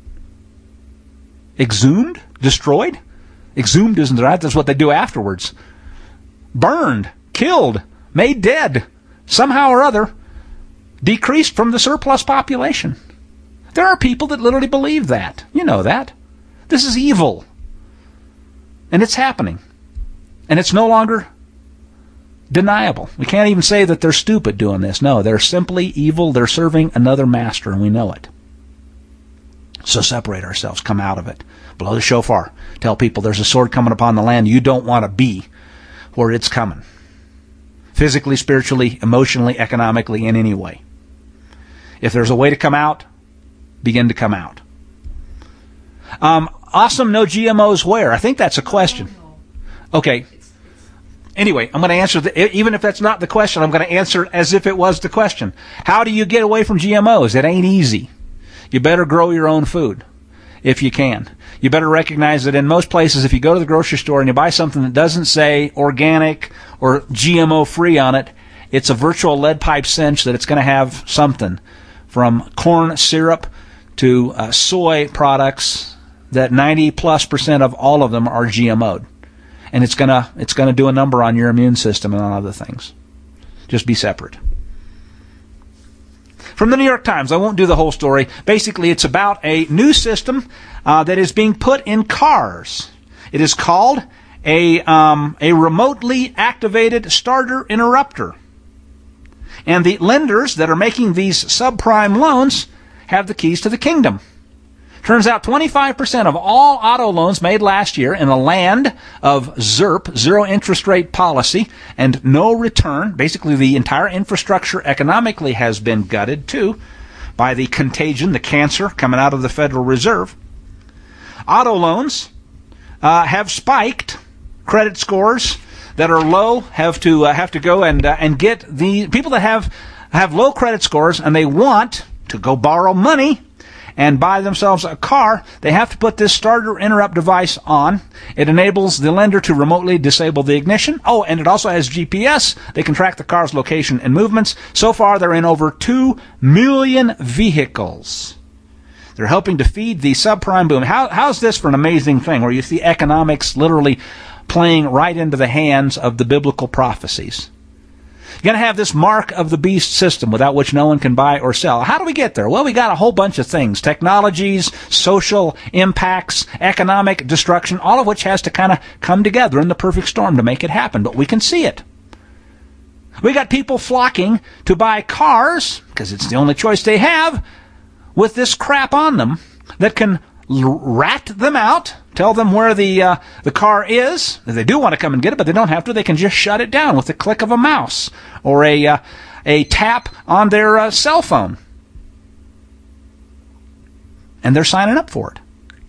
exhumed, destroyed. Exhumed isn't right. That's what they do afterwards. Burned, killed, made dead, somehow or other, decreased from the surplus population. There are people that literally believe that. You know that. This is evil. And it's happening. And it's no longer deniable. We can't even say that they're stupid doing this. No, they're simply evil. They're serving another master, and we know it. So separate ourselves. Come out of it. Blow the shofar. Tell people there's a sword coming upon the land you don't want to be where it's coming. Physically, spiritually, emotionally, economically, in any way. If there's a way to come out, begin to come out. Awesome, no GMOs where? I think that's a question. Okay. Anyway, I'm going to answer, even if that's not the question, I'm going to answer as if it was the question. How do you get away from GMOs? It ain't easy. You better grow your own food if you can. You better recognize that in most places, if you go to the grocery store and you buy something that doesn't say organic or GMO-free on it, it's a virtual lead pipe cinch that it's going to have something from corn syrup to soy products that 90+% of all of them are GMO'd. And it's gonna do a number on your immune system and on other things. Just be separate. From the New York Times, I won't do the whole story. Basically, it's about a new system that is being put in cars. It is called a remotely activated starter interrupter. And the lenders that are making these subprime loans have the keys to the kingdom. Turns out 25% of all auto loans made last year in a land of ZIRP, zero interest rate policy, and no return. Basically, the entire infrastructure economically has been gutted, too, by the contagion, the cancer coming out of the Federal Reserve. Auto loans have spiked. Credit scores that are low have to go and get the people that have low credit scores and they want to go borrow money and buy themselves a car. They have to put this starter interrupt device on. It enables the lender to remotely disable the ignition. Oh, and it also has GPS. They can track the car's location and movements. So far, they're in over 2 million vehicles. They're helping to feed the subprime boom. How's this for an amazing thing where you see economics literally playing right into the hands of the biblical prophecies? You're going to have this mark of the beast system without which no one can buy or sell. How do we get there? Well, we got a whole bunch of things. Technologies, social impacts, economic destruction, all of which has to kind of come together in the perfect storm to make it happen. But we can see it. We got people flocking to buy cars, because it's the only choice they have, with this crap on them that can rat them out, tell them where the car is. They do want to come and get it, but they don't have to. They can just shut it down with the click of a mouse or a tap on their cell phone. And they're signing up for it.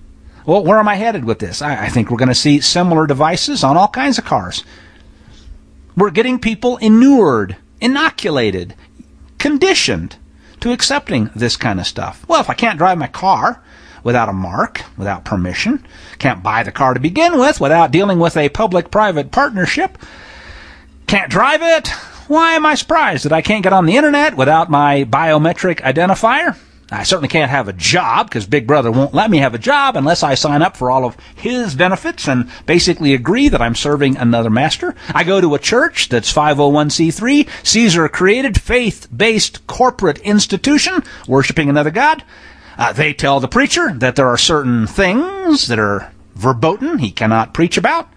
Well, where am I headed with this? I think we're going to see similar devices on all kinds of cars. We're getting people inured, inoculated, conditioned to accepting this kind of stuff. Well, if I can't drive my car without a mark, without permission, can't buy the car to begin with without dealing with a public-private partnership, can't drive it, why am I surprised that I can't get on the internet without my biometric identifier? I certainly can't have a job because Big Brother won't let me have a job unless I sign up for all of his benefits and basically agree that I'm serving another master. I go to a church that's 501c3, Caesar-created, faith-based corporate institution, worshiping another god. They tell the preacher that there are certain things that are verboten he cannot preach about.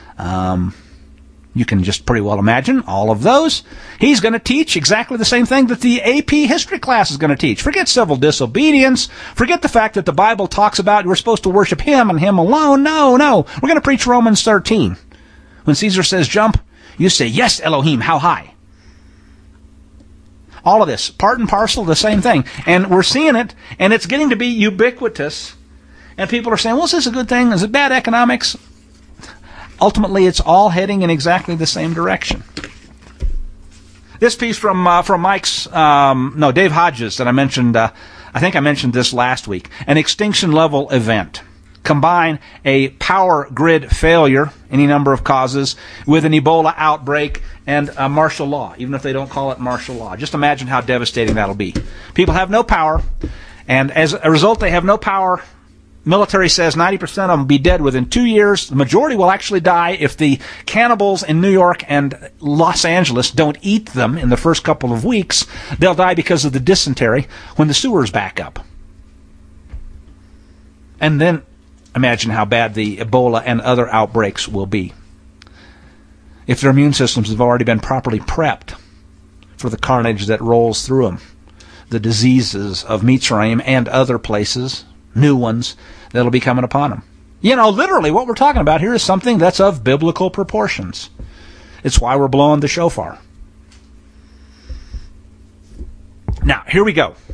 You can just pretty well imagine all of those. He's going to teach exactly the same thing that the AP history class is going to teach. Forget civil disobedience. Forget the fact that the Bible talks about we're supposed to worship him and him alone. No. We're going to preach Romans 13. When Caesar says jump, you say, yes, Elohim, how high? All of this, part and parcel, the same thing. And we're seeing it, and it's getting to be ubiquitous. And people are saying, well, is this a good thing? Is it bad economics? Ultimately, it's all heading in exactly the same direction. This piece from Dave Hodges that I mentioned, I think I mentioned this last week, an extinction level event. Combine a power grid failure, any number of causes, with an Ebola outbreak and a martial law, even if they don't call it martial law. Just imagine how devastating that'll be. People have no power, and as a result, they have no power. Military says 90% of them will be dead within 2 years. The majority will actually die if the cannibals in New York and Los Angeles don't eat them in the first couple of weeks. They'll die because of the dysentery when the sewers back up. And then imagine how bad the Ebola and other outbreaks will be if their immune systems have already been properly prepped for the carnage that rolls through them. The diseases of Mitzrayim and other places, new ones that'll be coming upon them. You know, literally what we're talking about here is something that's of biblical proportions. It's why we're blowing the shofar. Now, here we go.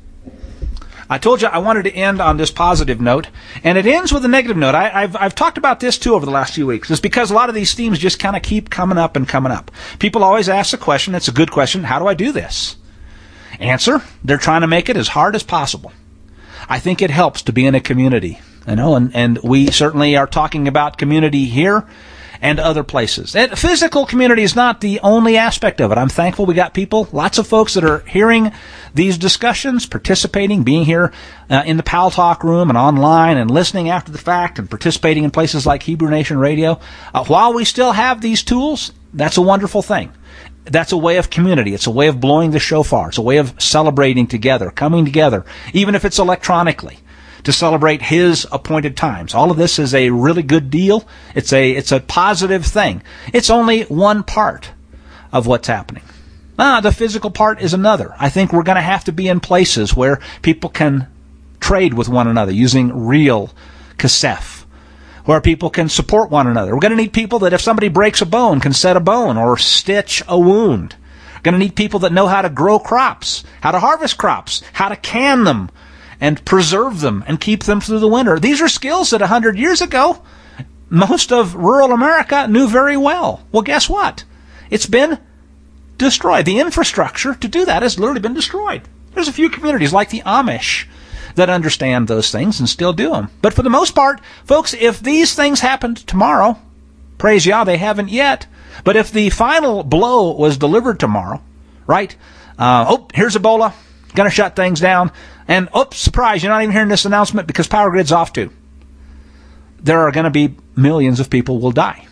I told you I wanted to end on this positive note, and it ends with a negative note. I've talked about this, too, over the last few weeks. It's because a lot of these themes just kind of keep coming up and coming up. People always ask the question, it's a good question, how do I do this? Answer, they're trying to make it as hard as possible. I think it helps to be in a community, and we certainly are talking about community here and other places. And physical community is not the only aspect of it. I'm thankful we got people, lots of folks that are hearing these discussions, participating, being here in the Pal Talk room and online and listening after the fact and participating in places like Hebrew Nation Radio. While we still have these tools, that's a wonderful thing. That's a way of community. It's a way of blowing the shofar. It's a way of celebrating together, coming together, even if it's electronically, to celebrate His appointed times. All of this is a really good deal. It's a positive thing. It's only one part of what's happening. The physical part is another. I think we're going to have to be in places where people can trade with one another using real kesef, where people can support one another. We're going to need people that if somebody breaks a bone, can set a bone or stitch a wound. We're going to need people that know how to grow crops, how to harvest crops, how to can them and preserve them and keep them through the winter. These are skills that 100 years ago, most of rural America knew very well. Well, guess what? It's been destroyed. The infrastructure to do that has literally been destroyed. There's a few communities like the Amish that understand those things and still do them. But for the most part, folks, if these things happened tomorrow, praise Yah, they haven't yet. But if the final blow was delivered tomorrow, right? Here's Ebola, going to shut things down. And, surprise, you're not even hearing this announcement because Power Grid's off too. There are going to be millions of people will die.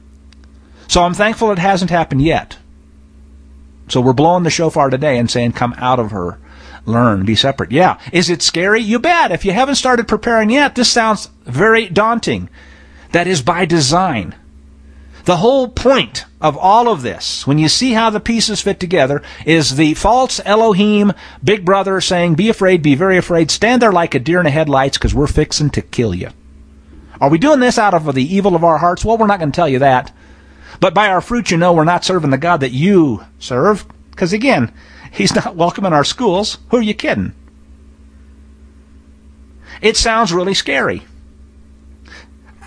So I'm thankful it hasn't happened yet. So we're blowing the shofar today and saying, come out of her. Learn, be separate. Yeah. Is it scary? You bet. If you haven't started preparing yet, this sounds very daunting. That is by design. The whole point of all of this, when you see how the pieces fit together, is the false Elohim, Big Brother saying, be afraid, be very afraid, stand there like a deer in the headlights because we're fixing to kill you. Are we doing this out of the evil of our hearts? Well, we're not going to tell you that. But by our fruit, you know we're not serving the God that you serve. Because again, He's not welcome in our schools. Who are you kidding? It sounds really scary.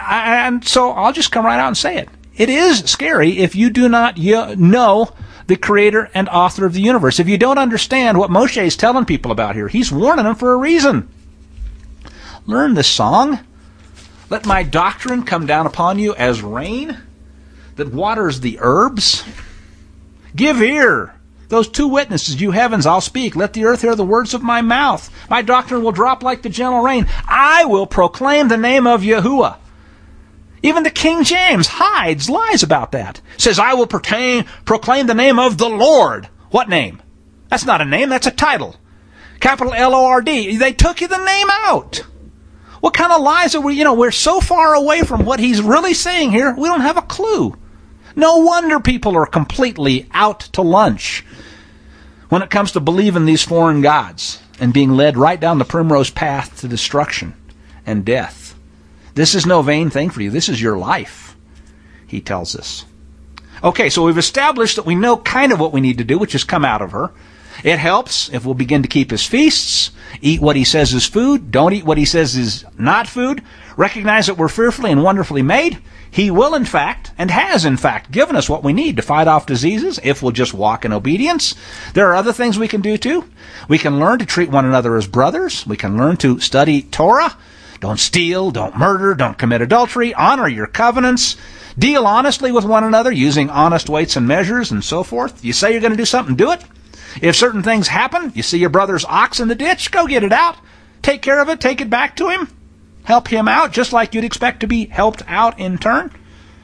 And so I'll just come right out and say it. It is scary if you do not know the creator and author of the universe. If you don't understand what Moshe is telling people about here, he's warning them for a reason. Learn the song. Let my doctrine come down upon you as rain that waters the herbs. Give ear. Those two witnesses, you heavens, I'll speak. Let the earth hear the words of my mouth. My doctrine will drop like the gentle rain. I will proclaim the name of Yahuwah. Even the King James lies about that. Says, I will proclaim the name of the Lord. What name? That's not a name, that's a title. Capital L-O-R-D. They took the name out. What kind of lies are we, we're so far away from what he's really saying here, we don't have a clue. No wonder people are completely out to lunch when it comes to believing these foreign gods and being led right down the primrose path to destruction and death. This is no vain thing for you. This is your life, he tells us. Okay, so we've established that we know kind of what we need to do, which is come out of her. It helps if we'll begin to keep his feasts, eat what he says is food, don't eat what he says is not food, recognize that we're fearfully and wonderfully made. He will, in fact, and has, in fact, given us what we need to fight off diseases if we'll just walk in obedience. There are other things we can do, too. We can learn to treat one another as brothers. We can learn to study Torah. Don't steal, don't murder, don't commit adultery, honor your covenants, deal honestly with one another using honest weights and measures and so forth. You say you're going to do something, do it. If certain things happen, you see your brother's ox in the ditch, go get it out. Take care of it, take it back to him. Help him out just like you'd expect to be helped out in turn.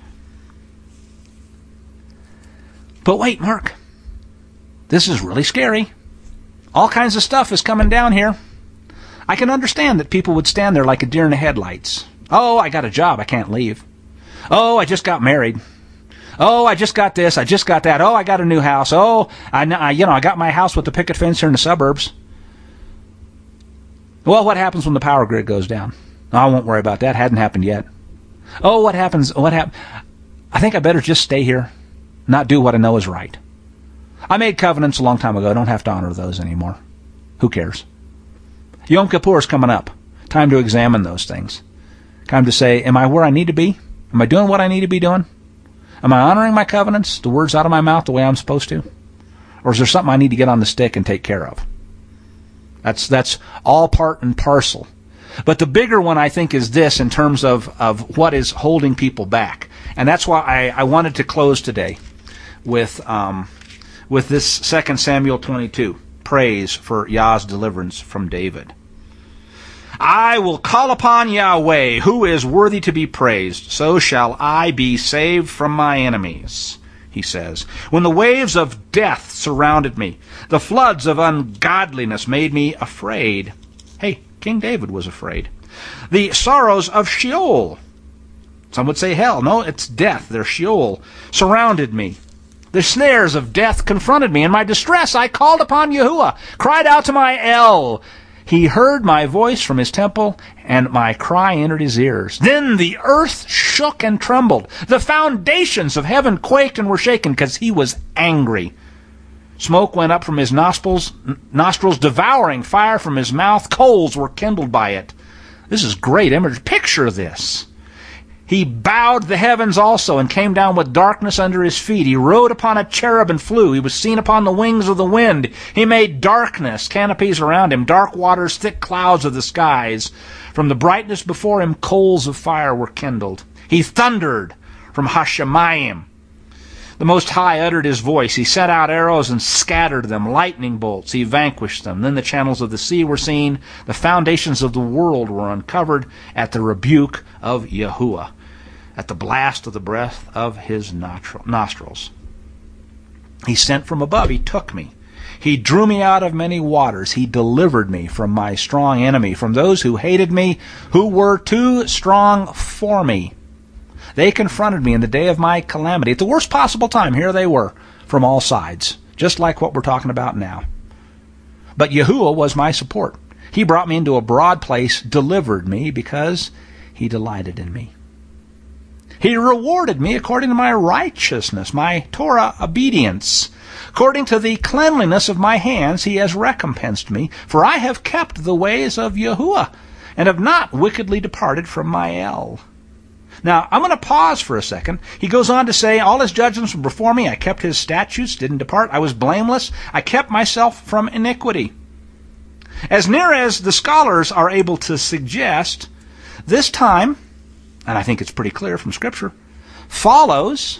But wait, Mark, this is really scary. All kinds of stuff is coming down here. I can understand that people would stand there like a deer in the headlights. Oh, I got a job, I can't leave. Oh, I just got married. Oh, I just got this, I just got that. Oh, I got a new house. Oh, I got my house with the picket fence here in the suburbs. Well, what happens when the power grid goes down? Oh, I won't worry about that. Hadn't happened yet. Oh, what happens? I think I better just stay here, not do what I know is right. I made covenants a long time ago. I don't have to honor those anymore. Who cares? Yom Kippur is coming up. Time to examine those things. Time to say, am I where I need to be? Am I doing what I need to be doing? Am I honoring my covenants, the words out of my mouth, the way I'm supposed to? Or is there something I need to get on the stick and take care of? That's all part and parcel. But the bigger one, I think, is this in terms of what is holding people back. And that's why I wanted to close today with this 2 Samuel 22, praise for Yah's deliverance from David. I will call upon Yahweh, who is worthy to be praised. So shall I be saved from my enemies, he says. When the waves of death surrounded me, the floods of ungodliness made me afraid. Hey, King David was afraid. The sorrows of Sheol, some would say hell. No, it's death. They're Sheol, surrounded me. The snares of death confronted me. In my distress, I called upon Yahuwah, cried out to my El. He heard my voice from his temple, and my cry entered his ears. Then the earth shook and trembled. The foundations of heaven quaked and were shaken, because he was angry. Smoke went up from his nostrils, devouring fire from his mouth. Coals were kindled by it. This is great image. Picture this. He bowed the heavens also and came down with darkness under his feet. He rode upon a cherub and flew. He was seen upon the wings of the wind. He made darkness, canopies around him, dark waters, thick clouds of the skies. From the brightness before him, coals of fire were kindled. He thundered from Hashemayim. The Most High uttered his voice. He sent out arrows and scattered them, lightning bolts. He vanquished them. Then the channels of the sea were seen. The foundations of the world were uncovered at the rebuke of Yahuwah, at the blast of the breath of his nostrils. He sent from above. He took me. He drew me out of many waters. He delivered me from my strong enemy, from those who hated me, who were too strong for me. They confronted me in the day of my calamity. At the worst possible time, here they were from all sides, just like what we're talking about now. But Yahuwah was my support. He brought me into a broad place, delivered me, because he delighted in me. He rewarded me according to my righteousness, my Torah obedience. According to the cleanliness of my hands, he has recompensed me, for I have kept the ways of Yahuwah, and have not wickedly departed from my El. Now, I'm going to pause for a second. He goes on to say, all his judgments were before me. I kept his statutes, didn't depart. I was blameless. I kept myself from iniquity. As near as the scholars are able to suggest, this time, and I think it's pretty clear from Scripture, follows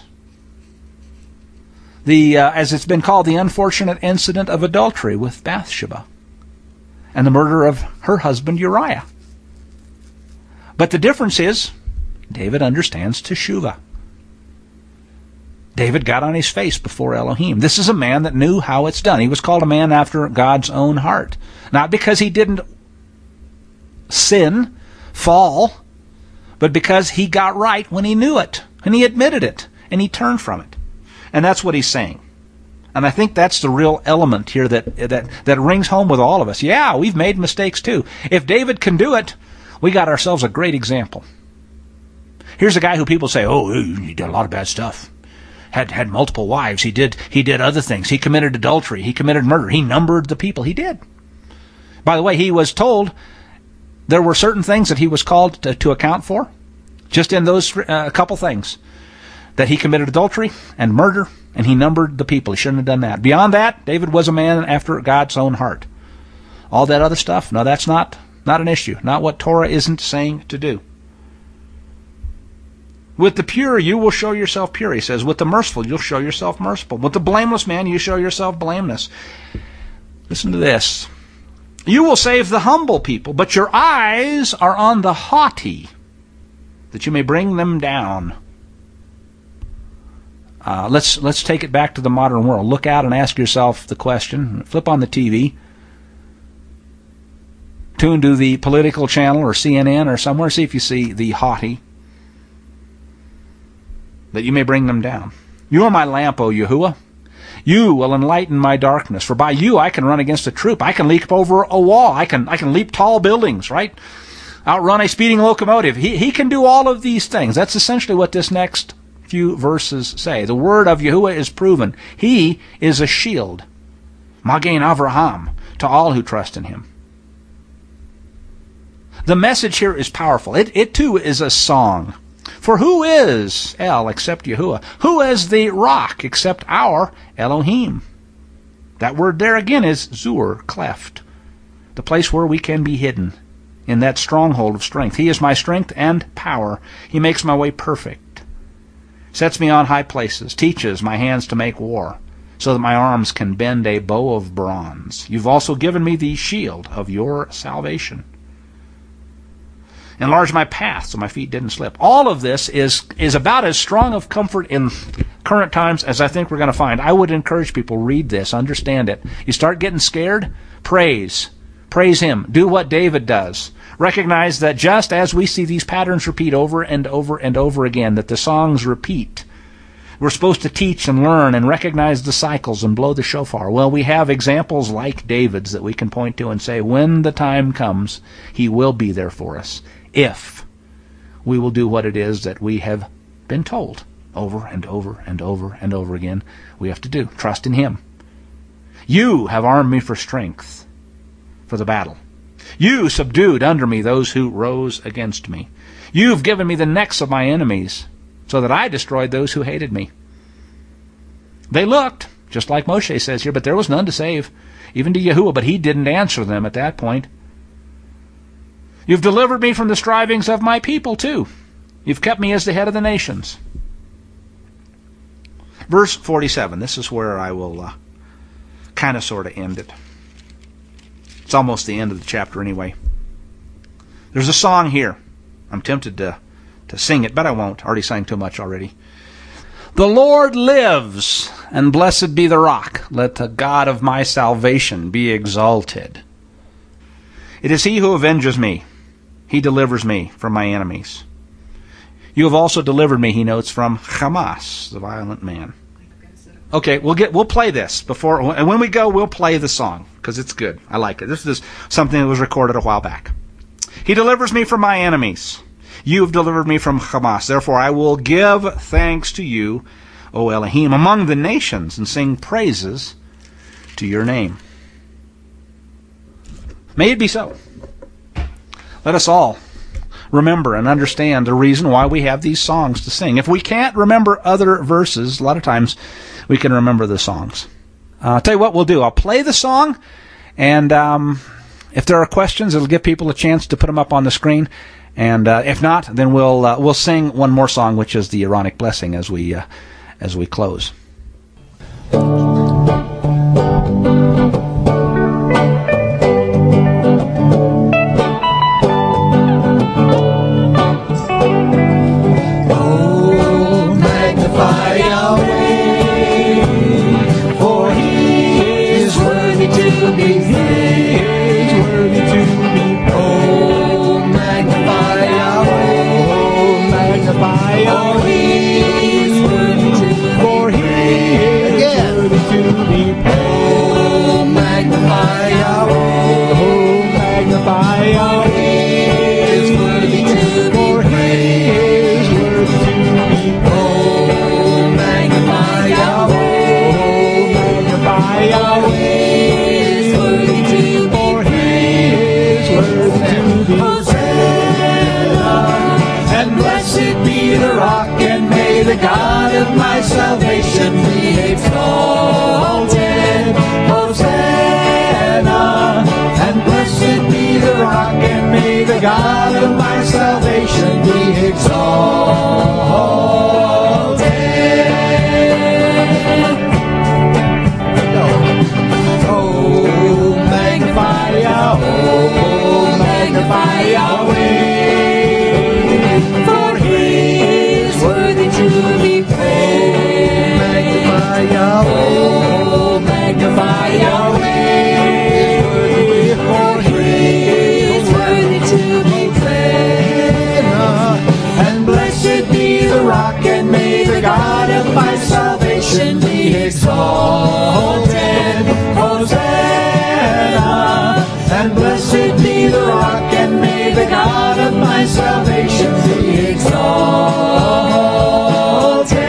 as it's been called, the unfortunate incident of adultery with Bathsheba and the murder of her husband Uriah. But the difference is, David understands teshuvah. David got on his face before Elohim. This is a man that knew how it's done. He was called a man after God's own heart. Not because he didn't sin, fall, but because he got right when he knew it, and he admitted it, and he turned from it. And that's what he's saying. And I think that's the real element here that rings home with all of us. Yeah, we've made mistakes too. If David can do it, we got ourselves a great example. Here's a guy who people say, oh, he did a lot of bad stuff. Had multiple wives. He did other things. He committed adultery. He committed murder. He numbered the people. He did. By the way, he was told there were certain things that he was called to account for. Just in those couple things. That he committed adultery and murder, and he numbered the people. He shouldn't have done that. Beyond that, David was a man after God's own heart. All that other stuff, no, that's not an issue. Not what Torah isn't saying to do. With the pure, you will show yourself pure, he says. With the merciful, you'll show yourself merciful. With the blameless man, you show yourself blameless. Listen to this. You will save the humble people, but your eyes are on the haughty, that you may bring them down. Let's take it back to the modern world. Look out and ask yourself the question. Flip on the TV. Tune to the political channel or CNN or somewhere. See if you see the haughty, that you may bring them down. You are my lamp, O Yahuwah. You will enlighten my darkness. For by you I can run against a troop. I can leap over a wall. I can leap tall buildings, right? Outrun a speeding locomotive. He can do all of these things. That's essentially what this next few verses say. The word of Yahuwah is proven. He is a shield, Magen Avraham, to all who trust in him. The message here is powerful. It too is a song. For who is El except Yahuwah? Who is the rock except our Elohim? That word there again is zur, cleft, the place where we can be hidden in that stronghold of strength. He is my strength and power. He makes my way perfect. Sets me on high places, teaches my hands to make war, so that my arms can bend a bow of bronze. You've also given me the shield of your salvation. Enlarge my path so my feet didn't slip. All of this is about as strong of comfort in current times as I think we're going to find. I would encourage people, read this, understand it. You start getting scared, praise. Praise him. Do what David does. Recognize that just as we see these patterns repeat over and over and over again, that the songs repeat, we're supposed to teach and learn and recognize the cycles and blow the shofar. Well, we have examples like David's that we can point to and say, when the time comes, he will be there for us, if we will do what it is that we have been told over and over and over and over again we have to do. Trust in him. You have armed me for strength, for the battle. You subdued under me those who rose against me. You've given me the necks of my enemies, so that I destroyed those who hated me. They looked, just like Moshe says here, but there was none to save, even to Yahuwah, but he didn't answer them at that point. You've delivered me from the strivings of my people, too. You've kept me as the head of the nations. Verse 47, this is where I will kind of sort of end it. It's almost the end of the chapter anyway. There's a song here. I'm tempted to sing it, but I won't. I already sang too much already. The Lord lives, and blessed be the rock. Let the God of my salvation be exalted. It is he who avenges me. He delivers me from my enemies. You have also delivered me, he notes, from Hamas, the violent man. Okay, we'll play this before, and when we go, we'll play the song because it's good. I like it. This is something that was recorded a while back. He delivers me from my enemies. You have delivered me from Hamas. Therefore, I will give thanks to you, O Elohim, among the nations, and sing praises to your name. May it be so. Let us all remember and understand the reason why we have these songs to sing. If we can't remember other verses, a lot of times we can remember the songs. I'll tell you what we'll do. I'll play the song, and if there are questions, it'll give people a chance to put them up on the screen. And if not, then we'll sing one more song, which is the Aaronic Blessing, as we close. The God of my salvation be exalted. Hosanna, and blessed be the rock, and may the God of my salvation be exalted. Oh, magnify Yahweh, for He is worthy to be praised. Magnify Yahweh, oh, magnify Yahweh, for He is worthy to be praised. And blessed be the rock, and may the God of my salvation be exalted. Hosanna, and blessed be the rock, and may the God of my salvation be exalted.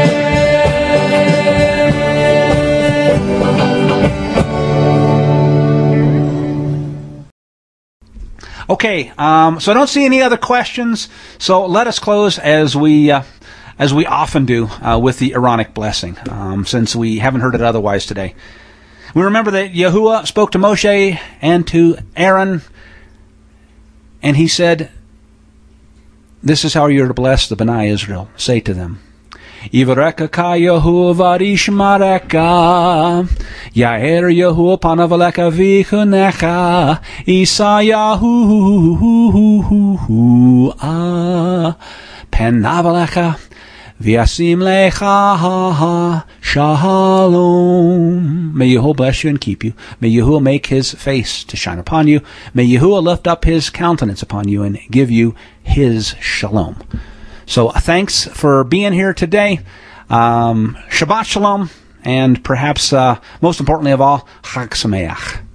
Okay, so I don't see any other questions, so let us close as we often do with the Aaronic Blessing, since we haven't heard it otherwise today. We remember that Yahuwah spoke to Moshe and to Aaron, and he said, this is how you're to bless the B'nai Israel. Say to them, Yivareka ka Yehuva rishmareka, Yair Yehuva panavaleka vichunecha, Isayahu penavalecha, V'yasim lecha shalom. May Yehuwah bless you and keep you. May Yehuwah make His face to shine upon you. May Yehuwah lift up His countenance upon you and give you His shalom. So thanks for being here today. Shabbat shalom, and perhaps most importantly of all, Chag Sameach.